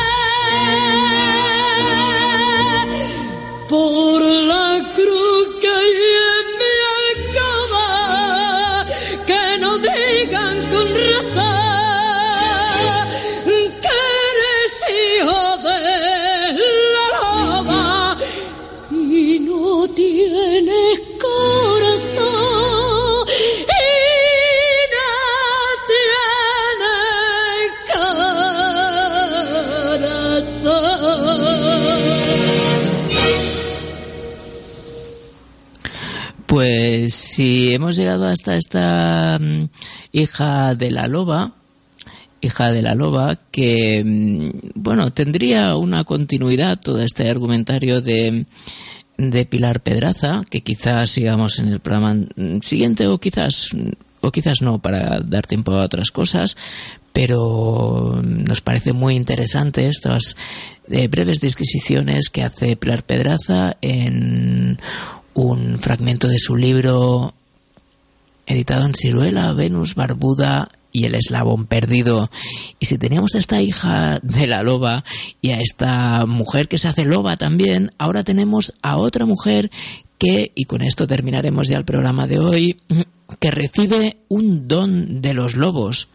Por la cruz que hay en mi alcoba, que no digan con razón que eres hijo Pues si hemos llegado hasta esta hija de la loba, que, bueno, tendría una continuidad todo este argumentario de Pilar Pedraza, que quizás sigamos en el programa siguiente o quizás no, para dar tiempo a otras cosas, pero nos parece muy interesante estas breves disquisiciones que hace Pilar Pedraza en un fragmento de su libro editado en Siruela, Venus Barbuda y el eslabón perdido. Y si teníamos a esta hija de la loba y a esta mujer que se hace loba también, ahora tenemos a otra mujer que, y con esto terminaremos ya el programa de hoy, que recibe un don de los lobos.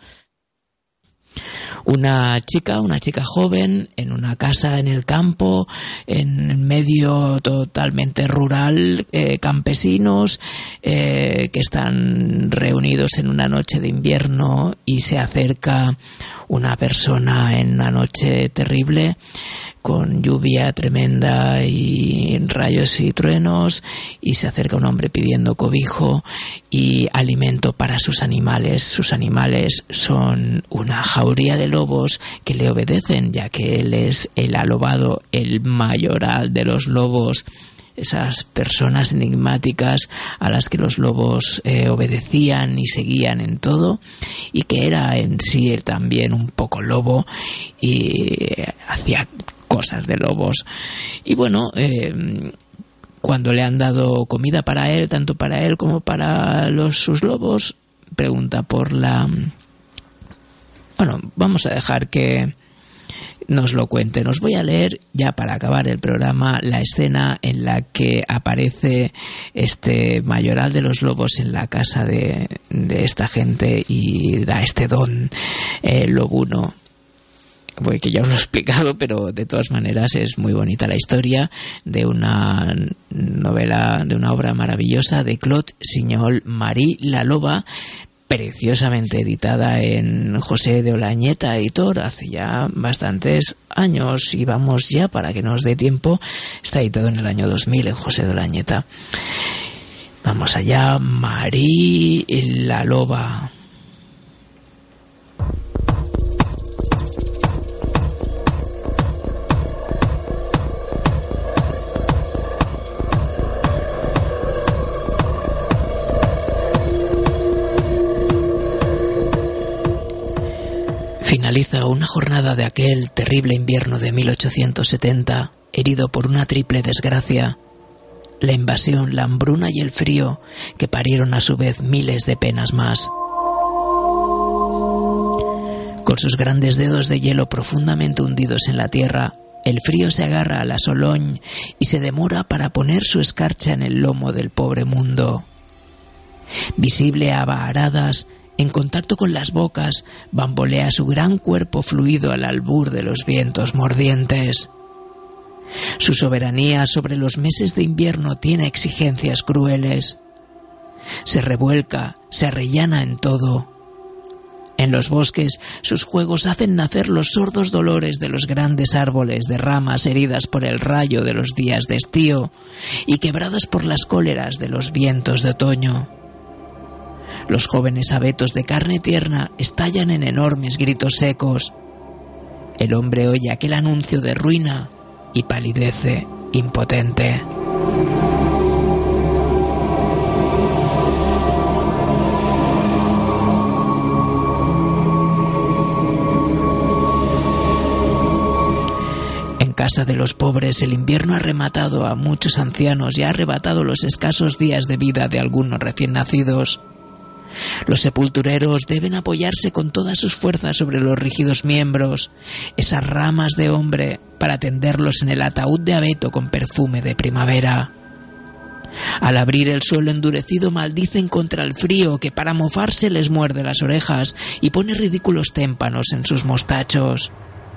Una chica joven en una casa en el campo, en medio totalmente rural, campesinos que están reunidos en una noche de invierno, y se acerca una persona en una noche terrible con lluvia tremenda y rayos y truenos, y se acerca un hombre pidiendo cobijo y alimento para sus animales. Sus animales son una jauría de lobos que le obedecen, ya que él es el alobado, el mayoral de los lobos, esas personas enigmáticas a las que los lobos obedecían y seguían en todo, y que era en sí también un poco lobo y hacía cosas de lobos. Y bueno, cuando le han dado comida para él, tanto para él como para sus lobos, pregunta por la... Bueno, vamos a dejar que nos lo cuente. Nos voy a leer, ya para acabar el programa, la escena en la que aparece este mayoral de los lobos en la casa de esta gente y da este don lobuno. Que ya os lo he explicado, pero de todas maneras es muy bonita la historia de una novela, de una obra maravillosa de Claude Signol, Marie la Loba, preciosamente editada en José de Olañeta Editor hace ya bastantes años, y vamos ya, para que nos dé tiempo, está editado en el año 2000 en José de Olañeta. Vamos allá, Marie la Loba. Finaliza una jornada de aquel terrible invierno de 1870, herido por una triple desgracia: la invasión, la hambruna y el frío, que parieron a su vez miles de penas más. Con sus grandes dedos de hielo profundamente hundidos en la tierra, el frío se agarra a la Sologne y se demora para poner su escarcha en el lomo del pobre mundo. Visible a varadas, en contacto con las bocas, bambolea su gran cuerpo fluido al albur de los vientos mordientes. Su soberanía sobre los meses de invierno tiene exigencias crueles. Se revuelca, se arrellana en todo. En los bosques, sus juegos hacen nacer los sordos dolores de los grandes árboles de ramas heridas por el rayo de los días de estío y quebradas por las cóleras de los vientos de otoño. Los jóvenes abetos de carne tierna estallan en enormes gritos secos. El hombre oye aquel anuncio de ruina y palidece impotente. En casa de los pobres, el invierno ha rematado a muchos ancianos y ha arrebatado los escasos días de vida de algunos recién nacidos. Los sepultureros deben apoyarse con todas sus fuerzas sobre los rígidos miembros, esas ramas de hombre, para tenderlos en el ataúd de abeto con perfume de primavera. Al abrir el suelo endurecido maldicen contra el frío, que para mofarse les muerde las orejas y pone ridículos témpanos en sus mostachos.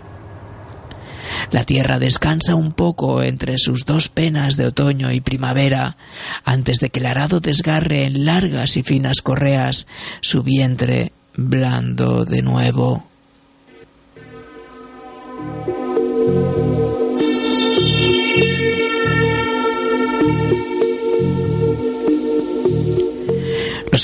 La tierra descansa un poco entre sus dos penas de otoño y primavera, antes de que el arado desgarre en largas y finas correas su vientre blando de nuevo.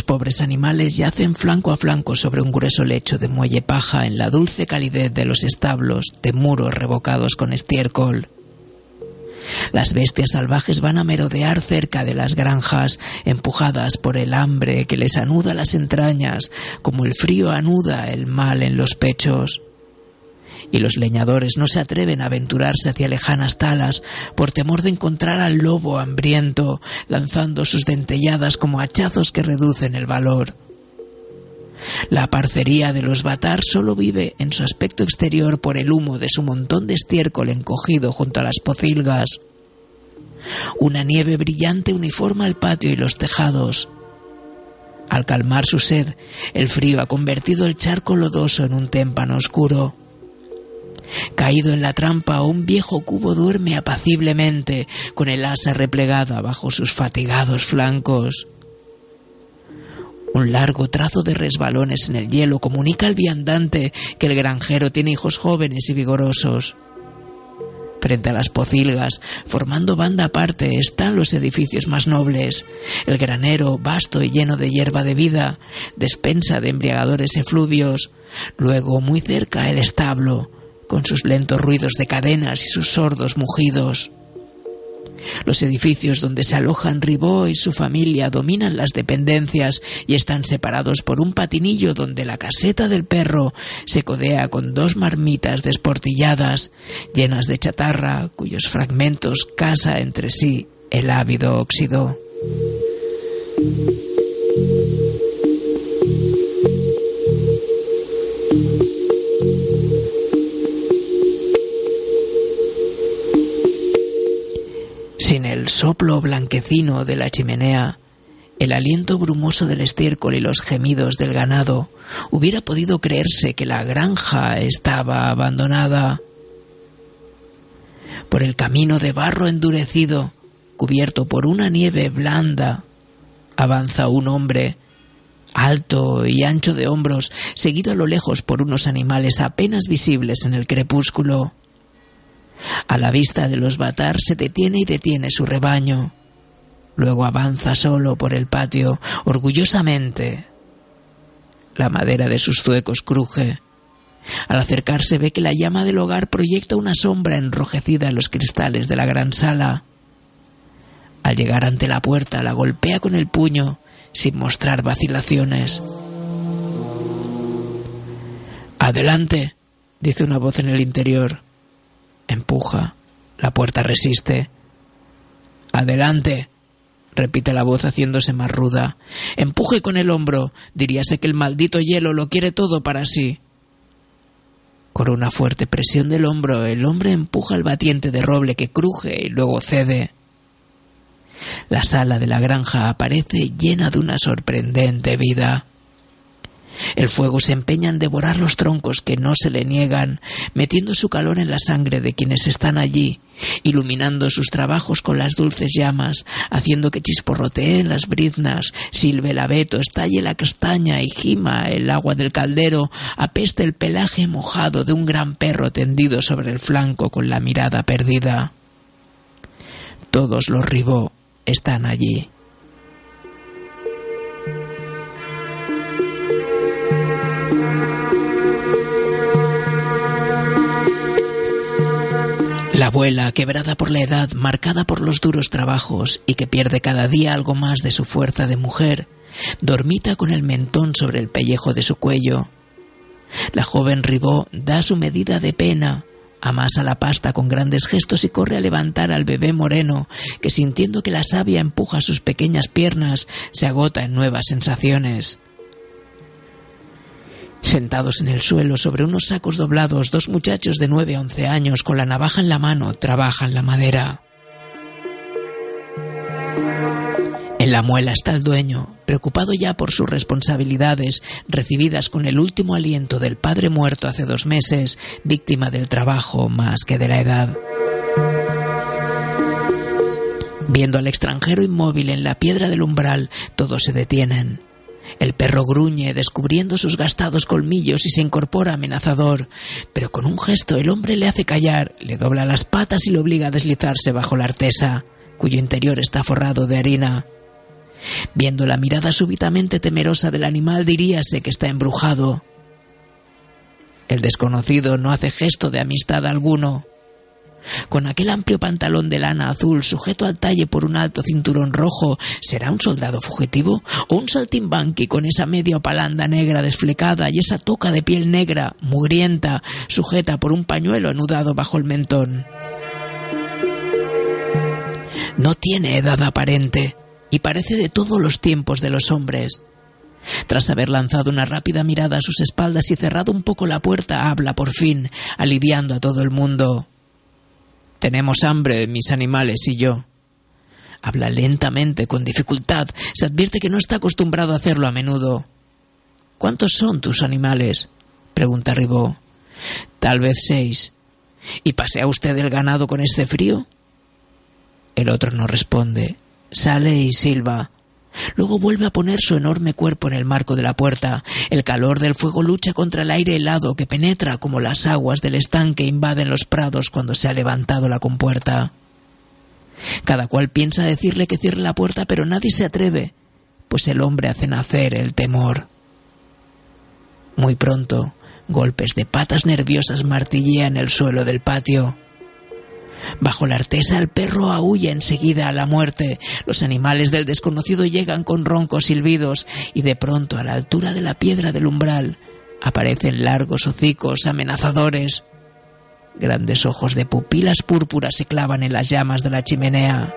pobres animales yacen flanco a flanco sobre un grueso lecho de muelle paja en la dulce calidez de los establos de muros revocados con estiércol. Las bestias salvajes van a merodear cerca de las granjas, empujadas por el hambre que les anuda las entrañas, como el frío anuda el mal en los pechos. Y los leñadores no se atreven a aventurarse hacia lejanas talas por temor de encontrar al lobo hambriento, lanzando sus dentelladas como hachazos que reducen el valor. La parcería de los Batar solo vive en su aspecto exterior por el humo de su montón de estiércol encogido junto a las pocilgas. Una nieve brillante uniforma el patio y los tejados. Al calmar su sed, el frío ha convertido el charco lodoso en un témpano oscuro. Caído en la trampa, un viejo cubo duerme apaciblemente, con el asa replegada bajo sus fatigados flancos. Un largo trazo de resbalones en el hielo comunica al viandante que el granjero tiene hijos jóvenes y vigorosos. Frente a las pocilgas, formando banda aparte, están los edificios más nobles. El granero, vasto y lleno de hierba de vida, despensa de embriagadores efluvios. Luego, muy cerca, el establo, con sus lentos ruidos de cadenas y sus sordos mugidos. Los edificios donde se alojan Ribot y su familia dominan las dependencias y están separados por un patinillo donde la caseta del perro se codea con dos marmitas desportilladas, llenas de chatarra, cuyos fragmentos casa entre sí el ávido óxido. Sin el soplo blanquecino de la chimenea, el aliento brumoso del estiércol y los gemidos del ganado, hubiera podido creerse que la granja estaba abandonada. Por el camino de barro endurecido, cubierto por una nieve blanda, avanza un hombre, alto y ancho de hombros, seguido a lo lejos por unos animales apenas visibles en el crepúsculo. A la vista de los Batar se detiene y detiene su rebaño. Luego avanza solo por el patio, orgullosamente. La madera de sus zuecos cruje. Al acercarse ve que la llama del hogar proyecta una sombra enrojecida en los cristales de la gran sala. Al llegar ante la puerta la golpea con el puño, sin mostrar vacilaciones. «Adelante», dice una voz en el interior. Empuja. La puerta resiste. «Adelante», repite la voz haciéndose más ruda. «Empuje con el hombro. Diríase que el maldito hielo lo quiere todo para sí». Con una fuerte presión del hombro, el hombre empuja el batiente de roble que cruje y luego cede. La sala de la granja aparece llena de una sorprendente vida. El fuego se empeña en devorar los troncos que no se le niegan, metiendo su calor en la sangre de quienes están allí, iluminando sus trabajos con las dulces llamas, haciendo que chisporroteen las briznas, silbe el abeto, estalle la castaña y gima el agua del caldero, apeste el pelaje mojado de un gran perro tendido sobre el flanco con la mirada perdida. Todos los Ribot están allí. La abuela, quebrada por la edad, marcada por los duros trabajos y que pierde cada día algo más de su fuerza de mujer, dormita con el mentón sobre el pellejo de su cuello. La joven Ribot da su medida de pena, amasa la pasta con grandes gestos y corre a levantar al bebé moreno, que sintiendo que la savia empuja sus pequeñas piernas, se agota en nuevas sensaciones. Sentados en el suelo sobre unos sacos doblados, dos muchachos de 9 a 11 años con la navaja en la mano trabajan la madera. En la muela está el dueño, preocupado ya por sus responsabilidades, recibidas con el último aliento del padre muerto hace 2 meses, víctima del trabajo más que de la edad. Viendo al extranjero inmóvil en la piedra del umbral, todos se detienen. El perro gruñe, descubriendo sus gastados colmillos, y se incorpora amenazador, pero con un gesto el hombre le hace callar, le dobla las patas y le obliga a deslizarse bajo la artesa, cuyo interior está forrado de harina. Viendo la mirada súbitamente temerosa del animal, diríase que está embrujado. El desconocido no hace gesto de amistad alguno. Con aquel amplio pantalón de lana azul sujeto al talle por un alto cinturón rojo, ¿será un soldado fugitivo? ¿O un saltimbanqui con esa media opalanda negra desflecada y esa toca de piel negra, mugrienta, sujeta por un pañuelo anudado bajo el mentón? No tiene edad aparente y parece de todos los tiempos de los hombres. Tras haber lanzado una rápida mirada a sus espaldas y cerrado un poco la puerta, habla por fin, aliviando a todo el mundo. «Tenemos hambre, mis animales y yo». Habla lentamente, con dificultad. Se advierte que no está acostumbrado a hacerlo a menudo. «¿Cuántos son tus animales?», pregunta Ribot. «Tal vez 6. ¿Y pasea usted el ganado con este frío?». El otro no responde. Sale y silba. Luego vuelve a poner su enorme cuerpo en el marco de la puerta. El calor del fuego lucha contra el aire helado que penetra como las aguas del estanque invaden los prados cuando se ha levantado la compuerta. Cada cual piensa decirle que cierre la puerta, pero nadie se atreve, pues el hombre hace nacer el temor. Muy pronto, golpes de patas nerviosas martillean el suelo del patio. Bajo la artesa el perro aúlla enseguida a la muerte. Los animales del desconocido llegan con roncos silbidos y de pronto, a la altura de la piedra del umbral, aparecen largos hocicos amenazadores. Grandes ojos de pupilas púrpuras se clavan en las llamas de la chimenea.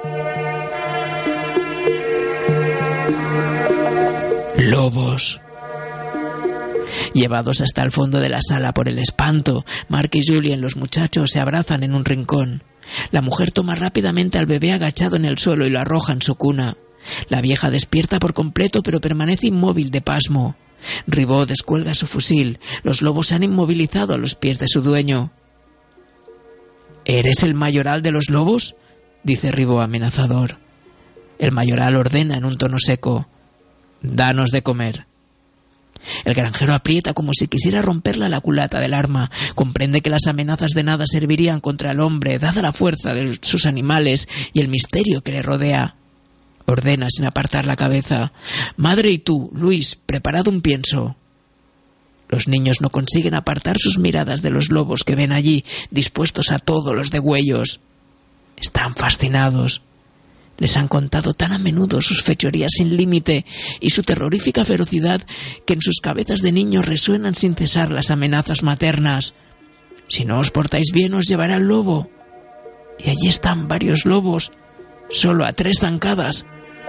Lobos. Llevados hasta el fondo de la sala por el espanto, Mark y Julien, los muchachos, se abrazan en un rincón. La mujer toma rápidamente al bebé agachado en el suelo y lo arroja en su cuna. La vieja despierta por completo, pero permanece inmóvil de pasmo. Ribot descuelga su fusil. Los lobos se han inmovilizado a los pies de su dueño. «¿Eres el mayoral de los lobos?», dice Ribot amenazador. El mayoral ordena en un tono seco: «Danos de comer». El granjero aprieta como si quisiera romperle la culata del arma. Comprende que las amenazas de nada servirían contra el hombre, dada la fuerza de sus animales y el misterio que le rodea. Ordena sin apartar la cabeza: «Madre y tú, Luis, preparad un pienso». Los niños no consiguen apartar sus miradas de los lobos que ven allí, dispuestos a todos los degüellos. Están fascinados. Les han contado tan a menudo sus fechorías sin límite y su terrorífica ferocidad que en sus cabezas de niños resuenan sin cesar las amenazas maternas. «Si no os portáis bien, os llevará el lobo». Y allí están varios lobos, solo a 3 zancadas.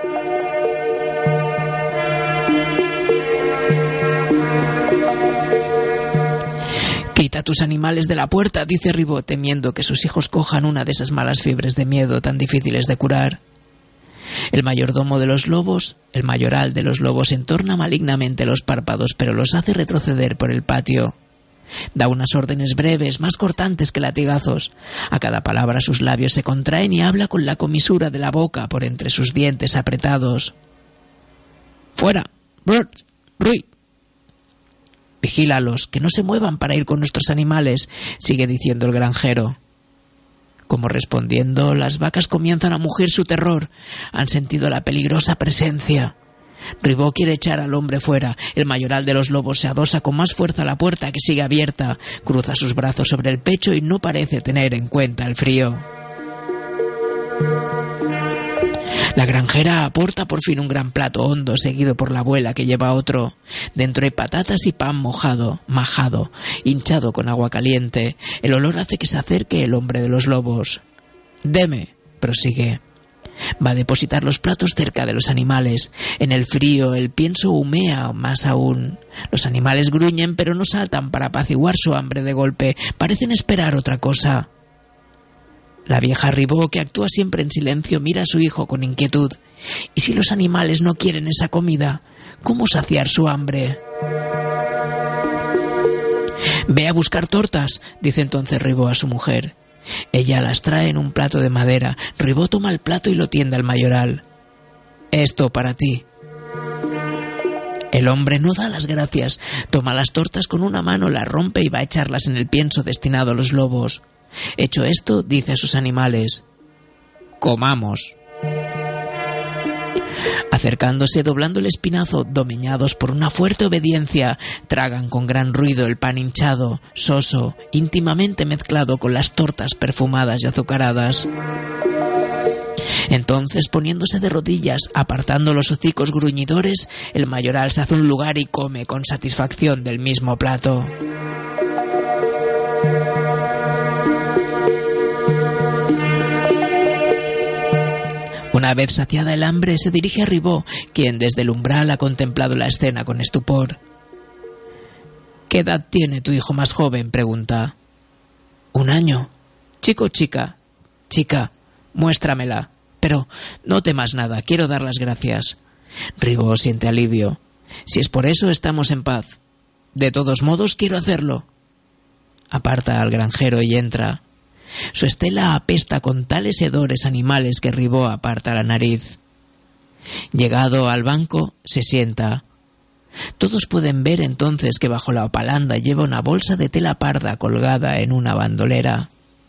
«Quita tus animales de la puerta», dice Ribot, temiendo que sus hijos cojan una de esas malas fiebres de miedo tan difíciles de curar. El mayordomo de los lobos, el mayoral de los lobos, entorna malignamente los párpados, pero los hace retroceder por el patio. Da unas órdenes breves, más cortantes que latigazos. A cada palabra sus labios se contraen y habla con la comisura de la boca por entre sus dientes apretados. «Fuera, Bert, Rui». «Vigílalos, que no se muevan para ir con nuestros animales», sigue diciendo el granjero. Como respondiendo, las vacas comienzan a mugir su terror. Han sentido la peligrosa presencia. Ribot quiere echar al hombre fuera. El mayoral de los lobos se adosa con más fuerza a la puerta, que sigue abierta. Cruza sus brazos sobre el pecho y no parece tener en cuenta el frío. La granjera aporta por fin un gran plato hondo, seguido por la abuela, que lleva otro. Dentro hay patatas y pan majado, hinchado con agua caliente. El olor hace que se acerque el hombre de los lobos. «Deme», prosigue. Va a depositar los platos cerca de los animales. En el frío el pienso humea más aún. Los animales gruñen, pero no saltan para apaciguar su hambre de golpe. Parecen esperar otra cosa. La vieja Ribot, que actúa siempre en silencio, mira a su hijo con inquietud. ¿Y si los animales no quieren esa comida? ¿Cómo saciar su hambre? «Ve a buscar tortas», dice entonces Ribot a su mujer. Ella las trae en un plato de madera. Ribot toma el plato y lo tiende al mayoral. «Esto para ti». El hombre no da las gracias. Toma las tortas con una mano, las rompe y va a echarlas en el pienso destinado a los lobos. Hecho esto, dice a sus animales: «Comamos». Acercándose, doblando el espinazo, domeñados por una fuerte obediencia, tragan con gran ruido el pan hinchado, soso, íntimamente mezclado con las tortas perfumadas y azucaradas. Entonces, poniéndose de rodillas, apartando los hocicos gruñidores, el mayoral se hace un lugar y come con satisfacción del mismo plato. Una vez saciada el hambre, se dirige a Ribó, quien desde el umbral ha contemplado la escena con estupor. ¿Qué edad tiene tu hijo más joven?, pregunta. 1 año. ¿Chico o chica? Chica. Muéstramela. Pero no temas nada, quiero dar las gracias. Ribó siente alivio. Si es por eso, estamos en paz. De todos modos, quiero hacerlo. Aparta al granjero y entra. Su estela apesta con tales hedores animales que Ribó aparta la nariz. Llegado al banco, se sienta. Todos pueden ver entonces que bajo la opalanda lleva una bolsa de tela parda colgada en bandolera.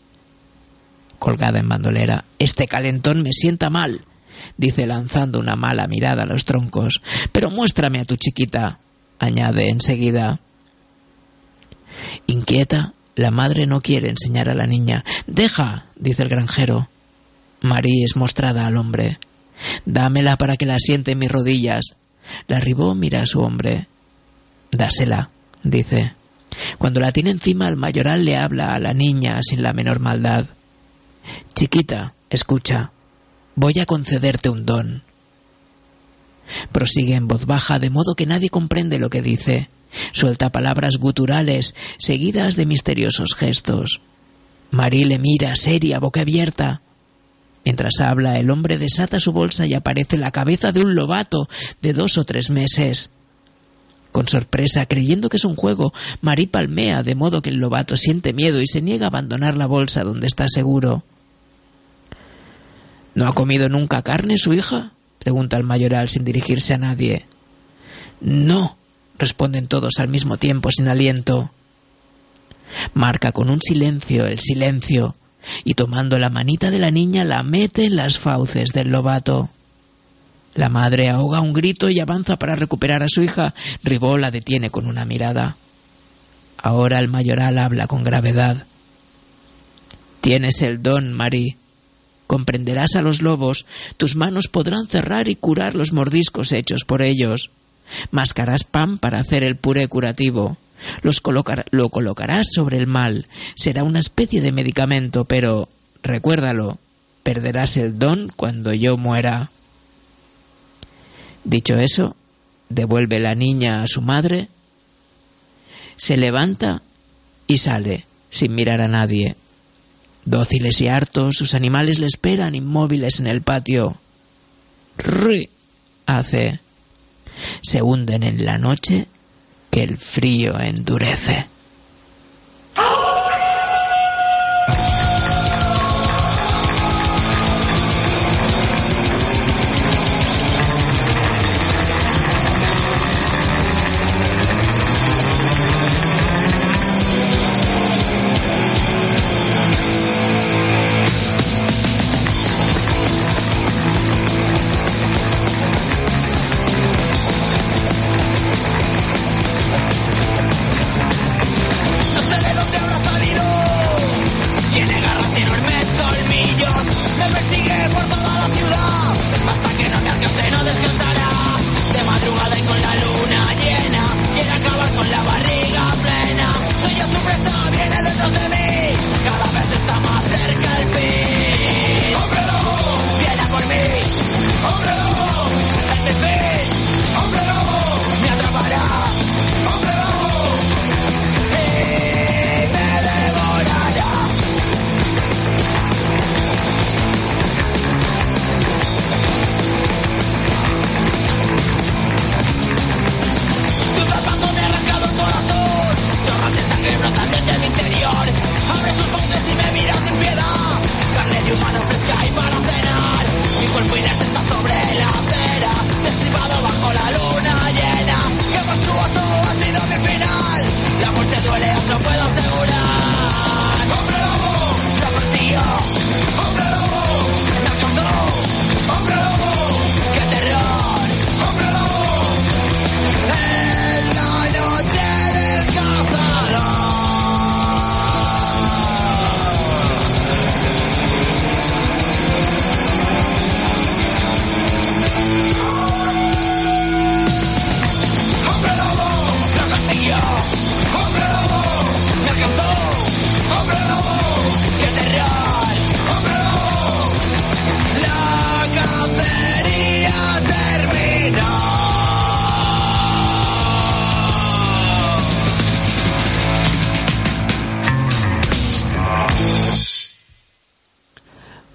Este calentón me sienta mal, dice lanzando una mala mirada a los troncos. Pero muéstrame a tu chiquita, añade enseguida. Inquieta, la madre no quiere enseñar a la niña. Deja, dice el granjero. Marie es mostrada al hombre. Dámela para que la siente en mis rodillas. La Ribó mira a su hombre. Dásela, dice. Cuando la tiene encima, el mayoral le habla a la niña sin la menor maldad. Chiquita, escucha. Voy a concederte un don. Prosigue en voz baja, de modo que nadie comprende lo que dice. Suelta palabras guturales, seguidas de misteriosos gestos. Marie le mira, seria, boca abierta. Mientras habla, el hombre desata su bolsa y aparece la cabeza de un lobato de 2 o 3 meses. Con sorpresa, creyendo que es un juego, Marie palmea, de modo que el lobato siente miedo y se niega a abandonar la bolsa donde está seguro. ¿No ha comido nunca carne su hija?, pregunta el mayoral sin dirigirse a nadie. No, responden todos al mismo tiempo sin aliento. Marca con un silencio el silencio y tomando la manita de la niña la mete en las fauces del lobato. La madre ahoga un grito y avanza para recuperar a su hija. Ribó la detiene con una mirada. Ahora el mayoral habla con gravedad. Tienes el don, Marie. Comprenderás a los lobos, tus manos podrán cerrar y curar los mordiscos hechos por ellos. Mascarás pan para hacer el puré curativo. Lo colocarás sobre el mal. Será una especie de medicamento, pero recuérdalo, perderás el don cuando yo muera. Dicho eso, devuelve la niña a su madre, se levanta y sale, sin mirar a nadie. Dóciles y hartos, sus animales le esperan inmóviles en el patio. ¡Rri! Hace. Se hunden en la noche que el frío endurece. ¿Quién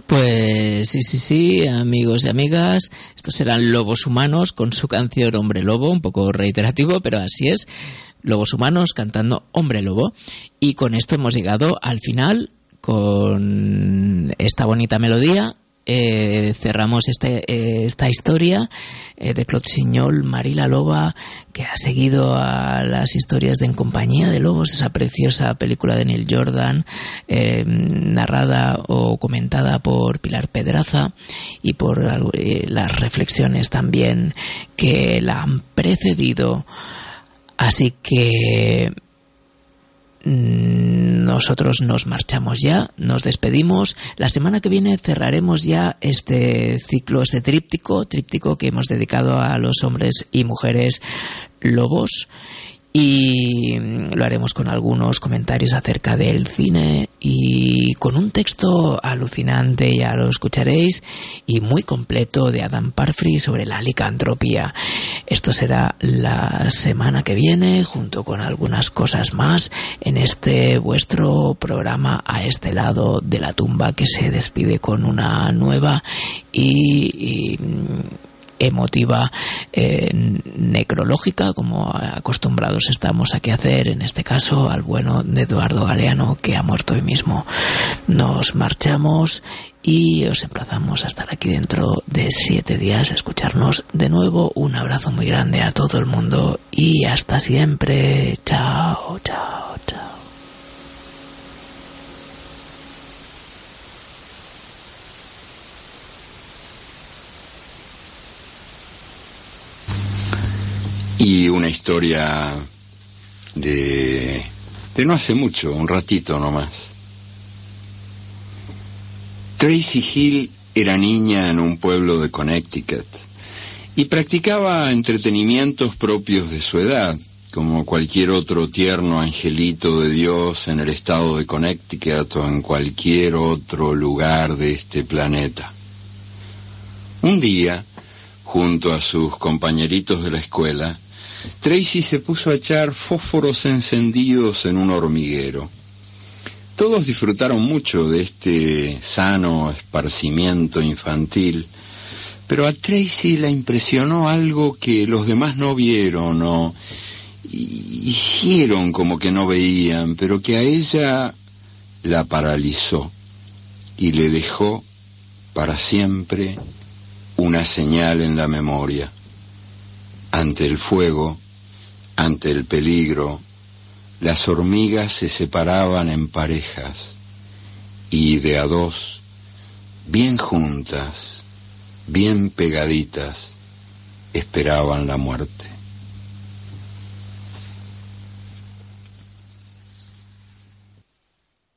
Pues sí, amigos y amigas, estos eran Lobos Humanos con su canción Hombre Lobo, un poco reiterativo, pero así es, Lobos Humanos cantando Hombre Lobo. Y con esto hemos llegado al final, con esta bonita melodía. Cerramos esta historia de Claude Signol, Marie la Loba, que ha seguido a las historias de En compañía de lobos, esa preciosa película de Neil Jordan, narrada o comentada por Pilar Pedraza, y por las reflexiones también que la han precedido. Así que nosotros nos marchamos ya, nos despedimos. La semana que viene cerraremos ya este ciclo, este tríptico que hemos dedicado a los hombres y mujeres lobos, y lo haremos con algunos comentarios acerca del cine y con un texto alucinante, ya lo escucharéis, y muy completo, de Adam Parfrey sobre la licantropía. Esto será la semana que viene, junto con algunas cosas más, en este vuestro programa A este lado de la tumba, que se despide con una nueva y emotiva necrológica, como acostumbrados estamos aquí a hacer, en este caso al bueno de Eduardo Galeano, que ha muerto hoy mismo. Nos marchamos y os emplazamos a estar aquí dentro de 7 días, a escucharnos de nuevo. Un abrazo muy grande a todo el mundo y hasta siempre. Chao, chao, chao. Y una historia de no hace mucho, un ratito nomás. Tracy Hill era niña en un pueblo de Connecticut y practicaba entretenimientos propios de su edad, como cualquier otro tierno angelito de Dios en el estado de Connecticut o en cualquier otro lugar de este planeta. Un día, junto a sus compañeritos de la escuela, Tracy se puso a echar fósforos encendidos en un hormiguero. Todos disfrutaron mucho de este sano esparcimiento infantil, pero a Tracy la impresionó algo que los demás no vieron o hicieron como que no veían, pero que a ella la paralizó y le dejó para siempre una señal en la memoria. Ante el fuego, ante el peligro, las hormigas se separaban en parejas y de a dos, bien juntas, bien pegaditas, esperaban la muerte.